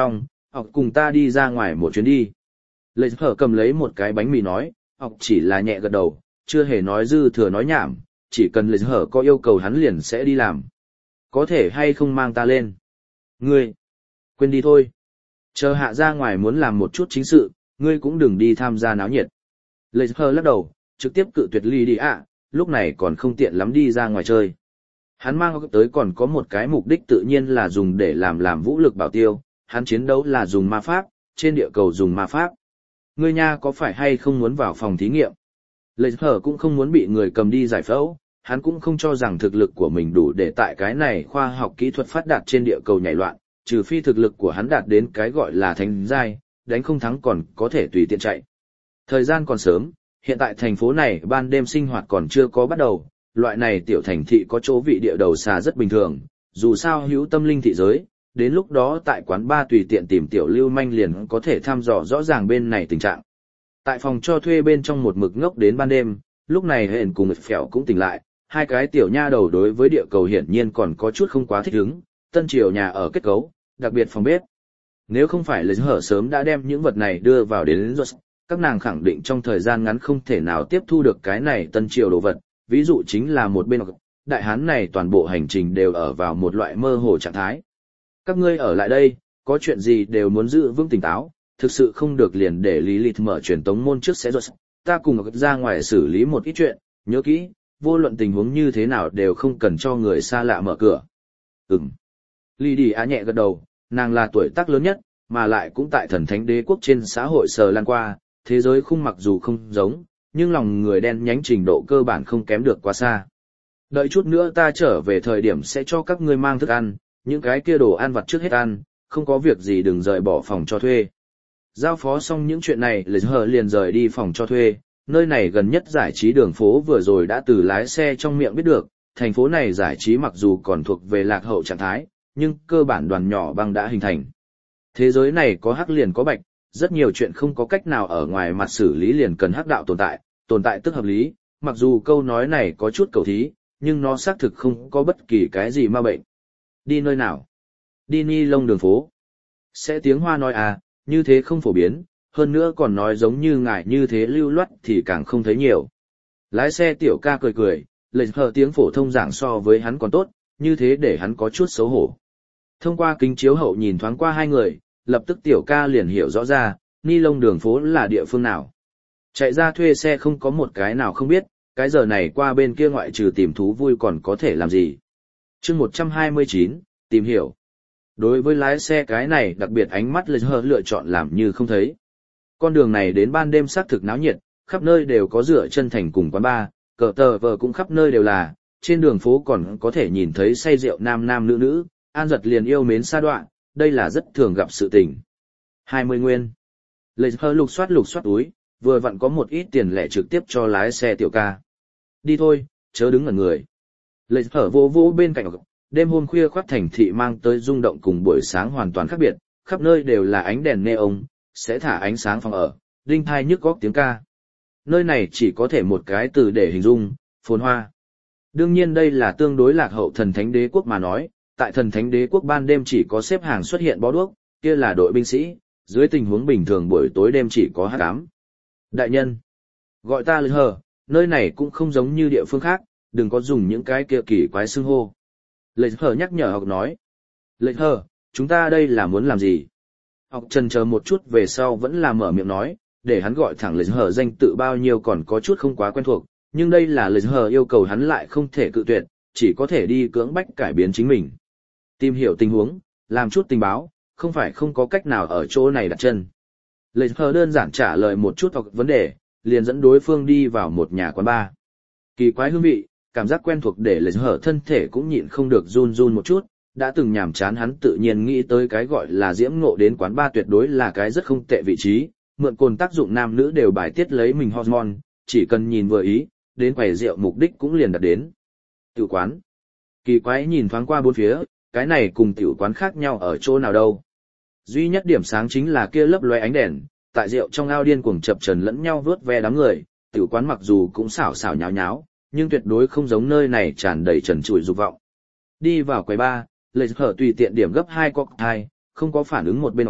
học cùng ta đi ra ngoài một chuyến đi. Lệ hở cầm lấy một cái bánh mì nói, học chỉ là nhẹ gật đầu, chưa hề nói dư thừa nói nhảm, chỉ cần lệ hở có yêu cầu hắn liền sẽ đi làm. Có thể hay không mang ta lên? Ngươi, quên đi thôi. Chờ hạ ra ngoài muốn làm một chút chính sự, ngươi cũng đừng đi tham gia náo nhiệt. Lệ hở lắc đầu, trực tiếp cự tuyệt ly đi ạ, lúc này còn không tiện lắm đi ra ngoài chơi. Hắn mang tới còn có một cái mục đích tự nhiên là dùng để làm làm vũ lực bảo tiêu, hắn chiến đấu là dùng ma pháp, trên địa cầu dùng ma pháp. Ngươi nha có phải hay không muốn vào phòng thí nghiệm? Lệ hở cũng không muốn bị người cầm đi giải phẫu, hắn cũng không cho rằng thực lực của mình đủ để tại cái này khoa học kỹ thuật phát đạt trên địa cầu nhảy loạn, trừ phi thực lực của hắn đạt đến cái gọi là thánh giai, đánh không thắng còn có thể tùy tiện chạy. Thời gian còn sớm, hiện tại thành phố này ban đêm sinh hoạt còn chưa có bắt đầu, loại này tiểu thành thị có chỗ vị địa đầu xa rất bình thường, dù sao hữu tâm linh thị giới, đến lúc đó tại quán bar tùy tiện tìm tiểu lưu manh liền có thể thăm dò rõ ràng bên này tình trạng. Tại phòng cho thuê bên trong một mực ngốc đến ban đêm, lúc này hẹn cùng phèo cũng tỉnh lại, hai cái tiểu nha đầu đối với địa cầu hiển nhiên còn có chút không quá thích ứng, tân triều nhà ở kết cấu, đặc biệt phòng bếp. Nếu không phải là hở sớm đã đem những vật này đưa vào đến rồi, các nàng khẳng định trong thời gian ngắn không thể nào tiếp thu được cái này tân triều đồ vật, ví dụ chính là một bên đại hán này toàn bộ hành trình đều ở vào một loại mơ hồ trạng thái. Các ngươi ở lại đây, có chuyện gì đều muốn giữ vững tỉnh táo, thực sự không được liền để Lý Lịch mở truyền tống môn trước sẽ rồi, ta cùng ra ngoài xử lý một ít chuyện, nhớ kỹ, vô luận tình huống như thế nào đều không cần cho người xa lạ mở cửa. Ừm. Lý Đi Á nhẹ gật đầu, nàng là tuổi tác lớn nhất, mà lại cũng tại thần thánh đế quốc trên xã hội sờ lan qua, thế giới khung mặc dù không giống, nhưng lòng người đen nhánh trình độ cơ bản không kém được quá xa. Đợi chút nữa ta trở về thời điểm sẽ cho các ngươi mang thức ăn, những cái kia đồ ăn vặt trước hết ăn, không có việc gì đừng rời bỏ phòng cho thuê. Giao phó xong những chuyện này, Lê Hờ liền rời đi phòng cho thuê, nơi này gần nhất giải trí đường phố vừa rồi đã từ lái xe trong miệng biết được, thành phố này giải trí mặc dù còn thuộc về lạc hậu trạng thái, nhưng cơ bản đoàn nhỏ băng đã hình thành. Thế giới này có hắc liền có bạch, rất nhiều chuyện không có cách nào ở ngoài mặt xử lý liền cần hắc đạo tồn tại, tồn tại tức hợp lý, mặc dù câu nói này có chút cầu thí, nhưng nó xác thực không có bất kỳ cái gì ma bệnh. Đi nơi nào? Đi ni lông đường phố. Sẽ tiếng Hoa nói à, như thế không phổ biến, hơn nữa còn nói giống như ngài như thế lưu loát thì càng không thấy nhiều. Lái xe tiểu ca cười cười, lệnh hờ tiếng phổ thông giảng so với hắn còn tốt, như thế để hắn có chút xấu hổ. Thông qua kính chiếu hậu nhìn thoáng qua hai người, lập tức tiểu ca liền hiểu rõ ra, ni lông đường phố là địa phương nào. Chạy ra thuê xe không có một cái nào không biết, cái giờ này qua bên kia ngoại trừ tìm thú vui còn có thể làm gì. Chương một trăm hai mươi chín, tìm hiểu. Đối với lái xe cái này đặc biệt ánh mắt lệnh hờ lựa chọn làm như không thấy. Con đường này đến ban đêm xác thực náo nhiệt, khắp nơi đều có dựa chân thành cùng quán bar, cờ tờ vờ cũng khắp nơi đều là, trên đường phố còn có thể nhìn thấy say rượu nam nam nữ nữ, an giật liền yêu mến xa đoạn, đây là rất thường gặp sự tình. hai mươi nguyên. Lệnh hờ lục soát lục soát túi, vừa vặn có một ít tiền lẻ trực tiếp cho lái xe tiểu ca. Đi thôi, chớ đứng ngẩn người. Lệnh hờ vô vô bên cạnh, đêm hôm khuya khoác thành thị mang tới rung động cùng buổi sáng hoàn toàn khác biệt, khắp nơi đều là ánh đèn neon, sẽ thả ánh sáng phòng ở, đinh thai nhức góc tiếng ca. Nơi này chỉ có thể một cái từ để hình dung, phồn hoa. Đương nhiên đây là tương đối lạc hậu thần thánh đế quốc mà nói, tại thần thánh đế quốc ban đêm chỉ có xếp hàng xuất hiện bó đuốc, kia là đội binh sĩ, dưới tình huống bình thường buổi tối đêm chỉ có hắc ám. Đại nhân, gọi ta Lê Hờ, nơi này cũng không giống như địa phương khác, đừng có dùng những cái kia kỳ quái xưng hô. Lê Hờ nhắc nhở học nói. Lê Hờ, chúng ta đây là muốn làm gì? Học chần chờ một chút về sau vẫn là mở miệng nói, để hắn gọi thẳng Lê Hờ danh tự bao nhiêu còn có chút không quá quen thuộc, nhưng đây là Lê Hờ yêu cầu hắn lại không thể cự tuyệt, chỉ có thể đi cưỡng bách cải biến chính mình. Tìm hiểu tình huống, làm chút tình báo, không phải không có cách nào ở chỗ này đặt chân. Lê Hờ đơn giản trả lời một chút hoặc vấn đề, liền dẫn đối phương đi vào một nhà quán bar. Kỳ quái hương vị, cảm giác quen thuộc để Lê Hờ thân thể cũng nhịn không được run run một chút, đã từng nhàm chán hắn tự nhiên nghĩ tới cái gọi là diễm ngộ đến quán bar tuyệt đối là cái rất không tệ vị trí, mượn cồn tác dụng nam nữ đều bài tiết lấy mình hormone, chỉ cần nhìn vừa ý, đến quầy rượu mục đích cũng liền đạt đến. Tiểu quán. Kỳ quái nhìn thoáng qua bốn phía, cái này cùng tiểu quán khác nhau ở chỗ nào đâu. Duy nhất điểm sáng chính là kia lấp loé ánh đèn, tại rượu trong ao điên cuồng chập trần lẫn nhau vớt ve đám người, tiểu quán mặc dù cũng xảo xảo nháo nháo, nhưng tuyệt đối không giống nơi này tràn đầy trần trụi dục vọng. Đi vào quầy bar, Lê Hờ tùy tiện điểm gấp hai cocktail, không có phản ứng một bên,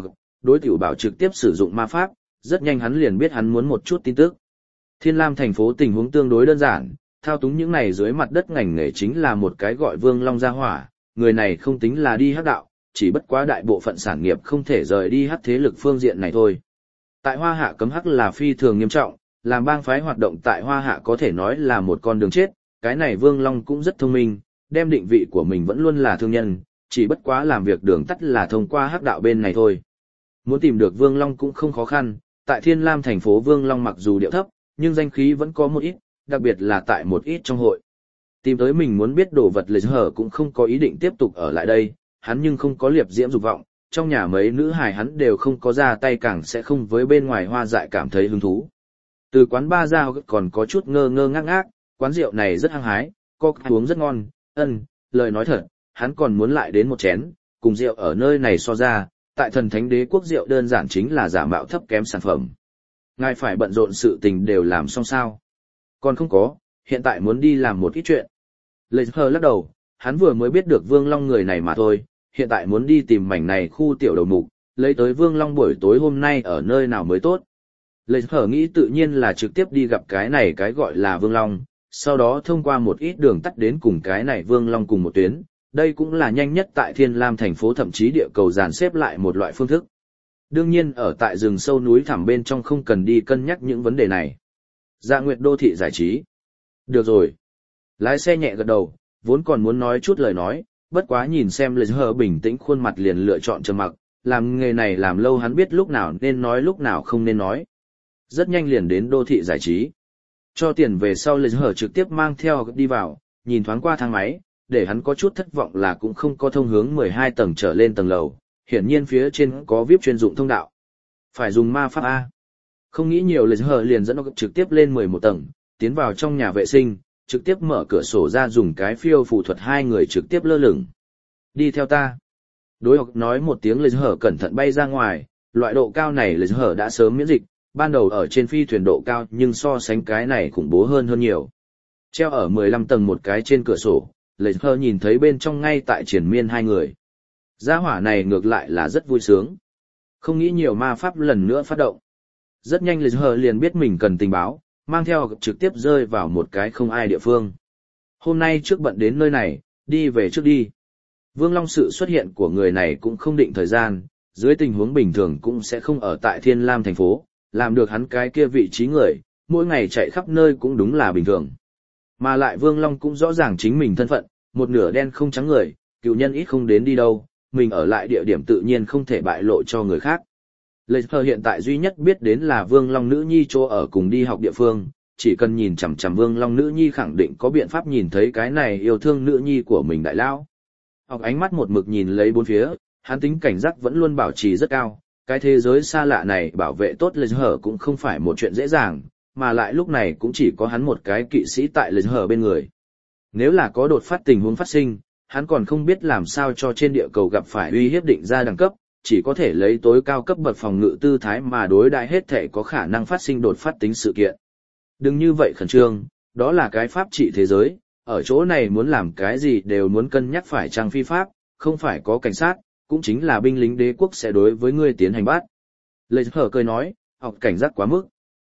đối tiểu bảo trực tiếp sử dụng ma pháp, rất nhanh hắn liền biết hắn muốn một chút tin tức. Thiên Lam thành phố tình huống tương đối đơn giản, thao túng những này dưới mặt đất ngành nghề chính là một cái gọi Vương Long gia hỏa, người này không tính là đi hắc đạo, chỉ bất quá đại bộ phận sản nghiệp không thể rời đi hắc thế lực phương diện này thôi. Tại Hoa Hạ cấm hắc là phi thường nghiêm trọng, làm bang phái hoạt động tại Hoa Hạ có thể nói là một con đường chết, cái này Vương Long cũng rất thông minh, đem định vị của mình vẫn luôn là thương nhân, chỉ bất quá làm việc đường tắt là thông qua hắc đạo bên này thôi. Muốn tìm được Vương Long cũng không khó khăn, tại Thiên Lam thành phố Vương Long mặc dù điệu thấp, nhưng danh khí vẫn có một ít, đặc biệt là tại một ít trong hội. Tìm tới mình muốn biết đồ vật lịch hở cũng không có ý định tiếp tục ở lại đây, hắn nhưng không có liệp diễm dục vọng, trong nhà mấy nữ hài hắn đều không có ra tay, càng sẽ không với bên ngoài hoa dại cảm thấy hứng thú. Từ quán ba ra còn có chút ngơ ngơ ngác ngác, quán rượu này rất hăng hái, có uống rất ngon, ân, lời nói thật, hắn còn muốn lại đến một chén, cùng rượu ở nơi này so ra, tại thần thánh đế quốc rượu đơn giản chính là giả mạo thấp kém sản phẩm. Ngài phải bận rộn sự tình đều làm xong sao? Còn không có, hiện tại muốn đi làm một ít chuyện. Lê Hờ lắc đầu, hắn vừa mới biết được Vương Long người này mà thôi, hiện tại muốn đi tìm mảnh này khu tiểu đầu mục, lấy tới Vương Long buổi tối hôm nay ở nơi nào mới tốt. Lê Hờ nghĩ tự nhiên là trực tiếp đi gặp cái này cái gọi là Vương Long, sau đó thông qua một ít đường tắt đến cùng cái này Vương Long cùng một tuyến, đây cũng là nhanh nhất tại Thiên Lam thành phố, thậm chí địa cầu dàn xếp lại một loại phương thức. Đương nhiên ở tại rừng sâu núi thẳm bên trong không cần đi cân nhắc những vấn đề này. Dạ Nguyệt đô thị giải trí. Được rồi. Lái xe nhẹ gật đầu, vốn còn muốn nói chút lời nói, bất quá nhìn xem Lê Hờ bình tĩnh khuôn mặt liền lựa chọn trầm mặc, làm nghề này làm lâu hắn biết lúc nào nên nói lúc nào không nên nói. Rất nhanh liền đến đô thị giải trí. Cho tiền về sau Lê Hờ trực tiếp mang theo đi vào, nhìn thoáng qua thang máy, để hắn có chút thất vọng là cũng không có thông hướng mười hai tầng trở lên tầng lầu, hiển nhiên phía trên có vi ai pi chuyên dụng thông đạo. Phải dùng ma pháp A. Không nghĩ nhiều, Lê Hờ liền dẫn nó trực tiếp lên mười một tầng, tiến vào trong nhà vệ sinh, trực tiếp mở cửa sổ ra dùng cái phiêu phù thuật, hai người trực tiếp lơ lửng. Đi theo ta. Đối học nói một tiếng, Lê Hờ cẩn thận bay ra ngoài, loại độ cao này Lê Hờ đã sớm miễn dịch, ban đầu ở trên phi thuyền độ cao nhưng so sánh cái này khủng bố hơn hơn nhiều. Treo ở mười lăm tầng một cái trên cửa sổ, Lê Hờ nhìn thấy bên trong ngay tại triển miên hai người. Gia hỏa này ngược lại là rất vui sướng. Không nghĩ nhiều, ma pháp lần nữa phát động. Rất nhanh Lê Hờ liền biết mình cần tình báo, mang theo trực tiếp rơi vào một cái không ai địa phương. Hôm nay trước bận đến nơi này, đi về trước đi. Vương Long sự xuất hiện của người này cũng không định thời gian, dưới tình huống bình thường cũng sẽ không ở tại Thiên Lam thành phố, làm được hắn cái kia vị trí người, mỗi ngày chạy khắp nơi cũng đúng là bình thường. Mà lại Vương Long cũng rõ ràng chính mình thân phận, một nửa đen không trắng người, cựu nhân ít không đến đi đâu, mình ở lại địa điểm tự nhiên không thể bại lộ cho người khác. Lê Hờ hiện tại duy nhất biết đến là Vương Long nữ nhi chỗ ở cùng đi học địa phương, chỉ cần nhìn chằm chằm Vương Long nữ nhi khẳng định có biện pháp nhìn thấy cái này yêu thương nữ nhi của mình đại lão. Học ánh mắt một mực nhìn lấy bốn phía, hắn tính cảnh giác vẫn luôn bảo trì rất cao, cái thế giới xa lạ này bảo vệ tốt Lê Hờ cũng không phải một chuyện dễ dàng, mà lại lúc này cũng chỉ có hắn một cái kỵ sĩ tại Lê Hờ bên người. Nếu là có đột phát tình huống phát sinh, hắn còn không biết làm sao cho trên địa cầu gặp phải uy hiếp định ra đẳng cấp, chỉ có thể lấy tối cao cấp bậc phòng ngự tư thái mà đối đãi hết thể có khả năng phát sinh đột phát tính sự kiện. Đừng như vậy khẩn trương, đó là cái pháp trị thế giới, ở chỗ này muốn làm cái gì đều muốn cân nhắc phải trang phi pháp, không phải có cảnh sát, cũng chính là binh lính đế quốc sẽ đối với ngươi tiến hành bắt. Lê Hờ cười nói, học cảnh giác quá mức.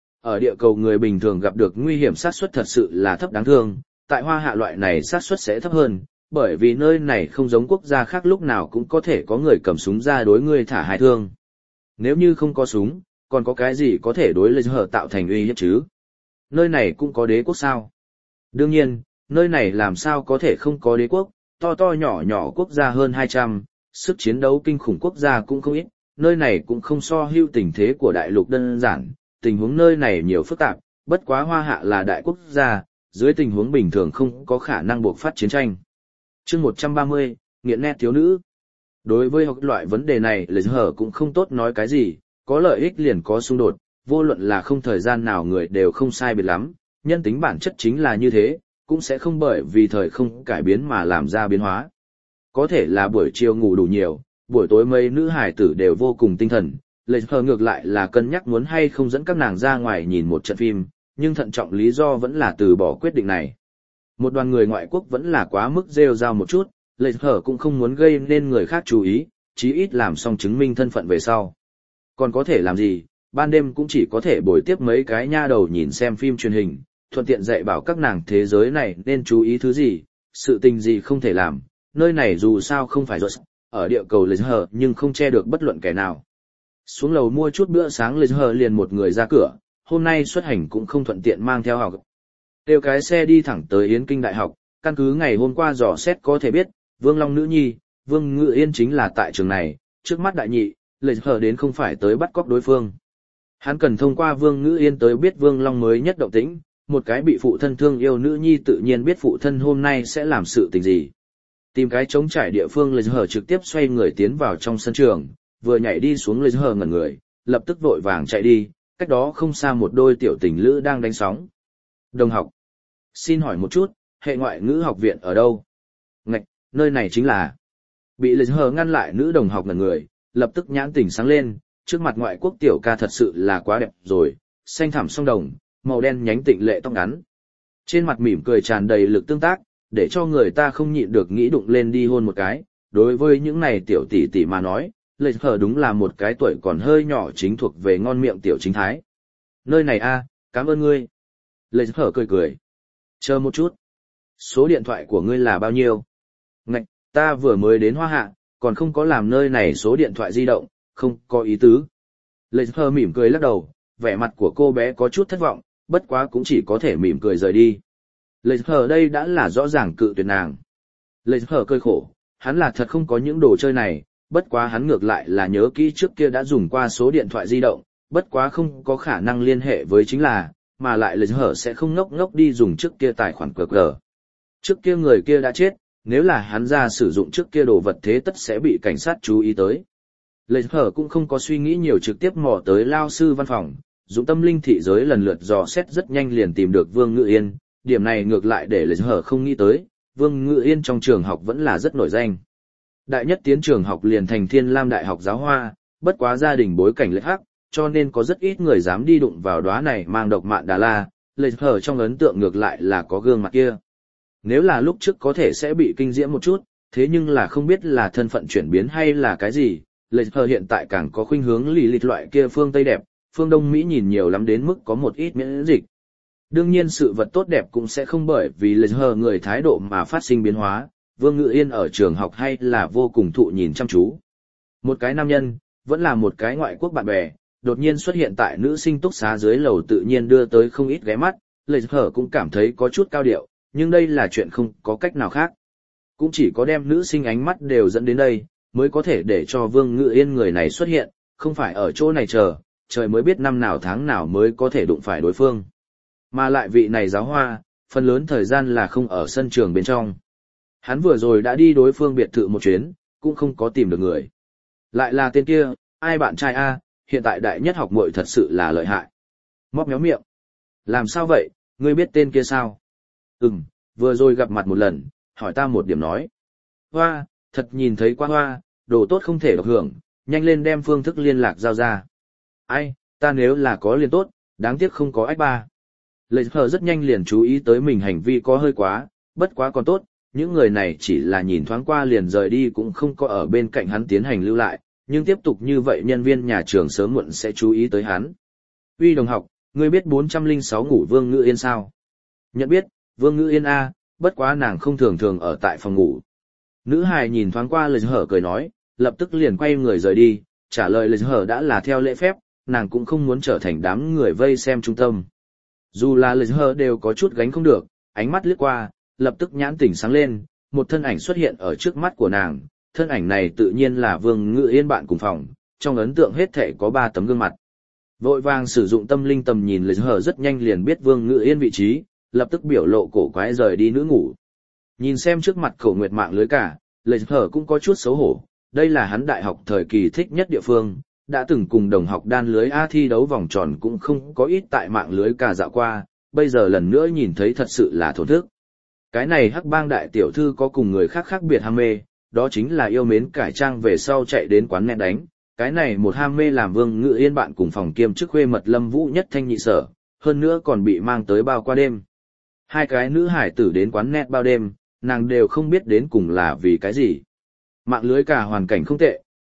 Ở địa cầu người bình thường gặp được nguy hiểm xác suất thật sự là thấp đáng thương, tại Hoa Hạ loại này xác suất sẽ thấp hơn, bởi vì nơi này không giống quốc gia khác lúc nào cũng có thể có người cầm súng ra đối ngươi thả hai thương. Nếu như không có súng, còn có cái gì có thể đối Lê Hờ tạo thành uy hiếp chứ? Nơi này cũng có đế quốc sao? Đương nhiên, nơi này làm sao có thể không có đế quốc, to to nhỏ nhỏ quốc gia hơn hai trăm, sức chiến đấu kinh khủng quốc gia cũng không ít, nơi này cũng không so hưu tình thế của đại lục đơn giản, tình huống nơi này nhiều phức tạp, bất quá Hoa Hạ là đại quốc gia, dưới tình huống bình thường không có khả năng buộc phát chiến tranh. Chương một trăm ba mươi, nghiện nét thiếu nữ. Đối với loại vấn đề này, Lê Hờ cũng không tốt nói cái gì, có lợi ích liền có xung đột, vô luận là không thời gian nào người đều không sai biệt lắm, nhân tính bản chất chính là như thế, cũng sẽ không bởi vì thời không cải biến mà làm ra biến hóa. Có thể là buổi chiều ngủ đủ nhiều, buổi tối mấy nữ hải tử đều vô cùng tinh thần, Lê Hờ ngược lại là cân nhắc muốn hay không dẫn các nàng ra ngoài nhìn một trận phim, nhưng thận trọng lý do vẫn là từ bỏ quyết định này. Một đoàn người ngoại quốc vẫn là quá mức rêu rao một chút, Lê Hờ cũng không muốn gây nên người khác chú ý, chí ít làm xong chứng minh thân phận về sau. Còn có thể làm gì, ban đêm cũng chỉ có thể bồi tiếp mấy cái nha đầu nhìn xem phim truyền hình, thuận tiện dạy bảo các nàng thế giới này nên chú ý thứ gì, sự tình gì không thể làm, nơi này dù sao không phải rồi, ở địa cầu lấy hờ nhưng không che được bất luận kẻ nào. Xuống lầu mua chút bữa sáng lấy hờ liền một người ra cửa, hôm nay xuất hành cũng không thuận tiện mang theo học. Tiêu cái xe đi thẳng tới Yến Kinh Đại học, căn cứ ngày hôm qua dò xét có thể biết, Vương Long nữ nhi, Vương Ngự Yên chính là tại trường này, trước mắt đại nhị, lấy hờ đến không phải tới bắt cóc đối phương. Hắn cần thông qua Vương Ngự Yên tới biết Vương Long mới nhất động tĩnh, một cái bị phụ thân thương yêu nữ nhi tự nhiên biết phụ thân hôm nay sẽ làm sự tình gì. Tìm cái trống trải địa phương lấy hờ trực tiếp xoay người tiến vào trong sân trường, vừa nhảy đi xuống lấy hờ ngẩn người, lập tức vội vàng chạy đi, cách đó không xa một đôi tiểu tình lữ đang đánh sóng. Đồng học, xin hỏi một chút, hệ ngoại ngữ học viện ở đâu? Ngạch, nơi này chính là. Bị lấy hờ ngăn lại nữ đồng học ngẩn người, lập tức nhãn tỉnh sáng lên, trước mặt ngoại quốc tiểu ca thật sự là quá đẹp rồi, xanh thẳm song đồng, màu đen nhánh tịnh lệ tóc ngắn. Trên mặt mỉm cười tràn đầy lực tương tác, để cho người ta không nhịn được nghĩ đụng lên đi hôn một cái. Đối với những này tiểu tỷ tỷ mà nói, lệ hờ đúng là một cái tuổi còn hơi nhỏ chính thuộc về ngon miệng tiểu chính thái. Nơi này a, cảm ơn ngươi. Lệ hờ cười cười. Chờ một chút. Số điện thoại của ngươi là bao nhiêu? Ngạch, ta vừa mới đến Hoa Hạ, còn không có làm nơi này số điện thoại di động, không có ý tứ. Lệ hờ mỉm cười lắc đầu, vẻ mặt của cô bé có chút thất vọng, bất quá cũng chỉ có thể mỉm cười rời đi. Lệ hờ đây đã là rõ ràng cự tuyệt nàng. Lệ hờ cười khổ, hắn là thật không có những đồ chơi này, bất quá hắn ngược lại là nhớ kỹ trước kia đã dùng qua số điện thoại di động, bất quá không có khả năng liên hệ với chính là, mà lại Lệ hờ sẽ không ngốc ngốc đi dùng trước kia tài khoản cờ cờ. Trước kia người kia đã chết, nếu là hắn ra sử dụng trước kia đồ vật thế tất sẽ bị cảnh sát chú ý tới. Lệ hờ cũng không có suy nghĩ nhiều, trực tiếp mò tới lao sư văn phòng, dụng tâm linh thị giới lần lượt dò xét rất nhanh liền tìm được Vương Ngự Yên, điểm này ngược lại để Lệ hờ không nghĩ tới, Vương Ngự Yên trong trường học vẫn là rất nổi danh. Đại nhất tiến trường học liền thành Thiên Lam Đại học giáo hoa, bất quá gia đình bối cảnh lệch hắc, cho nên có rất ít người dám đi đụng vào đóa này mang độc mạn Đà La, Lệ hờ trong ấn tượng ngược lại là có gương mặt kia. Nếu là lúc trước có thể sẽ bị kinh diễm một chút, thế nhưng là không biết là thân phận chuyển biến hay là cái gì, Lệ hờ hiện tại càng có khuynh hướng lì lịt loại kia phương Tây đẹp, phương Đông Mỹ nhìn nhiều lắm đến mức có một ít miễn dịch. Đương nhiên sự vật tốt đẹp cũng sẽ không bởi vì Lệ hờ người thái độ mà phát sinh biến hóa, Vương Ngự Yên ở trường học hay là vô cùng thụ nhìn chăm chú. Một cái nam nhân, vẫn là một cái ngoại quốc bạn bè, đột nhiên xuất hiện tại nữ sinh túc xá dưới lầu tự nhiên đưa tới không ít ghé mắt, Lệ hờ cũng cảm thấy có chút cao điệu, nhưng đây là chuyện không có cách nào khác. Cũng chỉ có đem nữ sinh ánh mắt đều dẫn đến đây, mới có thể để cho Vương Ngự Yên người này xuất hiện, không phải ở chỗ này chờ, trời mới biết năm nào tháng nào mới có thể đụng phải đối phương. Mà lại vị này giáo hoa, phần lớn thời gian là không ở sân trường bên trong. Hắn vừa rồi đã đi đối phương biệt thự một chuyến, cũng không có tìm được người. Lại là tên kia, ai bạn trai a, hiện tại đại nhất học muội thật sự là lợi hại. Móc méo miệng. Làm sao vậy, ngươi biết tên kia sao? Ừm, vừa rồi gặp mặt một lần, hỏi ta một điểm nói. Hoa, thật nhìn thấy qua hoa, đồ tốt không thể độc hưởng, nhanh lên đem phương thức liên lạc giao ra. Ai, ta nếu là có liên tốt, đáng tiếc không có ách ba. Lệ hờ rất nhanh liền chú ý tới mình hành vi có hơi quá, bất quá còn tốt, những người này chỉ là nhìn thoáng qua liền rời đi cũng không có ở bên cạnh hắn tiến hành lưu lại, nhưng tiếp tục như vậy nhân viên nhà trường sớm muộn sẽ chú ý tới hắn. Uy đồng học, ngươi biết bốn trăm lẻ sáu ngủ Vương Ngự Yên sao? Nhận biết, Vương Ngự Yên A, bất quá nàng không thường thường ở tại phòng ngủ. Nữ hài nhìn thoáng qua Lệ hờ cười nói, lập tức liền quay người rời đi, trả lời Lệ hờ đã là theo lễ phép, nàng cũng không muốn trở thành đám người vây xem trung tâm. Dù là Lệ hờ đều có chút gánh không được, ánh mắt lướt qua, lập tức nhãn tỉnh sáng lên, một thân ảnh xuất hiện ở trước mắt của nàng, thân ảnh này tự nhiên là Vương Ngự Yên bạn cùng phòng, trong ấn tượng hết thể có ba tấm gương mặt. Vội vàng sử dụng tâm linh tầm nhìn Lệ hờ rất nhanh liền biết Vương Ngự Yên vị trí, lập tức biểu lộ cổ quái rời đi nữ ngủ. Nhìn xem trước mặt Cổ Nguyệt mạng lưới cả, Lệ hờ cũng có chút xấu hổ, đây là hắn đại học thời kỳ thích nhất địa phương, đã từng cùng đồng học đan lưới A thi đấu vòng tròn cũng không có ít tại mạng lưới cả dạo qua, bây giờ lần nữa nhìn thấy thật sự là thổn thức. Cái này hắc bang đại tiểu thư có cùng người khác khác biệt ham mê, đó chính là yêu mến cải trang về sau chạy đến quán net đánh, cái này một ham mê làm Vương Ngự Yên bạn cùng phòng kiêm chức khuê mật Lâm Vũ nhất thanh nhị sở, hơn nữa còn bị mang tới bao qua đêm. Hai cái nữ hải tử đến quán net bao đêm, nàng đều không biết đến cùng là vì cái gì. Mạng lưới cả hoàn cảnh không tệ,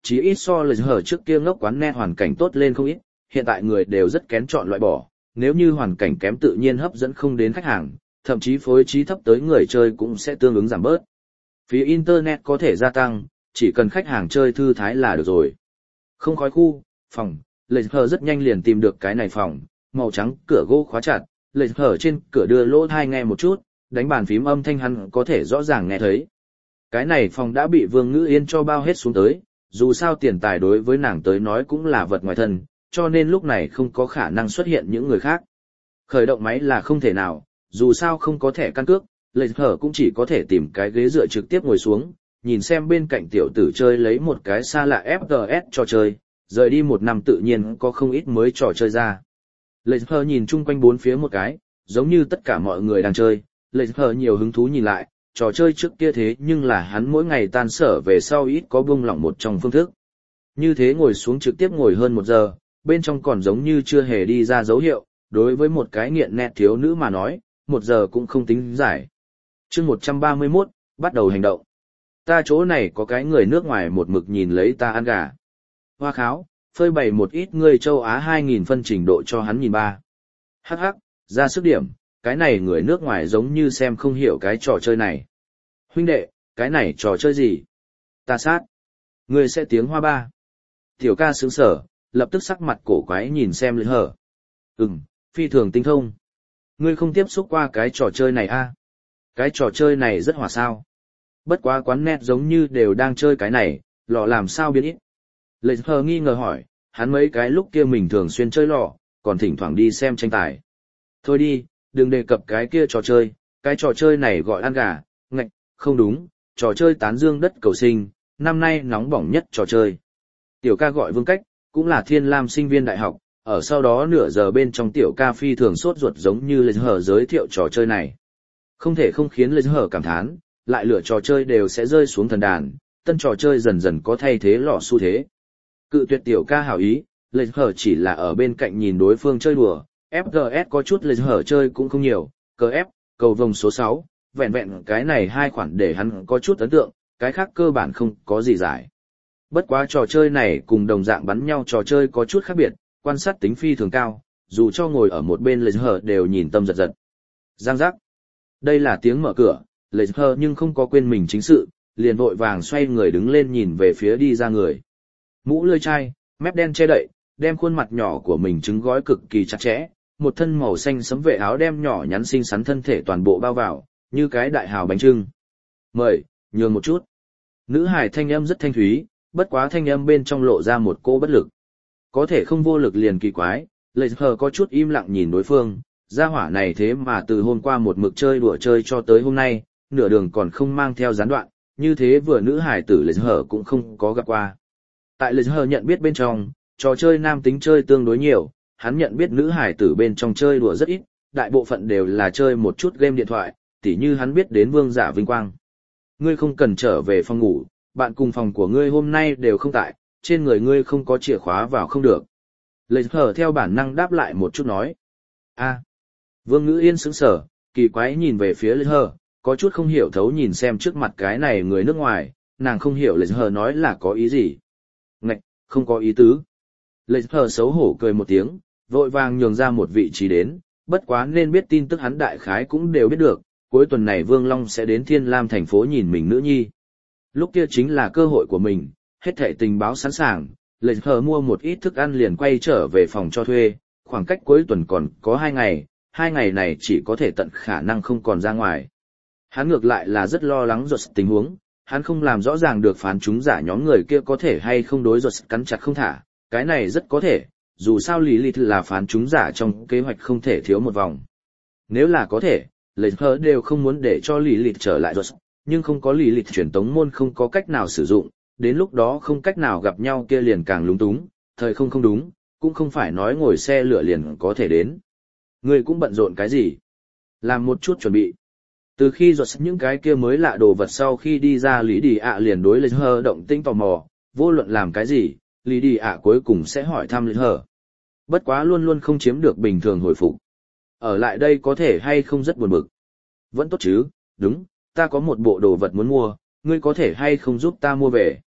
chí ít so lời hở trước kia ngốc quán net hoàn cảnh tốt lên không ít, hiện tại người đều rất kén chọn loại bỏ, nếu như hoàn cảnh kém tự nhiên hấp dẫn không đến khách hàng, thậm chí phối trí thấp tới người chơi cũng sẽ tương ứng giảm bớt. Phía Internet có thể gia tăng, chỉ cần khách hàng chơi thư thái là được rồi. Không khói khu, phòng, lời hở rất nhanh liền tìm được cái này phòng, màu trắng, cửa gỗ khóa chặt, lời hở trên cửa đưa lỗ tai nghe một chút, đánh bàn phím âm thanh hắn có thể rõ ràng nghe thấy. Cái này phòng đã bị Vương Ngữ Yên cho bao hết xuống tới, dù sao tiền tài đối với nàng tới nói cũng là vật ngoài thân, cho nên lúc này không có khả năng xuất hiện những người khác. Khởi động máy là không thể nào, dù sao không có thẻ căn cước, Lệ Hở cũng chỉ có thể tìm cái ghế dựa trực tiếp ngồi xuống, nhìn xem bên cạnh tiểu tử chơi lấy một cái xa lạ ép pê ét trò chơi, rời đi một năm tự nhiên có không ít mới trò chơi ra. Lệ Hở nhìn chung quanh bốn phía một cái, giống như tất cả mọi người đang chơi, Lệ Hở nhiều hứng thú nhìn lại, trò chơi trước kia thế nhưng là hắn mỗi ngày tan sở về sau ít có buông lỏng một trong phương thức. Như thế ngồi xuống trực tiếp ngồi hơn một giờ, bên trong còn giống như chưa hề đi ra dấu hiệu, đối với một cái nghiện nét thiếu nữ mà nói, một giờ cũng không tính giải. chương một trăm ba mươi mốt, bắt đầu hành động. Ta chỗ này có cái người nước ngoài một mực nhìn lấy ta ăn gà. Hoa kháo, phơi bày một ít người châu Á hai nghìn phân trình độ cho hắn nhìn ba. Hắc hắc, ra sức điểm, cái này người nước ngoài giống như xem không hiểu cái trò chơi này. Huynh đệ, cái này trò chơi gì? Ta sát. Người sẽ tiếng Hoa ba. Tiểu ca sướng sở, lập tức sắc mặt cổ quái nhìn xem Lệ Hở. Ừm, phi thường tinh thông. Ngươi không tiếp xúc qua cái trò chơi này a? À? Cái trò chơi này rất hỏa sao. Bất quá quán net giống như đều đang chơi cái này, lọ làm sao biến ít. Lệ Hở nghi ngờ hỏi, hắn mấy cái lúc kia mình thường xuyên chơi lọ, còn thỉnh thoảng đi xem tranh tài. Thôi đi, đừng đề cập cái kia trò chơi, cái trò chơi này gọi ăn gà, ngạch, không đúng, trò chơi tán dương đất cầu sinh, năm nay nóng bỏng nhất trò chơi. Tiểu ca gọi Vương Cách, cũng là Thiên Lam sinh viên đại học, ở sau đó nửa giờ bên trong tiểu ca phi thường sốt ruột giống như Lệ Hở giới thiệu trò chơi này. Không thể không khiến Lệ Hở cảm thán, lại lựa trò chơi đều sẽ rơi xuống thần đàn, tân trò chơi dần dần có thay thế lọ xu thế. Cự tuyệt tiểu ca hảo ý, Lệ Hở chỉ là ở bên cạnh nhìn đối phương chơi đùa, ép pê ét có chút Lệ Hở chơi cũng không nhiều, cờ ép, cầu vồng số sáu, vẹn vẹn cái này hai khoản để hắn có chút ấn tượng, cái khác cơ bản không có gì giải. Bất quá trò chơi này cùng đồng dạng bắn nhau trò chơi có chút khác biệt, quan sát tính phi thường cao, dù cho ngồi ở một bên Lệ Hở đều nhìn tâm giật giật. Giang giác. Đây là tiếng mở cửa, Lệ Hở nhưng không có quên mình chính sự, liền vội vàng xoay người đứng lên nhìn về phía đi ra người. Mũ lưỡi chai, mép đen che đậy, đem khuôn mặt nhỏ của mình trứng gói cực kỳ chặt chẽ, một thân màu xanh sẫm vệ áo đem nhỏ nhắn xinh xắn thân thể toàn bộ bao vào, như cái đại hào bánh trưng. Mời, nhường một chút. Nữ hải thanh âm rất thanh thúy, bất quá thanh âm bên trong lộ ra một cô bất lực. Có thể không vô lực liền kỳ quái, Lệ Hở có chút im lặng nhìn đối phương, gia hỏa này thế mà từ hôm qua một mực chơi đùa chơi cho tới hôm nay, nửa đường còn không mang theo gián đoạn, như thế vừa nữ hải tử Lệ Hở cũng không có gặp qua. Tại Lệ Hở nhận biết bên trong, trò chơi nam tính chơi tương đối nhiều, hắn nhận biết nữ hải tử bên trong chơi đùa rất ít, đại bộ phận đều là chơi một chút game điện thoại, tỉ như hắn biết đến Vương Giả Vinh Quang. Ngươi không cần trở về phòng ngủ, bạn cùng phòng của ngươi hôm nay đều không tại, trên người ngươi không có chìa khóa vào không được. Lệ Hở theo bản năng đáp lại một chút nói. A. Vương Ngữ Yên sững sờ, kỳ quái nhìn về phía Lệ Hở, có chút không hiểu thấu nhìn xem trước mặt cái này người nước ngoài, nàng không hiểu Lệ Hở nói là có ý gì. Ngạch, không có ý tứ. Lệ Hở xấu hổ cười một tiếng, vội vàng nhường ra một vị trí đến, bất quá nên biết tin tức hắn đại khái cũng đều biết được, cuối tuần này Vương Long sẽ đến Thiên Lam thành phố nhìn mình nữ nhi. Lúc kia chính là cơ hội của mình, hết thảy tình báo sẵn sàng, Lệ Hở mua một ít thức ăn liền quay trở về phòng cho thuê, khoảng cách cuối tuần còn có hai ngày, hai ngày này chỉ có thể tận khả năng không còn ra ngoài. Hắn ngược lại là rất lo lắng ruột tình huống, hắn không làm rõ ràng được phán chúng giả nhóm người kia có thể hay không đối ruột cắn chặt không thả, cái này rất có thể, dù sao Lilith là phán chúng giả trong kế hoạch không thể thiếu một vòng. Nếu là có thể, Lệ Hở đều không muốn để cho Lilith trở lại ruột, nhưng không có Lilith truyền tống môn không có cách nào sử dụng, đến lúc đó không cách nào gặp nhau kia liền càng lúng túng, thời không không đúng, cũng không phải nói ngồi xe lửa liền có thể đến. Người cũng bận rộn cái gì? Làm một chút chuẩn bị. Từ khi ruột những cái kia mới lạ đồ vật sau khi đi ra Lý Đi ạ liền đối Lệ Hở động tĩnh tò mò, vô luận làm cái gì, Lý Đi ạ cuối cùng sẽ hỏi thăm Lệ Hở. Bất quá luôn luôn không chiếm được bình thường hồi phục. Ở lại đây có thể hay không rất buồn bực. Vẫn tốt chứ, đúng, ta có một bộ đồ vật muốn mua, ngươi có thể hay không giúp ta mua về.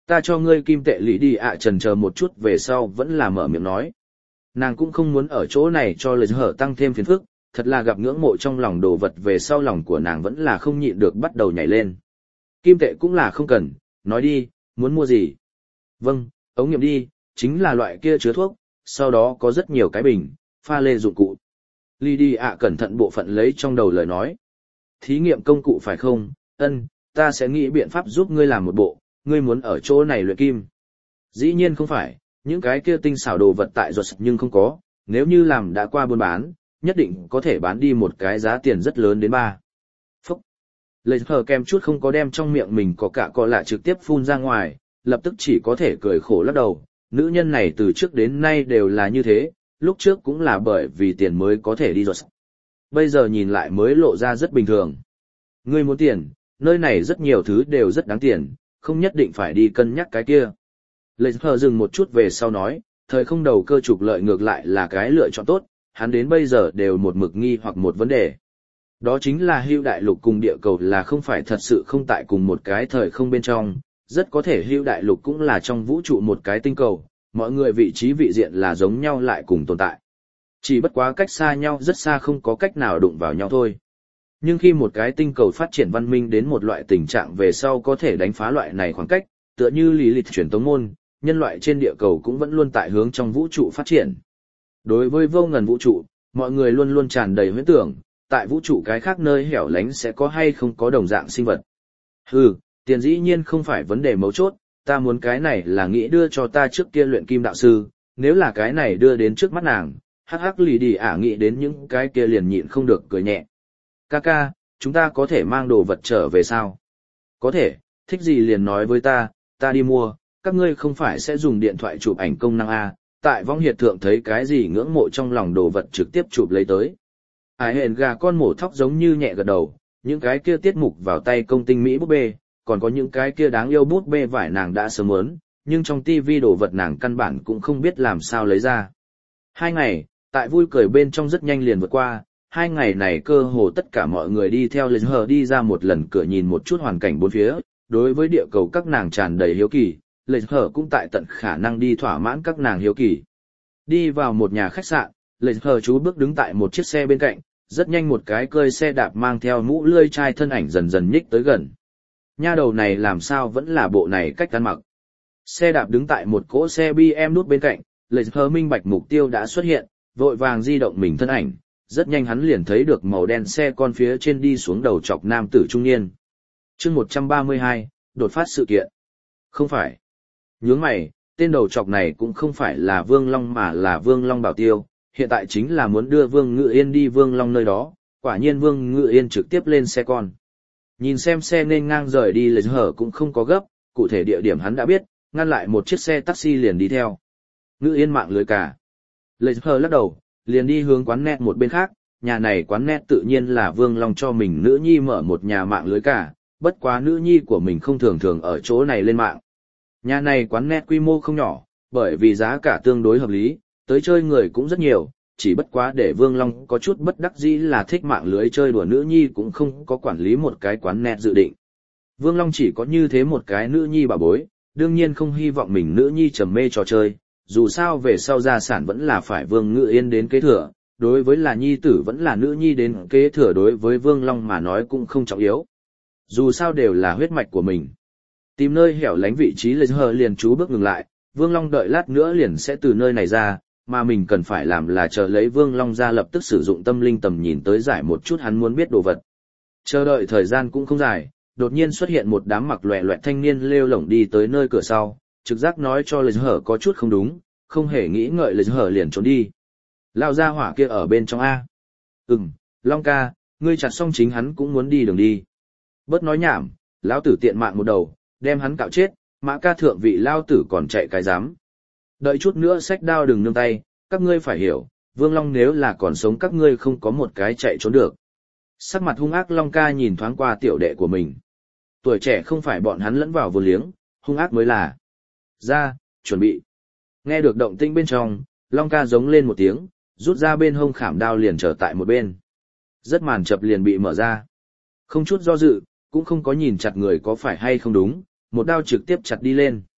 Ta cho ngươi kim tệ lý đi ạ trần chờ một chút về sau vẫn là mở miệng nói. Nàng cũng không muốn ở chỗ này cho lời hở tăng thêm phiền phức, thật là gặp ngưỡng mộ trong lòng đồ vật về sau lòng của nàng vẫn là không nhịn được bắt đầu nhảy lên. Kim tệ cũng là không cần, nói đi, muốn mua gì? Vâng, ống nghiệm đi, chính là loại kia chứa thuốc, sau đó có rất nhiều cái bình, pha lê dụng cụ. Lý đi ạ cẩn thận bộ phận lấy trong đầu lời nói. Thí nghiệm công cụ phải không? Ân, ta sẽ nghĩ biện pháp giúp ngươi làm một bộ, ngươi muốn ở chỗ này luyện kim. Dĩ nhiên không phải, những cái kia tinh xảo đồ vật tại ruột nhưng không có, nếu như làm đã qua buôn bán, nhất định có thể bán đi một cái giá tiền rất lớn đến ba. Phúc! Lê hờ kem chút không có đem trong miệng mình có cả có lạ trực tiếp phun ra ngoài, lập tức chỉ có thể cười khổ lắc đầu, nữ nhân này từ trước đến nay đều là như thế, lúc trước cũng là bởi vì tiền mới có thể đi ruột. Bây giờ nhìn lại mới lộ ra rất bình thường. Ngươi muốn tiền, nơi này rất nhiều thứ đều rất đáng tiền, không nhất định phải đi cân nhắc cái kia. Lê hờ dừng một chút về sau nói, thời không đầu cơ trục lợi ngược lại là cái lựa chọn tốt, hắn đến bây giờ đều một mực nghi hoặc một vấn đề. Đó chính là hưu đại lục cùng địa cầu là không phải thật sự không tại cùng một cái thời không bên trong, rất có thể hưu đại lục cũng là trong vũ trụ một cái tinh cầu, mọi người vị trí vị diện là giống nhau lại cùng tồn tại. Chỉ bất quá cách xa nhau rất xa không có cách nào đụng vào nhau thôi. Nhưng khi một cái tinh cầu phát triển văn minh đến một loại tình trạng về sau có thể đánh phá loại này khoảng cách, tựa như lý lịch truyền tống môn, nhân loại trên địa cầu cũng vẫn luôn tại hướng trong vũ trụ phát triển. Đối với vô ngần vũ trụ, mọi người luôn luôn tràn đầy huyễn tưởng, tại vũ trụ cái khác nơi hẻo lánh sẽ có hay không có đồng dạng sinh vật. Hừ, tiền dĩ nhiên không phải vấn đề mấu chốt, ta muốn cái này là nghĩ đưa cho ta trước kia luyện kim đạo sư, nếu là cái này đưa đến trước mắt nàng, hắc hắc lì đi ả nghĩ đến những cái kia liền nhịn không được cười nhẹ. Kaka, chúng ta có thể mang đồ vật trở về sao? Có thể, thích gì liền nói với ta, ta đi mua, các ngươi không phải sẽ dùng điện thoại chụp ảnh công năng A, tại vong hiệt thượng thấy cái gì ngưỡng mộ trong lòng đồ vật trực tiếp chụp lấy tới. Ái hền gà con mổ thóc giống như nhẹ gật đầu, những cái kia tiết mục vào tay công tinh Mỹ búp bê, còn có những cái kia đáng yêu búp bê vải nàng đã sớm muốn, nhưng trong tivi đồ vật nàng căn bản cũng không biết làm sao lấy ra. Hai ngày, tại vui cười bên trong rất nhanh liền vượt qua, hai ngày này cơ hồ tất cả mọi người đi theo Lê Hờ đi ra một lần cửa nhìn một chút hoàn cảnh bốn phía, đối với địa cầu các nàng tràn đầy hiếu kỳ, Lê Hờ cũng tại tận khả năng đi thỏa mãn các nàng hiếu kỳ. Đi vào một nhà khách sạn, Lê Hờ chú bước đứng tại một chiếc xe bên cạnh, rất nhanh một cái cơi xe đạp mang theo mũ lươi chai thân ảnh dần dần nhích tới gần. Nha đầu này làm sao vẫn là bộ này cách ăn mặc. Xe đạp đứng tại một cỗ xe bê em nút bên cạnh, Lê Hờ minh bạch mục tiêu đã xuất hiện, vội vàng di động mình thân ảnh, rất nhanh hắn liền thấy được màu đen xe con phía trên đi xuống đầu chọc nam tử trung niên. Chương một trăm ba mươi hai, đột phát sự kiện. Không phải. Nhướng mày, tên đầu chọc này cũng không phải là Vương Long mà là Vương Long Bảo Tiêu, hiện tại chính là muốn đưa Vương Ngự Yên đi Vương Long nơi đó, quả nhiên Vương Ngự Yên trực tiếp lên xe con. Nhìn xem xe nên ngang rời đi Lê Hở cũng không có gấp, cụ thể địa điểm hắn đã biết, ngăn lại một chiếc xe taxi liền đi theo. Ngự Yên mạng lưới cả. Lê Hở lắc đầu, liền đi hướng quán net một bên khác, nhà này quán net tự nhiên là Vương Long cho mình nữ nhi mở một nhà mạng lưới cả, bất quá nữ nhi của mình không thường thường ở chỗ này lên mạng. Nhà này quán net quy mô không nhỏ, bởi vì giá cả tương đối hợp lý, tới chơi người cũng rất nhiều, chỉ bất quá để Vương Long có chút bất đắc dĩ là thích mạng lưới chơi đùa nữ nhi cũng không có quản lý một cái quán net dự định. Vương Long chỉ có như thế một cái nữ nhi bà bối, đương nhiên không hy vọng mình nữ nhi trầm mê trò chơi, dù sao về sau gia sản vẫn là phải Vương Ngự Yên đến kế thừa, đối với là nhi tử vẫn là nữ nhi đến kế thừa đối với Vương Long mà nói cũng không trọng yếu. Dù sao đều là huyết mạch của mình. Tìm nơi hẻo lánh vị trí Lê Hờ liền chú bước ngừng lại, Vương Long đợi lát nữa liền sẽ từ nơi này ra, mà mình cần phải làm là chờ lấy Vương Long ra lập tức sử dụng tâm linh tầm nhìn tới giải một chút hắn muốn biết đồ vật. Chờ đợi thời gian cũng không dài, đột nhiên xuất hiện một đám mặc loẹ loẹt thanh niên lêu lổng đi tới nơi cửa sau, trực giác nói cho Lê Hờ có chút không đúng, không hề nghĩ ngợi Lê Hờ liền trốn đi. Lao ra hỏa kia ở bên trong A. Ừm, Long ca, ngươi chặt xong chính hắn cũng muốn đi đường đi. Bớt nói nhảm, lão tử tiện mạng một đầu, đem hắn cạo chết, mã ca thượng vị lao tử còn chạy cái dám. Đợi chút nữa xách đao đừng nương tay, các ngươi phải hiểu, Vương Long nếu là còn sống các ngươi không có một cái chạy trốn được. Sắc mặt hung ác Long ca nhìn thoáng qua tiểu đệ của mình. Tuổi trẻ không phải bọn hắn lẫn vào vô liếng, hung ác mới là. Ra, chuẩn bị. Nghe được động tĩnh bên trong, Long ca giống lên một tiếng, rút ra bên hông khảm đao liền trở tại một bên. Rất màn chập liền bị mở ra. Không chút do dự, cũng không có nhìn chặt người có phải hay không đúng, một đao trực tiếp chặt đi lên.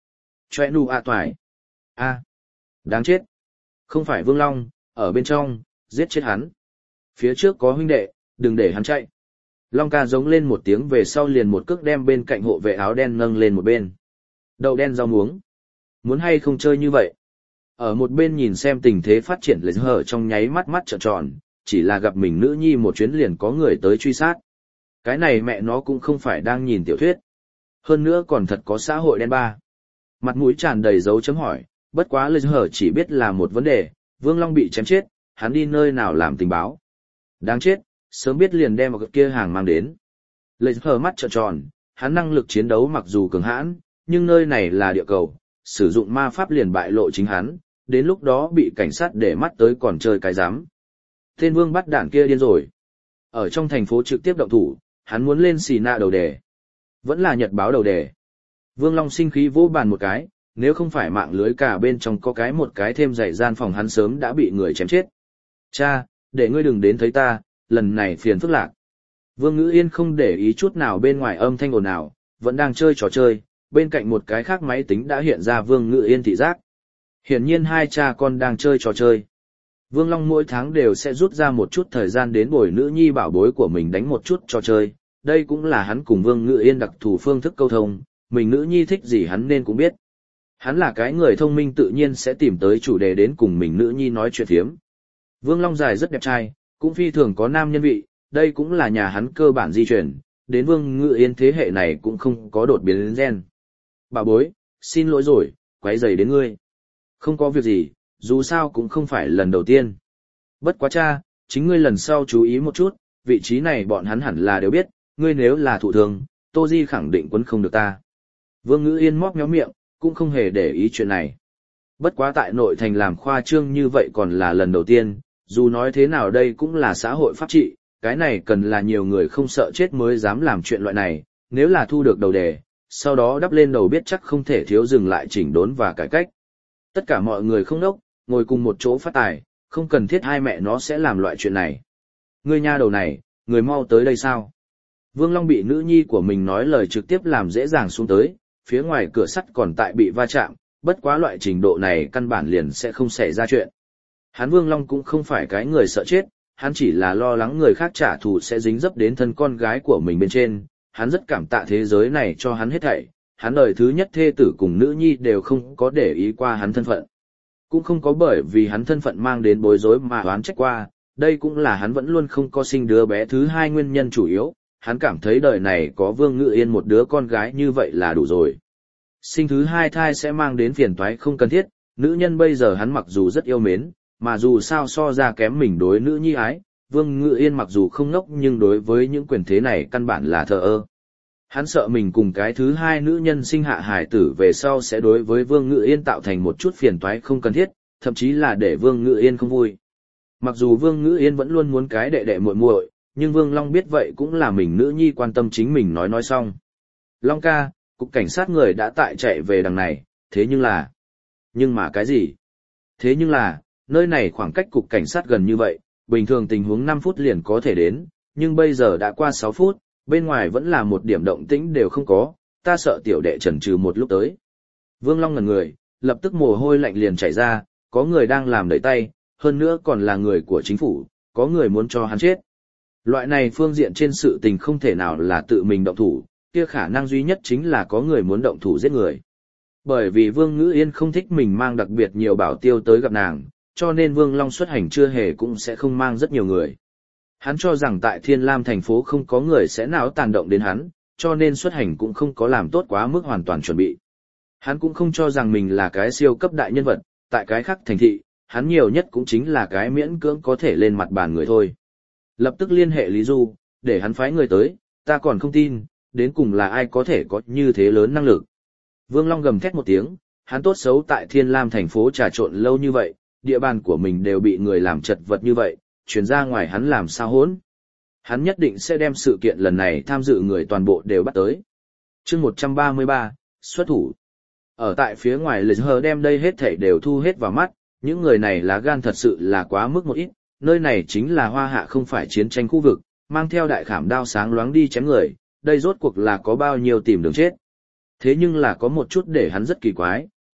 Choe nu a toại. A. Đáng chết. Không phải Vương Long, ở bên trong, giết chết hắn. Phía trước có huynh đệ, đừng để hắn chạy. Long ca giống lên một tiếng về sau liền một cước đem bên cạnh hộ vệ áo đen nâng lên một bên. Đậu đen rau muống. Muốn hay không chơi như vậy? Ở một bên nhìn xem tình thế phát triển lệch hở trong nháy mắt mắt trợn tròn, chỉ là gặp mình nữ nhi một chuyến liền có người tới truy sát. Cái này mẹ nó cũng không phải đang nhìn tiểu thuyết. Hơn nữa còn thật có xã hội đen ba. Mặt mũi tràn đầy dấu chấm hỏi, bất quá lệch hở chỉ biết là một vấn đề, Vương Long bị chém chết, hắn đi nơi nào làm tình báo. Đáng chết, sớm biết liền đem một kia hàng mang đến. Lệch hở mắt trợn tròn, hắn năng lực chiến đấu mặc dù cường hãn, nhưng nơi này là địa cầu, sử dụng ma pháp liền bại lộ chính hắn, đến lúc đó bị cảnh sát để mắt tới còn chơi cái giám. Tên vương bắt đạn kia điên rồi. Ở trong thành phố trực tiếp động thủ, hắn muốn lên xì nạ đầu đề. Vẫn là nhật báo đầu đề. Vương Long sinh khí vỗ bàn một cái, nếu không phải mạng lưới cả bên trong có cái một cái thêm dạy gian phòng hắn sớm đã bị người chém chết. Cha, để ngươi đừng đến thấy ta, lần này phiền phức lạc. Vương Ngữ Yên không để ý chút nào bên ngoài âm thanh ồn ào, vẫn đang chơi trò chơi, bên cạnh một cái khác máy tính đã hiện ra Vương Ngữ Yên thị giác. Hiển nhiên hai cha con đang chơi trò chơi. Vương Long mỗi tháng đều sẽ rút ra một chút thời gian đến bồi nữ nhi bảo bối của mình đánh một chút trò chơi, đây cũng là hắn cùng Vương Ngữ Yên đặc thù phương thức câu thông, mình nữ nhi thích gì hắn nên cũng biết. Hắn là cái người thông minh tự nhiên sẽ tìm tới chủ đề đến cùng mình nữ nhi nói chuyện thiếm. Vương Long dài rất đẹp trai, cũng phi thường có nam nhân vị, đây cũng là nhà hắn cơ bản di chuyển, đến Vương Ngữ Yên thế hệ này cũng không có đột biến gen. Bà bối, xin lỗi rồi, quấy rầy đến ngươi. Không có việc gì, dù sao cũng không phải lần đầu tiên. Bất quá cha, chính ngươi lần sau chú ý một chút, vị trí này bọn hắn hẳn là đều biết, ngươi nếu là thụ thương, Tô Di khẳng định quấn không được ta. Vương Ngữ Yên móc méo miệng, cũng không hề để ý chuyện này. Bất quá tại nội thành làm khoa trương như vậy còn là lần đầu tiên, dù nói thế nào đây cũng là xã hội pháp trị, cái này cần là nhiều người không sợ chết mới dám làm chuyện loại này, nếu là thu được đầu đề, sau đó đắp lên đầu biết chắc không thể thiếu dừng lại chỉnh đốn và cải cách. Tất cả mọi người không đốc, ngồi cùng một chỗ phát tài, không cần thiết hai mẹ nó sẽ làm loại chuyện này. Ngươi nha đầu này, người mau tới đây sao? Vương Long bị nữ nhi của mình nói lời trực tiếp làm dễ dàng xuống tới, phía ngoài cửa sắt còn tại bị va chạm, bất quá loại trình độ này căn bản liền sẽ không xảy ra chuyện. Hắn Vương Long cũng không phải cái người sợ chết, hắn chỉ là lo lắng người khác trả thù sẽ dính dấp đến thân con gái của mình bên trên, hắn rất cảm tạ thế giới này cho hắn hết thảy, hắn đời thứ nhất thê tử cùng nữ nhi đều không có để ý qua hắn thân phận. Cũng không có bởi vì hắn thân phận mang đến bối rối mà oán trách qua, đây cũng là hắn vẫn luôn không có sinh đứa bé thứ hai nguyên nhân chủ yếu, hắn cảm thấy đời này có Vương Ngữ Yên một đứa con gái như vậy là đủ rồi. Sinh thứ hai thai sẽ mang đến phiền toái không cần thiết, nữ nhân bây giờ hắn mặc dù rất yêu mến, mà dù sao so ra kém mình đối nữ nhi ái, Vương Ngữ Yên mặc dù không ngốc nhưng đối với những quyền thế này căn bản là thờ ơ. Hắn sợ mình cùng cái thứ hai nữ nhân sinh hạ hài tử về sau sẽ đối với Vương Ngữ Yên tạo thành một chút phiền toái không cần thiết, thậm chí là để Vương Ngữ Yên không vui. Mặc dù Vương Ngữ Yên vẫn luôn muốn cái đệ đệ muội muội, nhưng Vương Long biết vậy cũng là mình nữ nhi quan tâm chính mình nói nói xong. Long ca, cục cảnh sát người đã tại chạy về đằng này, thế nhưng là... Nhưng mà cái gì? Thế nhưng là, nơi này khoảng cách cục cảnh sát gần như vậy, bình thường tình huống năm phút liền có thể đến, nhưng bây giờ đã qua sáu phút, bên ngoài vẫn là một điểm động tĩnh đều không có, ta sợ tiểu đệ chần chừ một lúc tới. Vương Long ngẩn người, lập tức mồ hôi lạnh liền chảy ra, có người đang làm đẩy tay, hơn nữa còn là người của chính phủ, có người muốn cho hắn chết. Loại này phương diện trên sự tình không thể nào là tự mình động thủ, kia khả năng duy nhất chính là có người muốn động thủ giết người. Bởi vì Vương Ngữ Yên không thích mình mang đặc biệt nhiều bảo tiêu tới gặp nàng, cho nên Vương Long xuất hành chưa hề cũng sẽ không mang rất nhiều người. Hắn cho rằng tại Thiên Lam thành phố không có người sẽ nào tàn động đến hắn, cho nên xuất hành cũng không có làm tốt quá mức hoàn toàn chuẩn bị. Hắn cũng không cho rằng mình là cái siêu cấp đại nhân vật, tại cái khác thành thị, hắn nhiều nhất cũng chính là cái miễn cưỡng có thể lên mặt bàn người thôi. Lập tức liên hệ Lý Du, để hắn phái người tới, ta còn không tin, đến cùng là ai có thể có như thế lớn năng lực. Vương Long gầm thét một tiếng, hắn tốt xấu tại Thiên Lam thành phố trà trộn lâu như vậy, địa bàn của mình đều bị người làm chật vật như vậy, chuyển ra ngoài hắn làm sao hỗn. Hắn nhất định sẽ đem sự kiện lần này tham dự người toàn bộ đều bắt tới. chương một trăm ba mươi ba, xuất thủ. Ở tại phía ngoài Lê Hờ đem đây hết thảy đều thu hết vào mắt, những người này lá gan thật sự là quá mức một ít, nơi này chính là Hoa Hạ không phải chiến tranh khu vực, mang theo đại khảm đao sáng loáng đi chém người, đây rốt cuộc là có bao nhiêu tìm đường chết. Thế nhưng là có một chút để hắn rất kỳ quái,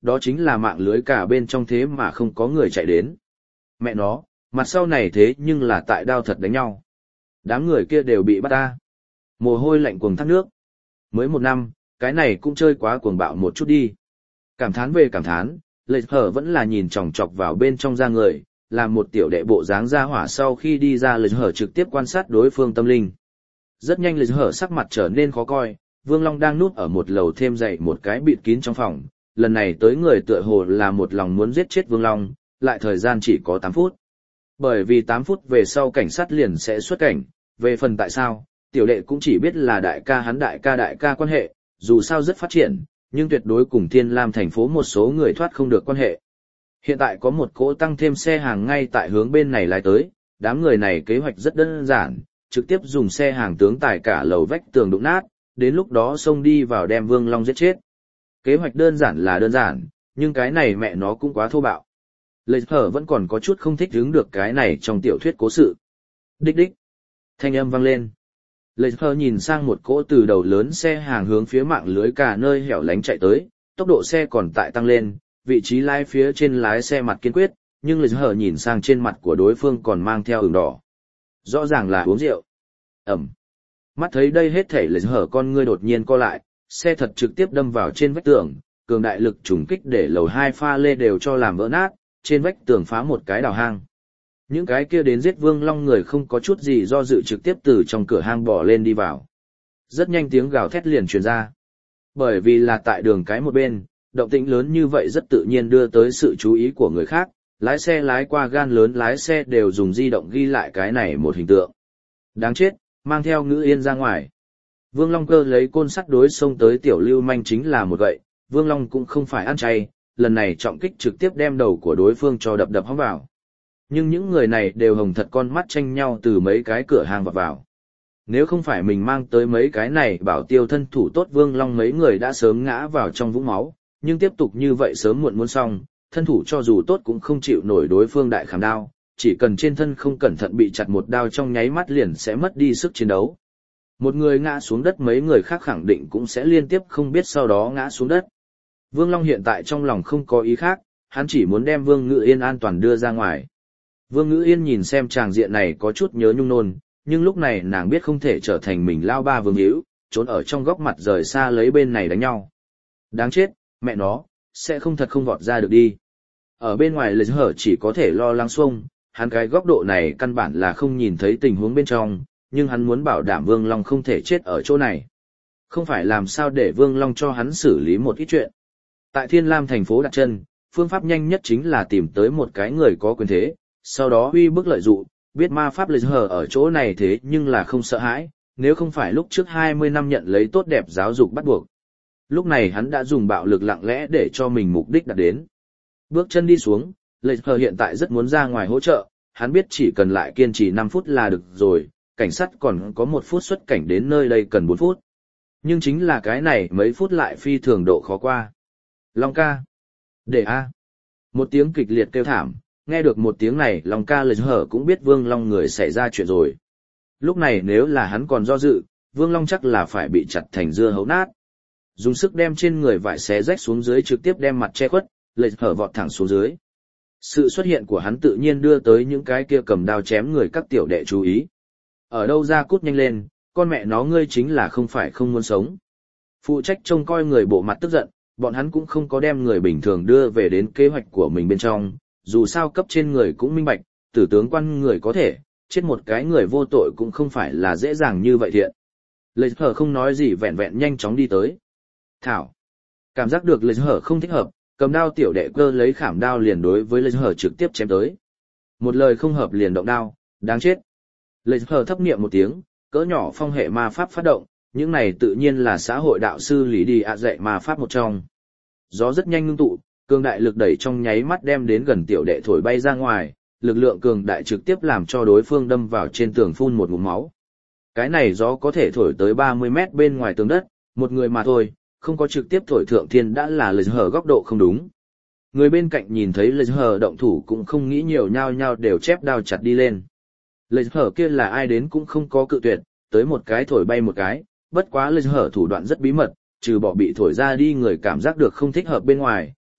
đó chính là mạng lưới cả bên trong thế mà không có người chạy đến. Mẹ nó, mặt sau này thế nhưng là tại đao thật đánh nhau. Đám người kia đều bị bắt ta. Mồ hôi lạnh cuồng thác nước. Mới một năm, cái này cũng chơi quá cuồng bạo một chút đi. Cảm thán về cảm thán, Lệ Hở vẫn là nhìn chòng chọc vào bên trong da người, làm một tiểu đệ bộ dáng ra hỏa sau khi đi ra Lệ Hở trực tiếp quan sát đối phương tâm linh. Rất nhanh Lệ Hở sắc mặt trở nên khó coi, Vương Long đang núp ở một lầu thêm dậy một cái bịt kín trong phòng, lần này tới người tựa hồ là một lòng muốn giết chết Vương Long, lại thời gian chỉ có tám phút. Bởi vì tám phút về sau cảnh sát liền sẽ xuất cảnh, về phần tại sao, tiểu đệ cũng chỉ biết là đại ca hắn đại ca đại ca quan hệ, dù sao rất phát triển, nhưng tuyệt đối cùng Thiên Lam thành phố một số người thoát không được quan hệ. Hiện tại có một cỗ tăng thêm xe hàng ngay tại hướng bên này lái tới, đám người này kế hoạch rất đơn giản, trực tiếp dùng xe hàng tướng tải cả lầu vách tường đụng nát, đến lúc đó xông đi vào đem Vương Long giết chết. Kế hoạch đơn giản là đơn giản, nhưng cái này mẹ nó cũng quá thô bạo. Lệ Hở vẫn còn có chút không thích hứng được cái này trong tiểu thuyết cố sự. Đích đích. Thanh âm vang lên. Lệ Hở nhìn sang một cỗ từ đầu lớn xe hàng hướng phía mạng lưới cả nơi hẻo lánh chạy tới, tốc độ xe còn tại tăng lên, vị trí lái phía trên lái xe mặt kiên quyết, nhưng Lệ Hở nhìn sang trên mặt của đối phương còn mang theo ửng đỏ. Rõ ràng là uống rượu. Ẩm. Mắt thấy đây hết thảy Lệ Hở con ngươi đột nhiên co lại, xe thật trực tiếp đâm vào trên vách tường, cường đại lực trùng kích để lầu hai pha lê đều cho làm vỡ nát, trên vách tường phá một cái đào hang. Những cái kia đến giết Vương Long người không có chút gì do dự trực tiếp từ trong cửa hang bỏ lên đi vào. Rất nhanh tiếng gào thét liền truyền ra. Bởi vì là tại đường cái một bên, động tĩnh lớn như vậy rất tự nhiên đưa tới sự chú ý của người khác, lái xe lái qua gan lớn lái xe đều dùng di động ghi lại cái này một hình tượng. Đáng chết, mang theo Ngữ Yên ra ngoài. Vương Long cơ lấy côn sắt đối xông tới tiểu lưu manh chính là một gậy, Vương Long cũng không phải ăn chay, lần này trọng kích trực tiếp đem đầu của đối phương cho đập đập hóng vào. Nhưng những người này đều hồng thật con mắt tranh nhau từ mấy cái cửa hàng vào vào. Nếu không phải mình mang tới mấy cái này bảo tiêu thân thủ tốt Vương Long mấy người đã sớm ngã vào trong vũng máu, nhưng tiếp tục như vậy sớm muộn muốn xong, thân thủ cho dù tốt cũng không chịu nổi đối phương đại khảm đao, chỉ cần trên thân không cẩn thận bị chặt một đao trong nháy mắt liền sẽ mất đi sức chiến đấu. Một người ngã xuống đất mấy người khác khẳng định cũng sẽ liên tiếp không biết sau đó ngã xuống đất. Vương Long hiện tại trong lòng không có ý khác, hắn chỉ muốn đem Vương Ngữ Yên an toàn đưa ra ngoài. Vương Ngữ Yên nhìn xem tràng diện này có chút nhớ nhung nôn, nhưng lúc này nàng biết không thể trở thành mình lao ba Vương Hữu, trốn ở trong góc mặt rời xa lấy bên này đánh nhau. Đáng chết, mẹ nó, sẽ không thật không vọt ra được đi. Ở bên ngoài Lệ Hở chỉ có thể lo lắng xuông, hắn cái góc độ này căn bản là không nhìn thấy tình huống bên trong, nhưng hắn muốn bảo đảm Vương Long không thể chết ở chỗ này. Không phải làm sao để Vương Long cho hắn xử lý một ít chuyện. Tại Thiên Lam thành phố đặt chân, phương pháp nhanh nhất chính là tìm tới một cái người có quyền thế, sau đó uy bức lợi dụng, biết ma pháp Lệ Hở ở chỗ này thế nhưng là không sợ hãi, nếu không phải lúc trước hai mươi năm nhận lấy tốt đẹp giáo dục bắt buộc. Lúc này hắn đã dùng bạo lực lặng lẽ để cho mình mục đích đạt đến. Bước chân đi xuống, Lệ Hở hiện tại rất muốn ra ngoài hỗ trợ, hắn biết chỉ cần lại kiên trì năm phút là được rồi, cảnh sát còn có một phút xuất cảnh đến nơi đây cần bốn phút. Nhưng chính là cái này mấy phút lại phi thường độ khó qua. Long ca. Để a. Một tiếng kịch liệt kêu thảm, nghe được một tiếng này Long ca Lệ Hở cũng biết Vương Long người xảy ra chuyện rồi. Lúc này nếu là hắn còn do dự, Vương Long chắc là phải bị chặt thành dưa hấu nát. Dùng sức đem trên người vải xé rách xuống dưới trực tiếp đem mặt che khuất, Lệ Hở vọt thẳng xuống dưới. Sự xuất hiện của hắn tự nhiên đưa tới những cái kia cầm đao chém người các tiểu đệ chú ý. Ở đâu ra cút nhanh lên, con mẹ nó ngươi chính là không phải không muốn sống. Phụ trách trông coi người bộ mặt tức giận, bọn hắn cũng không có đem người bình thường đưa về đến kế hoạch của mình bên trong, dù sao cấp trên người cũng minh bạch, tử tướng quan người có thể, chết một cái người vô tội cũng không phải là dễ dàng như vậy thiện. Lệ Hở không nói gì vẹn vẹn nhanh chóng đi tới. Thảo. Cảm giác được Lệ Hở không thích hợp, cầm đao tiểu đệ cơ lấy khảm đao liền đối với Lệ Hở trực tiếp chém tới. Một lời không hợp liền động đao, đáng chết. Lệ Hở thấp niệm một tiếng, cỡ nhỏ phong hệ ma pháp phát động, những này tự nhiên là xã hội đạo sư Lý Đi ạ dạy ma pháp một trong. Gió rất nhanh ngưng tụ, cường đại lực đẩy trong nháy mắt đem đến gần tiểu đệ thổi bay ra ngoài, lực lượng cường đại trực tiếp làm cho đối phương đâm vào trên tường phun một ngụm máu. Cái này gió có thể thổi tới ba mươi mét bên ngoài tường đất, một người mà thôi, không có trực tiếp thổi thượng thiên đã là Lệ Hở góc độ không đúng. Người bên cạnh nhìn thấy Lệ Hở động thủ cũng không nghĩ nhiều nhao nhao đều chép đao chặt đi lên. Lệ Hở kia là ai đến cũng không có cự tuyệt, tới một cái thổi bay một cái, bất quá Lệ Hở thủ đoạn rất bí mật, trừ bỏ bị thổi ra đi người cảm giác được không thích hợp bên ngoài,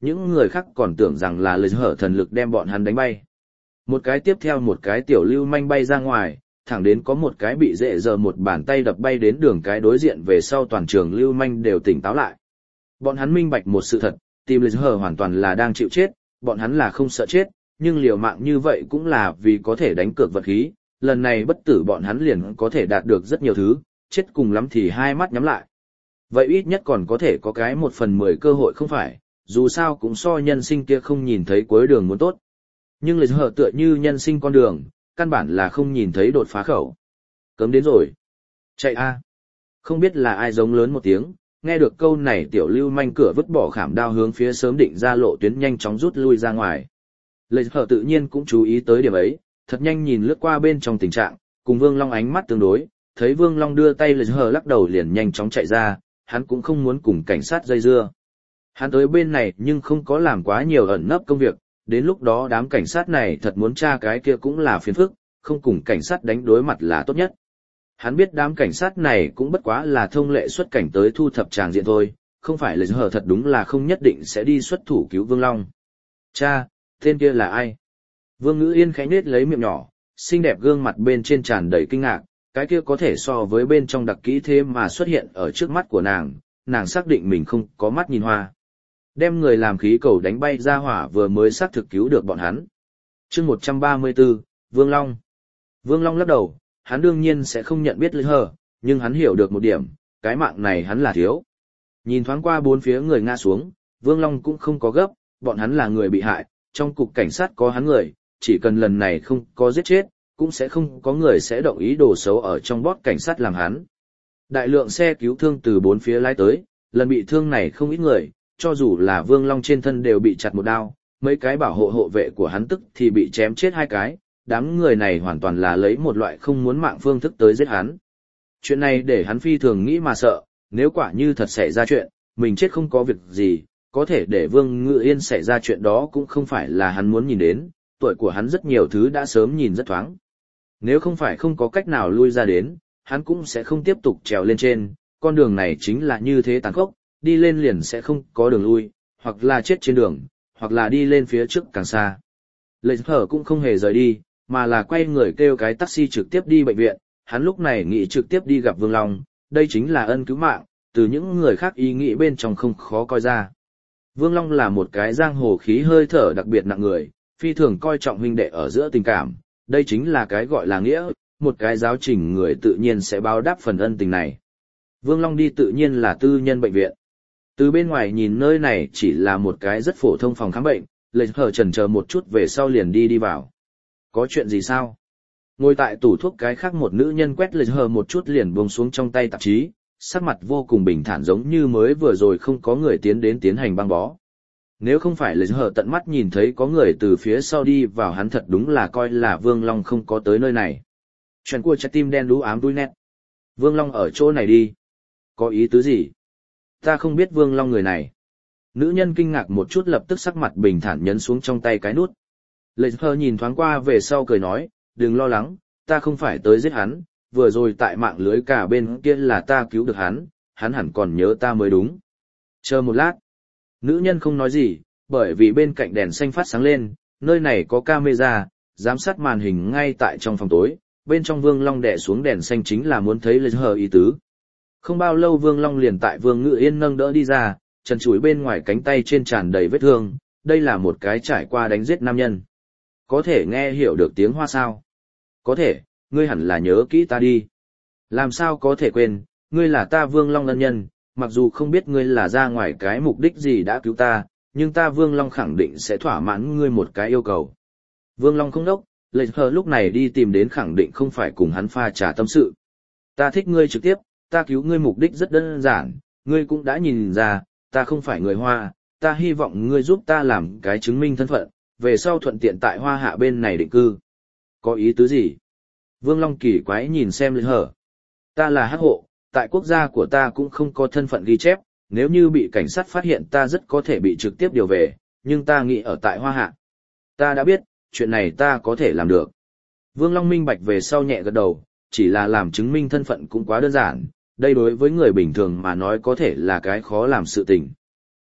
những người khác còn tưởng rằng là lời hở thần lực đem bọn hắn đánh bay. Một cái tiếp theo một cái tiểu lưu manh bay ra ngoài, thẳng đến có một cái bị dễ giờ một bàn tay đập bay đến đường cái đối diện về sau toàn trường lưu manh đều tỉnh táo lại. Bọn hắn minh bạch một sự thật, tìm lời hở hoàn toàn là đang chịu chết, bọn hắn là không sợ chết, nhưng liều mạng như vậy cũng là vì có thể đánh cược vật khí, lần này bất tử bọn hắn liền có thể đạt được rất nhiều thứ, chết cùng lắm thì hai mắt nhắm lại. Vậy ít nhất còn có thể có cái một phần mười cơ hội không phải, dù sao cũng so nhân sinh kia không nhìn thấy cuối đường muốn tốt. Nhưng lời hở tựa như nhân sinh con đường, căn bản là không nhìn thấy đột phá khẩu. Cấm đến rồi. Chạy a. Không biết là ai giống lớn một tiếng, nghe được câu này tiểu lưu manh cửa vứt bỏ khảm đao hướng phía sớm định ra lộ tuyến nhanh chóng rút lui ra ngoài. Lời hở tự nhiên cũng chú ý tới điểm ấy, thật nhanh nhìn lướt qua bên trong tình trạng, cùng Vương Long ánh mắt tương đối, thấy Vương Long đưa tay lời hở lắc đầu liền nhanh chóng chạy ra, hắn cũng không muốn cùng cảnh sát dây dưa. Hắn tới bên này nhưng không có làm quá nhiều ẩn nấp công việc, đến lúc đó đám cảnh sát này thật muốn tra cái kia cũng là phiền phức, không cùng cảnh sát đánh đối mặt là tốt nhất. Hắn biết đám cảnh sát này cũng bất quá là thông lệ xuất cảnh tới thu thập tràng diện thôi, không phải lời hở thật đúng là không nhất định sẽ đi xuất thủ cứu Vương Long. Cha, tên kia là ai? Vương Ngữ Yên khẽ nhếch lấy miệng nhỏ, xinh đẹp gương mặt bên trên tràn đầy kinh ngạc, cái kia có thể so với bên trong đặc kỹ thế mà xuất hiện ở trước mắt của nàng, nàng xác định mình không có mắt nhìn hoa. Đem người làm khí cầu đánh bay ra hỏa vừa mới xác thực cứu được bọn hắn. Chương một trăm ba mươi tư, Vương Long. Vương Long lắc đầu, hắn đương nhiên sẽ không nhận biết lời hở, nhưng hắn hiểu được một điểm, cái mạng này hắn là thiếu. Nhìn thoáng qua bốn phía người ngã xuống, Vương Long cũng không có gấp, bọn hắn là người bị hại, trong cục cảnh sát có hắn người, chỉ cần lần này không có giết chết, cũng sẽ không có người sẽ động ý đồ xấu ở trong bót cảnh sát làm hắn. Đại lượng xe cứu thương từ bốn phía lái tới, lần bị thương này không ít người, cho dù là Vương Long trên thân đều bị chặt một đao, mấy cái bảo hộ hộ vệ của hắn tức thì bị chém chết hai cái, đám người này hoàn toàn là lấy một loại không muốn mạng phương thức tới giết hắn. Chuyện này để hắn phi thường nghĩ mà sợ, nếu quả như thật xảy ra chuyện, mình chết không có việc gì, có thể để Vương Ngự Yên xảy ra chuyện đó cũng không phải là hắn muốn nhìn đến, tuổi của hắn rất nhiều thứ đã sớm nhìn rất thoáng. Nếu không phải không có cách nào lui ra đến, hắn cũng sẽ không tiếp tục trèo lên trên, con đường này chính là như thế tàn khốc, đi lên liền sẽ không có đường lui, hoặc là chết trên đường, hoặc là đi lên phía trước càng xa. Lệ Hở cũng không hề rời đi, mà là quay người kêu cái taxi trực tiếp đi bệnh viện, hắn lúc này nghĩ trực tiếp đi gặp Vương Long, đây chính là ân cứu mạng, từ những người khác ý nghĩ bên trong không khó coi ra. Vương Long là một cái giang hồ khí hơi thở đặc biệt nặng người, phi thường coi trọng huynh đệ ở giữa tình cảm, đây chính là cái gọi là nghĩa, một cái giáo trình người tự nhiên sẽ báo đáp phần ân tình này. Vương Long đi tự nhiên là tư nhân bệnh viện. Từ bên ngoài nhìn nơi này chỉ là một cái rất phổ thông phòng khám bệnh, Lệ Hở chần chờ một chút về sau liền đi đi vào. Có chuyện gì sao? Ngồi tại tủ thuốc cái khác một nữ nhân quét Lệ Hở một chút liền buông xuống trong tay tạp chí, sắc mặt vô cùng bình thản giống như mới vừa rồi không có người tiến đến tiến hành băng bó. Nếu không phải Lệ Hở tận mắt nhìn thấy có người từ phía sau đi vào hắn thật đúng là coi là Vương Long không có tới nơi này. Chuyện của trái tim đen đú ám đuôi nét. Vương Long ở chỗ này đi. Có ý tứ gì? Ta không biết Vương Long người này. Nữ nhân kinh ngạc một chút lập tức sắc mặt bình thản nhấn xuống trong tay cái nút. Lệ Hở nhìn thoáng qua về sau cười nói, đừng lo lắng, ta không phải tới giết hắn, vừa rồi tại mạng lưới cả bên kia là ta cứu được hắn, hắn hẳn còn nhớ ta mới đúng. Chờ một lát. Nữ nhân không nói gì, bởi vì bên cạnh đèn xanh phát sáng lên, nơi này có camera, giám sát màn hình ngay tại trong phòng tối, bên trong Vương Long đè xuống đèn xanh chính là muốn thấy Lệ Hở ý tứ. Không bao lâu Vương Long liền tại Vương Ngự Yên nâng đỡ đi ra, trần trụi bên ngoài cánh tay trên tràn đầy vết thương, đây là một cái trải qua đánh giết nam nhân. Có thể nghe hiểu được tiếng Hoa sao? Có thể, ngươi hẳn là nhớ kỹ ta đi. Làm sao có thể quên, ngươi là ta Vương Long ân nhân, mặc dù không biết ngươi là ra ngoài cái mục đích gì đã cứu ta, nhưng ta Vương Long khẳng định sẽ thỏa mãn ngươi một cái yêu cầu. Vương Long không đốc, Lệ Hở lúc này đi tìm đến khẳng định không phải cùng hắn pha trà tâm sự. Ta thích ngươi trực tiếp, ta cứu ngươi mục đích rất đơn giản, ngươi cũng đã nhìn ra, ta không phải người Hoa, ta hy vọng ngươi giúp ta làm cái chứng minh thân phận, về sau thuận tiện tại Hoa Hạ bên này định cư. Có ý tứ gì? Vương Long kỳ quái nhìn xem Lệ Hở. Ta là hắc hộ, tại quốc gia của ta cũng không có thân phận ghi chép, nếu như bị cảnh sát phát hiện ta rất có thể bị trực tiếp điều về, nhưng ta nghĩ ở tại Hoa Hạ. Ta đã biết, chuyện này ta có thể làm được. Vương Long minh bạch về sau nhẹ gật đầu, chỉ là làm chứng minh thân phận cũng quá đơn giản, đây đối với người bình thường mà nói có thể là cái khó làm sự tình.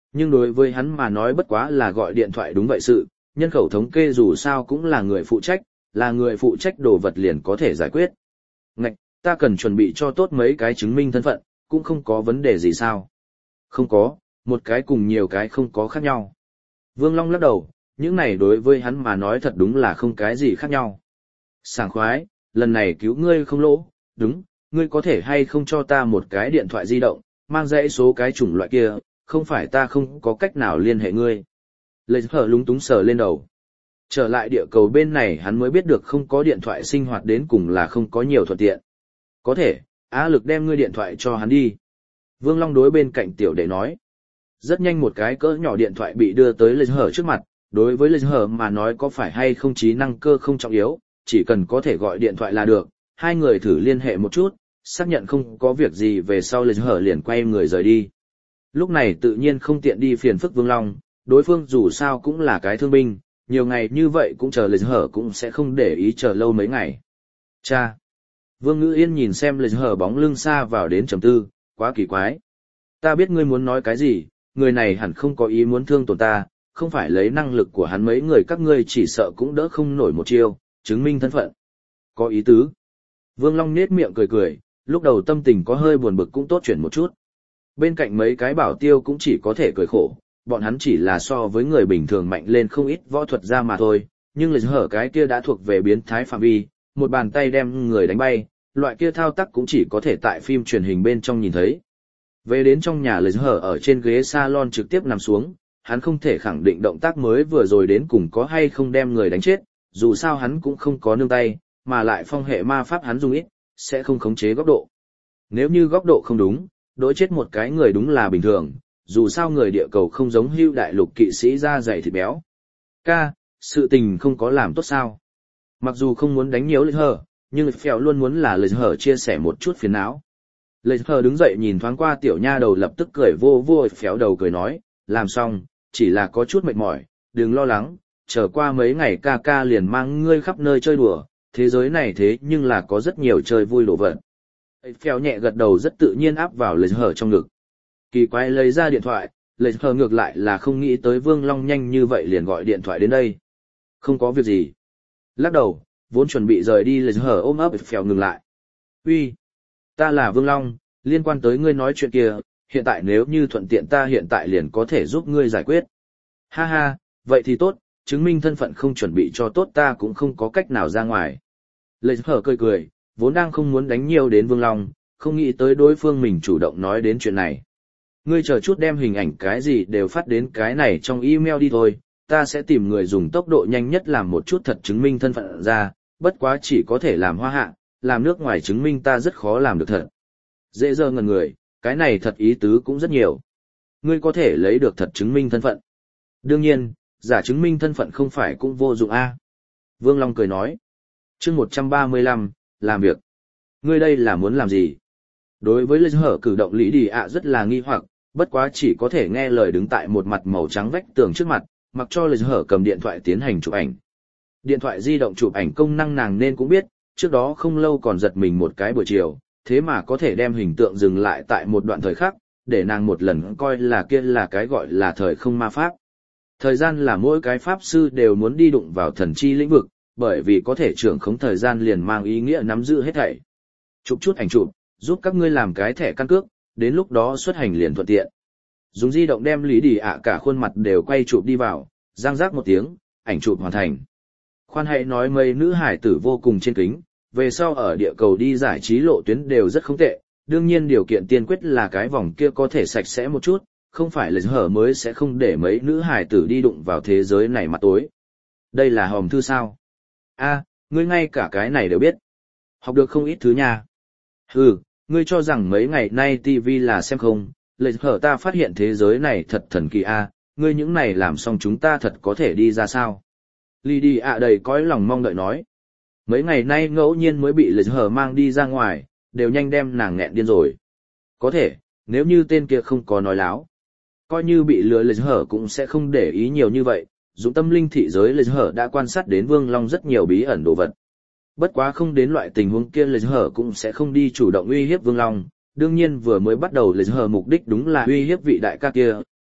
Nhưng đối với hắn mà nói bất quá là gọi điện thoại đúng vậy sự, nhân khẩu thống kê dù sao cũng là người phụ trách, là người phụ trách đồ vật liền có thể giải quyết. Ngạch, ta cần chuẩn bị cho tốt mấy cái chứng minh thân phận, cũng không có vấn đề gì sao. Không có, một cái cùng nhiều cái không có khác nhau. Vương Long lắc đầu, những này đối với hắn mà nói thật đúng là không cái gì khác nhau. Sảng khoái, lần này cứu ngươi không lỗ, đúng, ngươi có thể hay không cho ta một cái điện thoại di động, mang dãy số cái chủng loại kia, không phải ta không có cách nào liên hệ ngươi. Lê Hở lúng túng sờ lên đầu. Trở lại địa cầu bên này hắn mới biết được không có điện thoại sinh hoạt đến cùng là không có nhiều thuận tiện. Có thể, Á Lực đem ngươi điện thoại cho hắn đi. Vương Long đối bên cạnh tiểu đệ nói. Rất nhanh một cái cỡ nhỏ điện thoại bị đưa tới Lê Hở trước mặt, đối với Lê Hở mà nói có phải hay không trí năng cơ không trọng yếu, chỉ cần có thể gọi điện thoại là được, hai người thử liên hệ một chút, xác nhận không có việc gì về sau Lê Hở liền quay người rời đi. Lúc này tự nhiên không tiện đi phiền phức Vương Long, đối phương dù sao cũng là cái thương binh, nhiều ngày như vậy cũng chờ Lê Hở cũng sẽ không để ý chờ lâu mấy ngày. Cha! Vương Ngữ Yên nhìn xem Lê Hở bóng lưng xa vào đến trầm tư, quá kỳ quái. Ta biết ngươi muốn nói cái gì, người này hẳn không có ý muốn thương tổn ta, không phải lấy năng lực của hắn mấy người các ngươi chỉ sợ cũng đỡ không nổi một chiêu, chứng minh thân phận. Có ý tứ. Vương Long nhếch miệng cười cười, lúc đầu tâm tình có hơi buồn bực cũng tốt chuyển một chút. Bên cạnh mấy cái bảo tiêu cũng chỉ có thể cười khổ, bọn hắn chỉ là so với người bình thường mạnh lên không ít võ thuật ra mà thôi, nhưng Lê Hở cái kia đã thuộc về biến thái phạm vi, một bàn tay đem người đánh bay, loại kia thao tác cũng chỉ có thể tại phim truyền hình bên trong nhìn thấy. Về đến trong nhà Lê Hở ở trên ghế salon trực tiếp nằm xuống, hắn không thể khẳng định động tác mới vừa rồi đến cùng có hay không đem người đánh chết, dù sao hắn cũng không có nương tay, mà lại phong hệ ma pháp hắn dùng ít, sẽ không khống chế góc độ. Nếu như góc độ không đúng, đối chết một cái người đúng là bình thường, dù sao người địa cầu không giống Hưu đại lục kỵ sĩ da dày thịt béo. Ca, sự tình không có làm tốt sao? Mặc dù không muốn đánh nhiều Lê Hở, nhưng Phèo luôn muốn là Lê Hở chia sẻ một chút phiền não. Lê Hở đứng dậy nhìn thoáng qua tiểu nha đầu lập tức cười vô vô Phèo đầu cười nói, làm xong, chỉ là có chút mệt mỏi, đừng lo lắng, chờ qua mấy ngày ca ca liền mang ngươi khắp nơi chơi đùa, thế giới này thế nhưng là có rất nhiều chơi vui đồ vật. Phèo nhẹ gật đầu rất tự nhiên áp vào Lê Hở trong ngực. Kỳ quái lấy ra điện thoại, Lê Hở ngược lại là không nghĩ tới Vương Long nhanh như vậy liền gọi điện thoại đến đây. Không có việc gì. Lắc đầu, vốn chuẩn bị rời đi Lê Hở ôm ấp Phèo ngừng lại. Uy, ta là Vương Long, liên quan tới ngươi nói chuyện kia, hiện tại nếu như thuận tiện ta hiện tại liền có thể giúp ngươi giải quyết. Ha ha, vậy thì tốt, chứng minh thân phận không chuẩn bị cho tốt ta cũng không có cách nào ra ngoài. Lê Hở cười cười, vốn đang không muốn đánh nhiều đến Vương Long, không nghĩ tới đối phương mình chủ động nói đến chuyện này. Ngươi chờ chút đem hình ảnh cái gì đều phát đến cái này trong email đi thôi, ta sẽ tìm người dùng tốc độ nhanh nhất làm một chút thật chứng minh thân phận ra, bất quá chỉ có thể làm hoa hạ, làm nước ngoài chứng minh ta rất khó làm được thật. Dễ dơ ngần người, cái này thật ý tứ cũng rất nhiều. Ngươi có thể lấy được thật chứng minh thân phận. Đương nhiên, giả chứng minh thân phận không phải cũng vô dụng a. Vương Long cười nói. Chương một trăm ba mươi lăm, làm việc. Ngươi đây là muốn làm gì? Đối với Lê Hở cử động Lý Đi ạ rất là nghi hoặc, bất quá chỉ có thể nghe lời đứng tại một mặt màu trắng vách tường trước mặt, mặc cho Lê Hở cầm điện thoại tiến hành chụp ảnh. Điện thoại di động chụp ảnh công năng nàng nên cũng biết, trước đó không lâu còn giật mình một cái buổi chiều, thế mà có thể đem hình tượng dừng lại tại một đoạn thời khắc, để nàng một lần coi là kia là cái gọi là thời không ma pháp. Thời gian là mỗi cái pháp sư đều muốn đi đụng vào thần chi lĩnh vực, bởi vì có thể trưởng khống thời gian liền mang ý nghĩa nắm giữ hết thảy. Chụp chút ảnh chụp, giúp các ngươi làm cái thẻ căn cước, đến lúc đó xuất hành liền thuận tiện. Dùng di động đem Lý Đi ạ cả khuôn mặt đều quay chụp đi vào, răng rác một tiếng, ảnh chụp hoàn thành. Khoan hãy nói mấy nữ hải tử vô cùng trên kính, về sau ở địa cầu đi giải trí lộ tuyến đều rất không tệ, đương nhiên điều kiện tiên quyết là cái vòng kia có thể sạch sẽ một chút, không phải là hở mới sẽ không để mấy nữ hải tử đi đụng vào thế giới này mặt tối. Đây là hòm thư sao? A, ngươi ngay cả cái này đều biết. Học được không ít thứ nha. Hừ, ngươi cho rằng mấy ngày nay ti vi là xem không, lệ hở ta phát hiện thế giới này thật thần kỳ a, ngươi những này làm xong chúng ta thật có thể đi ra sao? Ly đi ạ đầy cõi lòng mong đợi nói. Mấy ngày nay ngẫu nhiên mới bị lệ hở mang đi ra ngoài, đều nhanh đem nàng nghẹn điên rồi. Có thể, nếu như tên kia không có nói láo. Coi như bị lừa lệ hở cũng sẽ không để ý nhiều như vậy, dụng tâm linh thị giới lệ hở đã quan sát đến Vương Long rất nhiều bí ẩn đồ vật. Bất quá không đến loại tình huống kia lệ hở cũng sẽ không đi chủ động uy hiếp Vương Long, đương nhiên vừa mới bắt đầu lệ hở mục đích đúng là uy hiếp vị đại ca kia,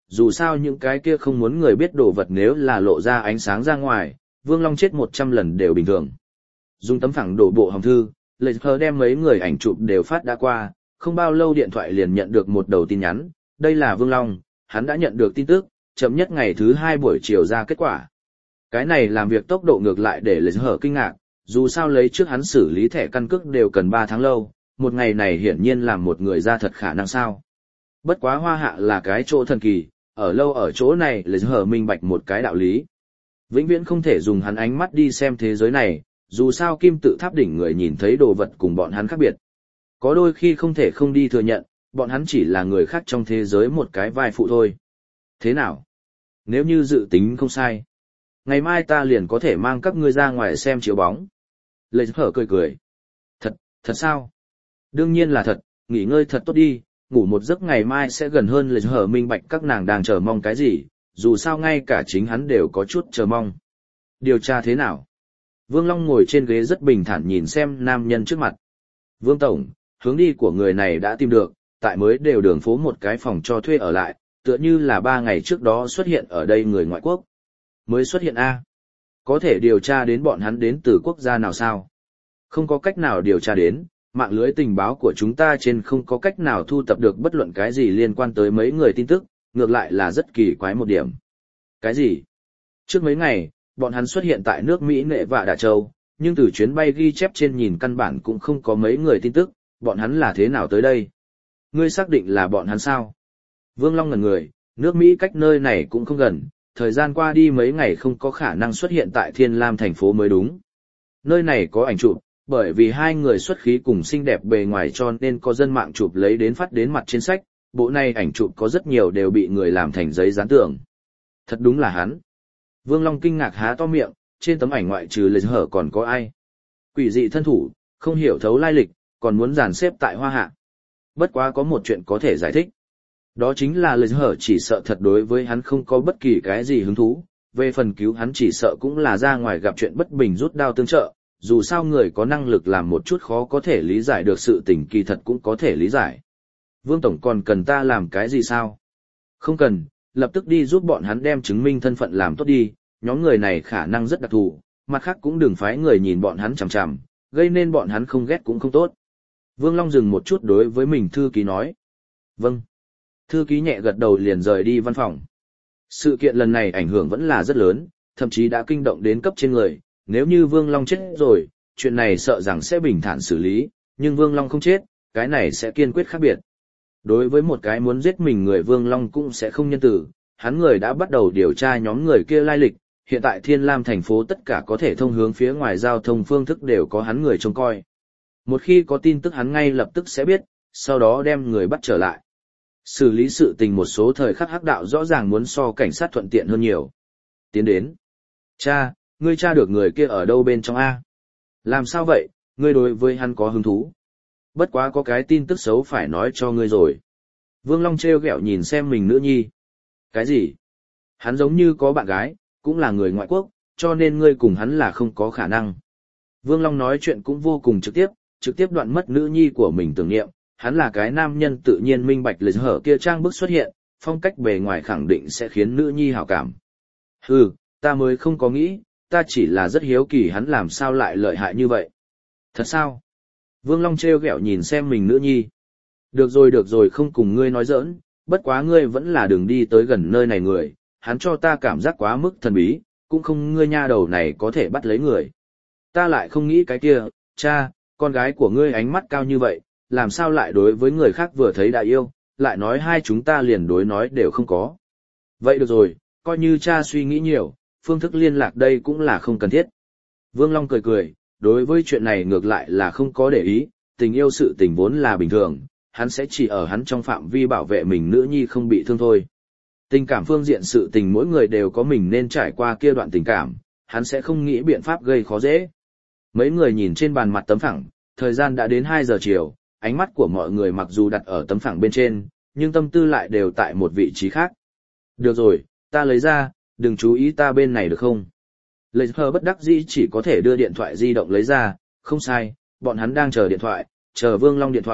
dù sao những cái kia không muốn người biết đồ vật nếu là lộ ra ánh sáng ra ngoài, Vương Long chết một trăm lần đều bình thường. Dùng tấm phẳng đổ bộ hòm thư, Lệ Hờ đem mấy người ảnh chụp đều phát đã qua, không bao lâu điện thoại liền nhận được một đầu tin nhắn, đây là Vương Long, hắn đã nhận được tin tức, chậm nhất ngày thứ hai buổi chiều ra kết quả. Cái này làm việc tốc độ ngược lại để Lệ Hờ kinh ngạc, dù sao lấy trước hắn xử lý thẻ căn cước đều cần ba tháng lâu, một ngày này hiển nhiên làm một người ra thật khả năng sao. Bất quá Hoa Hạ là cái chỗ thần kỳ, ở lâu ở chỗ này Lệ Hờ minh bạch một cái đạo lý. Vĩnh viễn không thể dùng hắn ánh mắt đi xem thế giới này, dù sao kim tự tháp đỉnh người nhìn thấy đồ vật cùng bọn hắn khác biệt. Có đôi khi không thể không đi thừa nhận, bọn hắn chỉ là người khác trong thế giới một cái vai phụ thôi. Thế nào? Nếu như dự tính không sai, ngày mai ta liền có thể mang các ngươi ra ngoài xem chiếu bóng. Lệ Hở cười cười. Thật, thật sao? Đương nhiên là thật, nghỉ ngơi thật tốt đi, ngủ một giấc ngày mai sẽ gần hơn. Lệ Hở minh bạch các nàng đang chờ mong cái gì, dù sao ngay cả chính hắn đều có chút chờ mong. Điều tra thế nào? Vương Long ngồi trên ghế rất bình thản nhìn xem nam nhân trước mặt. Vương Tổng, hướng đi của người này đã tìm được, tại mới đều đường phố một cái phòng cho thuê ở lại, tựa như là ba ngày trước đó xuất hiện ở đây người ngoại quốc. Mới xuất hiện A. Có thể điều tra đến bọn hắn đến từ quốc gia nào sao? Không có cách nào điều tra đến, mạng lưới tình báo của chúng ta trên không có cách nào thu tập được bất luận cái gì liên quan tới mấy người tin tức, ngược lại là rất kỳ quái một điểm. Cái gì? Trước mấy ngày, bọn hắn xuất hiện tại nước Mỹ Nệ Vạ Đà Châu, nhưng từ chuyến bay ghi chép trên nhìn căn bản cũng không có mấy người tin tức, bọn hắn là thế nào tới đây? Ngươi xác định là bọn hắn sao? Vương Long ngẩn người, nước Mỹ cách nơi này cũng không gần, thời gian qua đi mấy ngày không có khả năng xuất hiện tại Thiên Lam thành phố mới đúng. Nơi này có ảnh chụp, bởi vì hai người xuất khí cùng xinh đẹp bề ngoài cho nên có dân mạng chụp lấy đến phát đến mặt trên sách, bộ này ảnh chụp có rất nhiều đều bị người làm thành giấy dán tường. Thật đúng là hắn. Vương Long kinh ngạc há to miệng, trên tấm ảnh ngoại trừ Lệ Hở còn có ai? Quỷ dị thân thủ, không hiểu thấu lai lịch, còn muốn dàn xếp tại Hoa Hạ. Bất quá có một chuyện có thể giải thích. Đó chính là Lệ Hở chỉ sợ thật đối với hắn không có bất kỳ cái gì hứng thú, về phần cứu hắn chỉ sợ cũng là ra ngoài gặp chuyện bất bình rút đao tương trợ, dù sao người có năng lực làm một chút khó có thể lý giải được sự tình kỳ thật cũng có thể lý giải. Vương Tổng còn cần ta làm cái gì sao? Không cần, lập tức đi giúp bọn hắn đem chứng minh thân phận làm tốt đi, nhóm người này khả năng rất đặc thù, mặt khác cũng đừng phái người nhìn bọn hắn chằm chằm, gây nên bọn hắn không ghét cũng không tốt. Vương Long dừng một chút đối với mình thư ký nói. Vâng. Thư ký nhẹ gật đầu liền rời đi văn phòng. Sự kiện lần này ảnh hưởng vẫn là rất lớn, thậm chí đã kinh động đến cấp trên người, nếu như Vương Long chết rồi, chuyện này sợ rằng sẽ bình thản xử lý, nhưng Vương Long không chết, cái này sẽ kiên quyết khác biệt. Đối với một cái muốn giết mình người Vương Long cũng sẽ không nhân tử, hắn người đã bắt đầu điều tra nhóm người kia lai lịch, hiện tại Thiên Lam thành phố tất cả có thể thông hướng phía ngoài giao thông phương thức đều có hắn người trông coi. Một khi có tin tức hắn ngay lập tức sẽ biết, sau đó đem người bắt trở lại. Xử lý sự tình một số thời khắc hắc đạo rõ ràng muốn so cảnh sát thuận tiện hơn nhiều. Tiến đến. Cha, ngươi tra được người kia ở đâu bên trong A? Làm sao vậy, ngươi đối với hắn có hứng thú? Bất quá có cái tin tức xấu phải nói cho ngươi rồi. Vương Long trêu ghẹo nhìn xem mình nữ nhi. Cái gì? Hắn giống như có bạn gái, cũng là người ngoại quốc, cho nên ngươi cùng hắn là không có khả năng. Vương Long nói chuyện cũng vô cùng trực tiếp, trực tiếp đoạn mất nữ nhi của mình tưởng niệm. Hắn là cái nam nhân tự nhiên minh bạch Lệ Hở kia trang bức xuất hiện, phong cách bề ngoài khẳng định sẽ khiến nữ nhi hảo cảm. Hừ, ta mới không có nghĩ, ta chỉ là rất hiếu kỳ hắn làm sao lại lợi hại như vậy. Thật sao? Vương Long trêu ghẹo nhìn xem mình nữ nhi. Được rồi được rồi không cùng ngươi nói giỡn, bất quá ngươi vẫn là đừng đi tới gần nơi này người, hắn cho ta cảm giác quá mức thần bí, cũng không ngươi nha đầu này có thể bắt lấy người. Ta lại không nghĩ cái kia, cha, con gái của ngươi ánh mắt cao như vậy, làm sao lại đối với người khác vừa thấy đã yêu, lại nói hai chúng ta liền đối nói đều không có. Vậy được rồi, coi như cha suy nghĩ nhiều, phương thức liên lạc đây cũng là không cần thiết. Vương Long cười cười, đối với chuyện này ngược lại là không có để ý, tình yêu sự tình vốn là bình thường, hắn sẽ chỉ ở hắn trong phạm vi bảo vệ mình nữ nhi không bị thương thôi. Tình cảm phương diện sự tình mỗi người đều có mình nên trải qua kia đoạn tình cảm, hắn sẽ không nghĩ biện pháp gây khó dễ. Mấy người nhìn trên bàn mặt tấm phẳng, thời gian đã đến hai giờ chiều, ánh mắt của mọi người mặc dù đặt ở tấm phẳng bên trên, nhưng tâm tư lại đều tại một vị trí khác. Được rồi, ta lấy ra, đừng chú ý ta bên này được không? Lệ Hờ bất đắc dĩ chỉ có thể đưa điện thoại di động lấy ra, không sai, bọn hắn đang chờ điện thoại, chờ Vương Long điện thoại,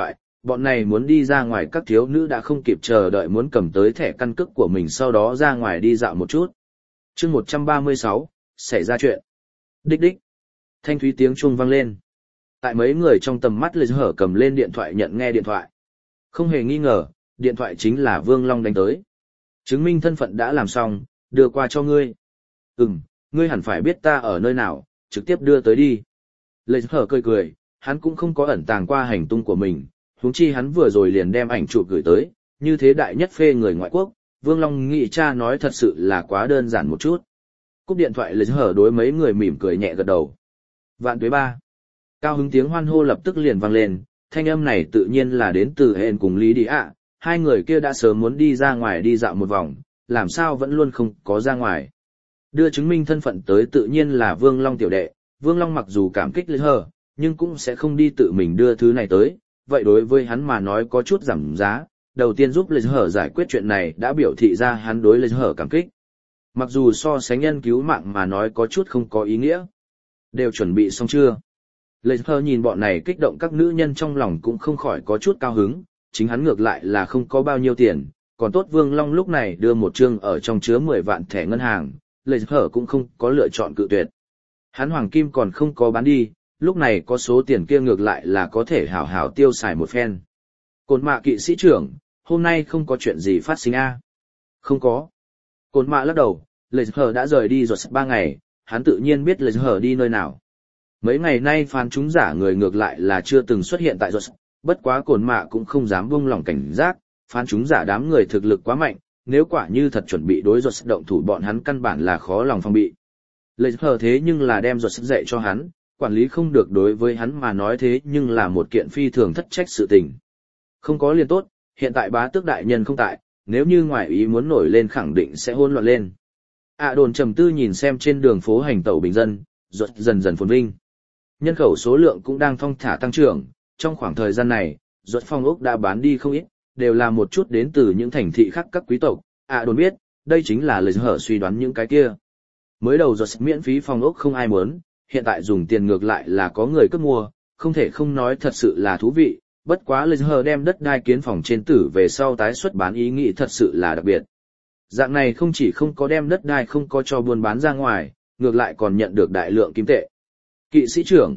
Bọn này muốn đi ra ngoài các thiếu nữ đã không kịp chờ đợi muốn cầm tới thẻ căn cước của mình sau đó ra ngoài đi dạo một chút. chương một trăm ba mươi sáu, xảy ra chuyện. Đích đích. Thanh thúy tiếng chuông vang lên. Tại mấy người trong tầm mắt Lê Hở cầm lên điện thoại nhận nghe điện thoại. Không hề nghi ngờ, điện thoại chính là Vương Long đánh tới. Chứng minh thân phận đã làm xong, đưa qua cho ngươi. Ừm, ngươi hẳn phải biết ta ở nơi nào, trực tiếp đưa tới đi. Lê Hở cười cười, hắn cũng không có ẩn tàng qua hành tung của mình, huống chi hắn vừa rồi liền đem ảnh chụp gửi tới, như thế đại nhất phê người ngoại quốc, Vương Long nghĩ cha nói thật sự là quá đơn giản một chút. Cúp điện thoại Lê Hở đối mấy người mỉm cười nhẹ gật đầu. Vạn tuế ba. Cao hứng tiếng hoan hô lập tức liền vang lên, thanh âm này tự nhiên là đến từ Hên cùng Lý Đi ạ, hai người kia đã sớm muốn đi ra ngoài đi dạo một vòng, làm sao vẫn luôn không có ra ngoài. Đưa chứng minh thân phận tới tự nhiên là Vương Long tiểu đệ, Vương Long mặc dù cảm kích Lê Hở, nhưng cũng sẽ không đi tự mình đưa thứ này tới, vậy đối với hắn mà nói có chút giảm giá, đầu tiên giúp Lê Hở giải quyết chuyện này đã biểu thị ra hắn đối Lê Hở cảm kích. Mặc dù so sánh nhân cứu mạng mà nói có chút không có ý nghĩa. Đều chuẩn bị xong chưa? Lê Hở nhìn bọn này kích động các nữ nhân trong lòng cũng không khỏi có chút cao hứng, chính hắn ngược lại là không có bao nhiêu tiền, còn tốt Vương Long lúc này đưa một chương ở trong chứa mười vạn thẻ ngân hàng, Lê Hở cũng không có lựa chọn cự tuyệt. Hắn hoàng kim còn không có bán đi, lúc này có số tiền kia ngược lại là có thể hảo hảo tiêu xài một phen. Cổn mạ kỵ sĩ trưởng, hôm nay không có chuyện gì phát sinh a? À? Không có. Cổn mạ lắc đầu, Lê Hở đã rời đi rồi ba ngày, hắn tự nhiên biết Lê Hở đi nơi nào. Mấy ngày nay phán chúng giả người ngược lại là chưa từng xuất hiện tại rồi, bất quá Cổn mạ cũng không dám buông lỏng cảnh giác, phán chúng giả đám người thực lực quá mạnh, nếu quả như thật chuẩn bị đối rồi động thủ bọn hắn căn bản là khó lòng phòng bị. Lê Hở thế nhưng là đem rồi dạy cho hắn, quản lý không được đối với hắn mà nói thế nhưng là một kiện phi thường thất trách sự tình. Không có liền tốt, hiện tại bá tước đại nhân không tại, nếu như ngoại ý muốn nổi lên khẳng định sẽ hỗn loạn lên. À đồn trầm tư nhìn xem trên đường phố hành tẩu bình dân, ruột dần dần phồn vinh. Nhân khẩu số lượng cũng đang thong thả tăng trưởng, trong khoảng thời gian này, ruột phong ốc đã bán đi không ít, đều là một chút đến từ những thành thị khác các quý tộc. À đồn biết, đây chính là lời hở suy đoán những cái kia. Mới đầu ruột miễn phí phong ốc không ai muốn, hiện tại dùng tiền ngược lại là có người cướp mua, không thể không nói thật sự là thú vị, bất quá Lê Hờ đem đất đai kiến phòng trên tử về sau tái xuất bán ý nghĩ thật sự là đặc biệt. Dạng này không chỉ không có đem đất đai không có cho buôn bán ra ngoài, ngược lại còn nhận được đại lượng kim tệ. Kỵ sĩ trưởng,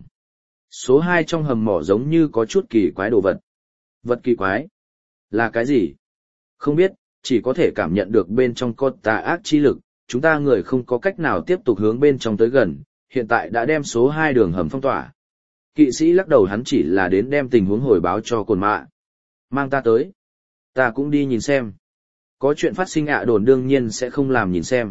số hai trong hầm mỏ giống như có chút kỳ quái đồ vật. Vật kỳ quái? Là cái gì? Không biết, chỉ có thể cảm nhận được bên trong có tà ác chi lực, chúng ta người không có cách nào tiếp tục hướng bên trong tới gần, hiện tại đã đem số hai đường hầm phong tỏa. Kỵ sĩ lắc đầu hắn chỉ là đến đem tình huống hồi báo cho Cổn mạ. Mang ta tới. Ta cũng đi nhìn xem. Có chuyện phát sinh ạ đồn đương nhiên sẽ không làm nhìn xem.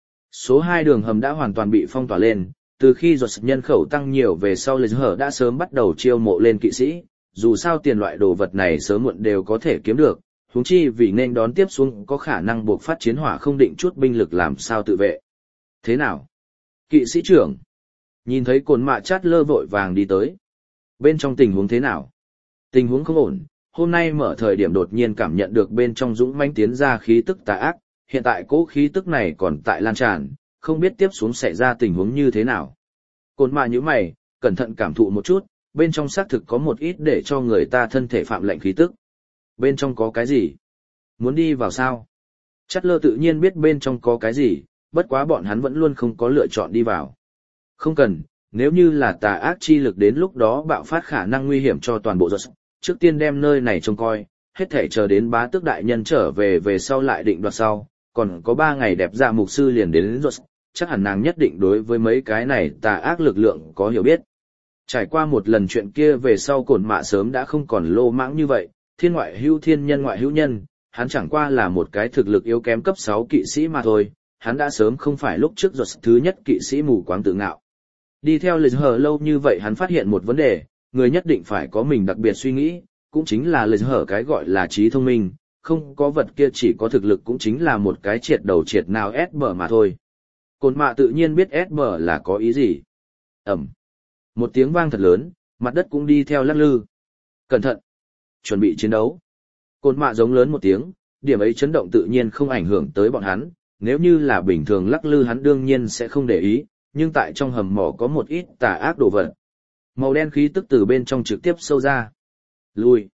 Số hai đường hầm đã hoàn toàn bị phong tỏa lên, từ khi giọt nhân khẩu tăng nhiều về sau Lê Hở đã sớm bắt đầu chiêu mộ lên kỵ sĩ, dù sao tiền loại đồ vật này sớm muộn đều có thể kiếm được, huống chi vì nên đón tiếp xuống có khả năng buộc phát chiến hỏa không định chút binh lực làm sao tự vệ. Thế nào? Kỵ sĩ trưởng. Nhìn thấy Cổn mạ chát lơ vội vàng đi tới. Bên trong tình huống thế nào? Tình huống không ổn, hôm nay mở thời điểm đột nhiên cảm nhận được bên trong dũng mãnh tiến ra khí tức tà ác, hiện tại cỗ khí tức này còn tại lan tràn, không biết tiếp xuống xảy ra tình huống như thế nào. Cổn mạ nhíu mày, cẩn thận cảm thụ một chút, bên trong xác thực có một ít để cho người ta thân thể phạm lệnh khí tức. Bên trong có cái gì? Muốn đi vào sao? Chát lơ tự nhiên biết bên trong có cái gì, bất quá bọn hắn vẫn luôn không có lựa chọn đi vào. Không cần, nếu như là tà ác chi lực đến lúc đó bạo phát khả năng nguy hiểm cho toàn bộ giọt, trước tiên đem nơi này trông coi, hết thể chờ đến bá tước đại nhân trở về về sau lại định đoạt sau, còn có ba ngày đẹp dạ mục sư liền đến giọt, chắc hẳn nàng nhất định đối với mấy cái này tà ác lực lượng có hiểu biết. Trải qua một lần chuyện kia về sau Cổn mạ sớm đã không còn lô mãng như vậy, thiên ngoại hữu thiên nhân ngoại hữu nhân, hắn chẳng qua là một cái thực lực yếu kém cấp sáu kỵ sĩ mà thôi, hắn đã sớm không phải lúc trước giọt thứ nhất kỵ sĩ mù quáng tự ngạo. Đi theo Lê Hở lâu như vậy hắn phát hiện một vấn đề, người nhất định phải có mình đặc biệt suy nghĩ, cũng chính là Lê Hở cái gọi là trí thông minh, không có vật kia chỉ có thực lực cũng chính là một cái triệt đầu triệt nào ét bờ mà thôi. Cổn mạ tự nhiên biết ét bờ là có ý gì. Ẩm. Một tiếng vang thật lớn, mặt đất cũng đi theo lắc lư. Cẩn thận. Chuẩn bị chiến đấu. Cổn mạ giống lớn một tiếng, điểm ấy chấn động tự nhiên không ảnh hưởng tới bọn hắn, nếu như là bình thường lắc lư hắn đương nhiên sẽ không để ý, nhưng tại trong hầm mỏ có một ít tà ác đồ vật. Màu đen khí tức từ bên trong trực tiếp sâu ra. Lui.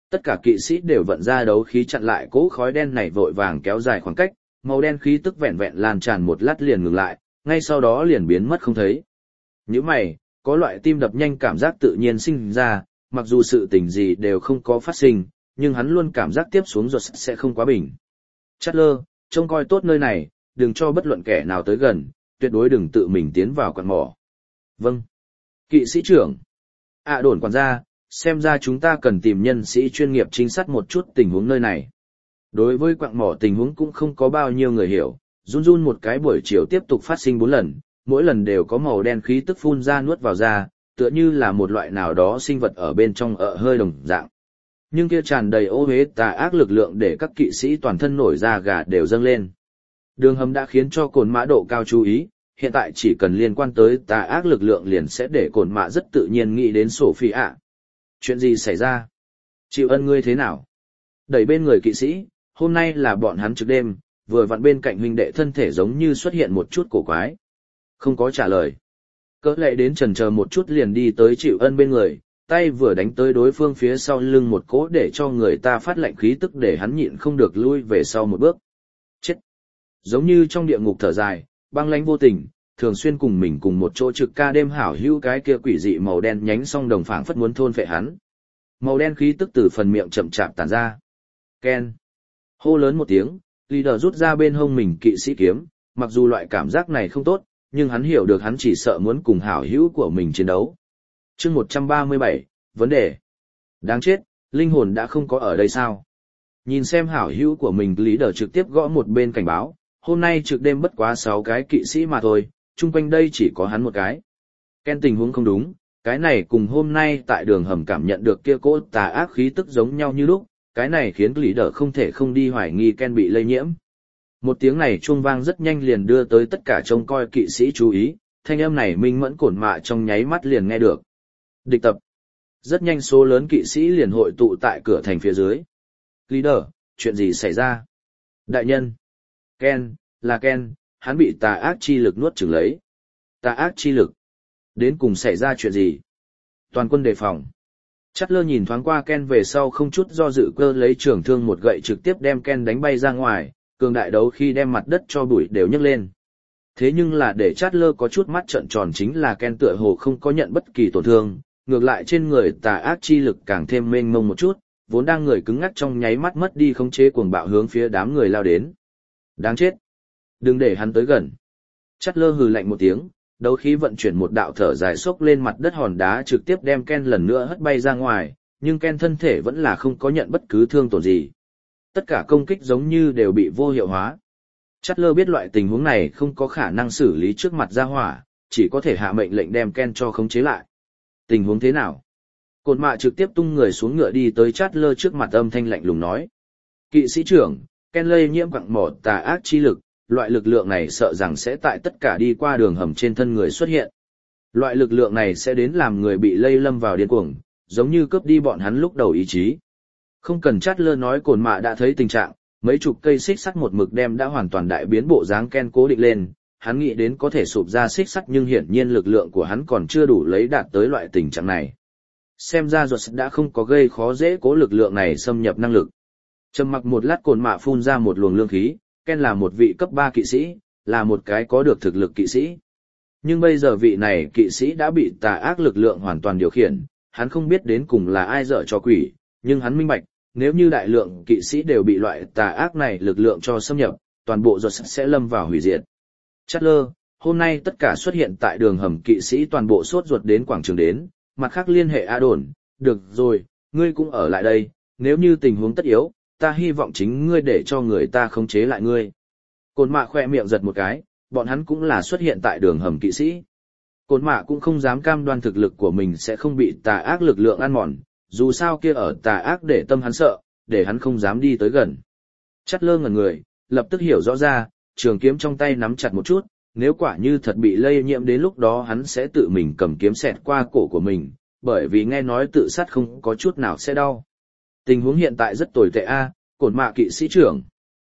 Tất cả kỵ sĩ đều vận ra đấu khí chặn lại cỗ khói đen này vội vàng kéo dài khoảng cách, màu đen khí tức vẹn vẹn lan tràn một lát liền ngừng lại, ngay sau đó liền biến mất không thấy. Nhíu mày, có loại tim đập nhanh cảm giác tự nhiên sinh ra, mặc dù sự tình gì đều không có phát sinh, nhưng hắn luôn cảm giác tiếp xuống rồi sẽ không quá bình. Chatler, trông coi tốt nơi này, đừng cho bất luận kẻ nào tới gần, tuyệt đối đừng tự mình tiến vào quặng mỏ. Vâng. Kỵ sĩ trưởng. À đồn quản gia, xem ra chúng ta cần tìm nhân sĩ chuyên nghiệp trinh sát một chút tình huống nơi này. Đối với quặng mỏ tình huống cũng không có bao nhiêu người hiểu, run run một cái buổi chiều tiếp tục phát sinh bốn lần, mỗi lần đều có màu đen khí tức phun ra nuốt vào ra, tựa như là một loại nào đó sinh vật ở bên trong ợ hơi đồng dạng. Nhưng kia tràn đầy ô uế tà ác lực lượng để các kỵ sĩ toàn thân nổi da gà đều dâng lên. Đường hầm đã khiến cho cồn mã độ cao chú ý, hiện tại chỉ cần liên quan tới tà ác lực lượng liền sẽ để cồn mã rất tự nhiên nghĩ đến Sophie ạ. Chuyện gì xảy ra? Chịu ân ngươi thế nào? Đẩy bên người kỵ sĩ, hôm nay là bọn hắn trực đêm, vừa vặn bên cạnh huynh đệ thân thể giống như xuất hiện một chút cổ quái. Không có trả lời. Cỡ lệ đến chần chờ một chút liền đi tới chịu ân bên người, tay vừa đánh tới đối phương phía sau lưng một cỗ để cho người ta phát lạnh khí tức để hắn nhịn không được lui về sau một bước. Chết! Giống như trong địa ngục thở dài, băng lãnh vô tình, thường xuyên cùng mình cùng một chỗ trực ca đêm hảo hữu cái kia quỷ dị màu đen nhánh song đồng phảng phất muốn thôn phệ hắn. Màu đen khí tức từ phần miệng chậm chạp tản ra. Ken! Hô lớn một tiếng, leader rút ra bên hông mình kỵ sĩ kiếm, mặc dù loại cảm giác này không tốt, nhưng hắn hiểu được hắn chỉ sợ muốn cùng hảo hữu của mình chiến đấu. Chương một trăm ba mươi bảy, vấn đề. Đáng chết, linh hồn đã không có ở đây sao? Nhìn xem hảo hữu của mình leader trực tiếp gõ một bên cảnh báo, hôm nay trực đêm bất quá sáu cái kỵ sĩ mà thôi, chung quanh đây chỉ có hắn một cái. Ken tình huống không đúng, cái này cùng hôm nay tại đường hầm cảm nhận được kia cỗ tà ác khí tức giống nhau như lúc, cái này khiến leader không thể không đi hoài nghi Ken bị lây nhiễm. Một tiếng này chuông vang rất nhanh liền đưa tới tất cả trông coi kỵ sĩ chú ý, thanh âm này minh mẫn cổn mạ trong nháy mắt liền nghe được. Địch tập. Rất nhanh số lớn kỵ sĩ liền hội tụ tại cửa thành phía dưới. Leader, chuyện gì xảy ra? Đại nhân. Ken, là Ken, hắn bị tà ác chi lực nuốt chửng lấy. Tà ác chi lực. Đến cùng xảy ra chuyện gì? Toàn quân đề phòng. Chatler nhìn thoáng qua Ken về sau không chút do dự cơ lấy trường thương một gậy trực tiếp đem Ken đánh bay ra ngoài, cường đại đấu khi đem mặt đất cho bụi đều nhấc lên. Thế nhưng là để Chatler có chút mắt trợn tròn chính là Ken tựa hồ không có nhận bất kỳ tổn thương, ngược lại trên người tà ác chi lực càng thêm mênh mông một chút, vốn đang người cứng ngắc trong nháy mắt mất đi khống chế cuồng bạo hướng phía đám người lao đến. Đáng chết! Đừng để hắn tới gần. Chatler hừ lạnh một tiếng, đấu khí vận chuyển một đạo thở dài xốc lên mặt đất hòn đá trực tiếp đem Ken lần nữa hất bay ra ngoài, nhưng Ken thân thể vẫn là không có nhận bất cứ thương tổn gì. Tất cả công kích giống như đều bị vô hiệu hóa. Chatler biết loại tình huống này không có khả năng xử lý trước mặt ra hỏa, chỉ có thể hạ mệnh lệnh đem Ken cho khống chế lại. Tình huống thế nào? Cột mạ trực tiếp tung người xuống ngựa đi tới Chatler trước mặt âm thanh lạnh lùng nói. Kỵ sĩ trưởng, Ken lây nhiễm quặng mỏ tà ác chi lực, loại lực lượng này sợ rằng sẽ tại tất cả đi qua đường hầm trên thân người xuất hiện. Loại lực lượng này sẽ đến làm người bị lây lâm vào điên cuồng, giống như cướp đi bọn hắn lúc đầu ý chí. Không cần Chatler nói cồn mạ đã thấy tình trạng, mấy chục cây xích sắt một mực đem đã hoàn toàn đại biến bộ dáng Ken cố định lên, hắn nghĩ đến có thể sụp ra xích sắt nhưng hiển nhiên lực lượng của hắn còn chưa đủ lấy đạt tới loại tình trạng này. Xem ra ruột đã không có gây khó dễ cố lực lượng này xâm nhập năng lực. Trầm mặc một lát cồn mạ phun ra một luồng lương khí, Ken là một vị cấp ba kỵ sĩ, là một cái có được thực lực kỵ sĩ. Nhưng bây giờ vị này kỵ sĩ đã bị tà ác lực lượng hoàn toàn điều khiển, hắn không biết đến cùng là ai dở cho quỷ, nhưng hắn minh bạch, nếu như đại lượng kỵ sĩ đều bị loại tà ác này lực lượng cho xâm nhập, toàn bộ ruột sẽ lâm vào hủy diệt. Chatler, hôm nay tất cả xuất hiện tại đường hầm kỵ sĩ toàn bộ sốt ruột đến quảng trường đến, mặt khác liên hệ A đồn, được rồi, ngươi cũng ở lại đây, nếu như tình huống tất yếu, ta hy vọng chính ngươi để cho người ta khống chế lại ngươi. Cồn mạ khoe miệng giật một cái, bọn hắn cũng là xuất hiện tại đường hầm kỵ sĩ. Cồn mạ cũng không dám cam đoan thực lực của mình sẽ không bị tà ác lực lượng ăn mòn, dù sao kia ở tà ác để tâm hắn sợ, để hắn không dám đi tới gần. Chatler ngẩn người, lập tức hiểu rõ ra, trường kiếm trong tay nắm chặt một chút, nếu quả như thật bị lây nhiễm đến lúc đó hắn sẽ tự mình cầm kiếm xẹt qua cổ của mình, bởi vì nghe nói tự sát không có chút nào sẽ đau. Tình huống hiện tại rất tồi tệ a, cổn mạ kỵ sĩ trưởng.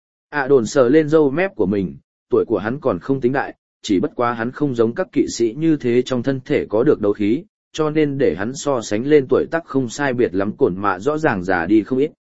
À đồn sờ lên râu mép của mình, tuổi của hắn còn không tính đại, chỉ bất quá hắn không giống các kỵ sĩ như thế trong thân thể có được đấu khí, cho nên để hắn so sánh lên tuổi tác không sai biệt lắm cổn mạ rõ ràng già đi không ít.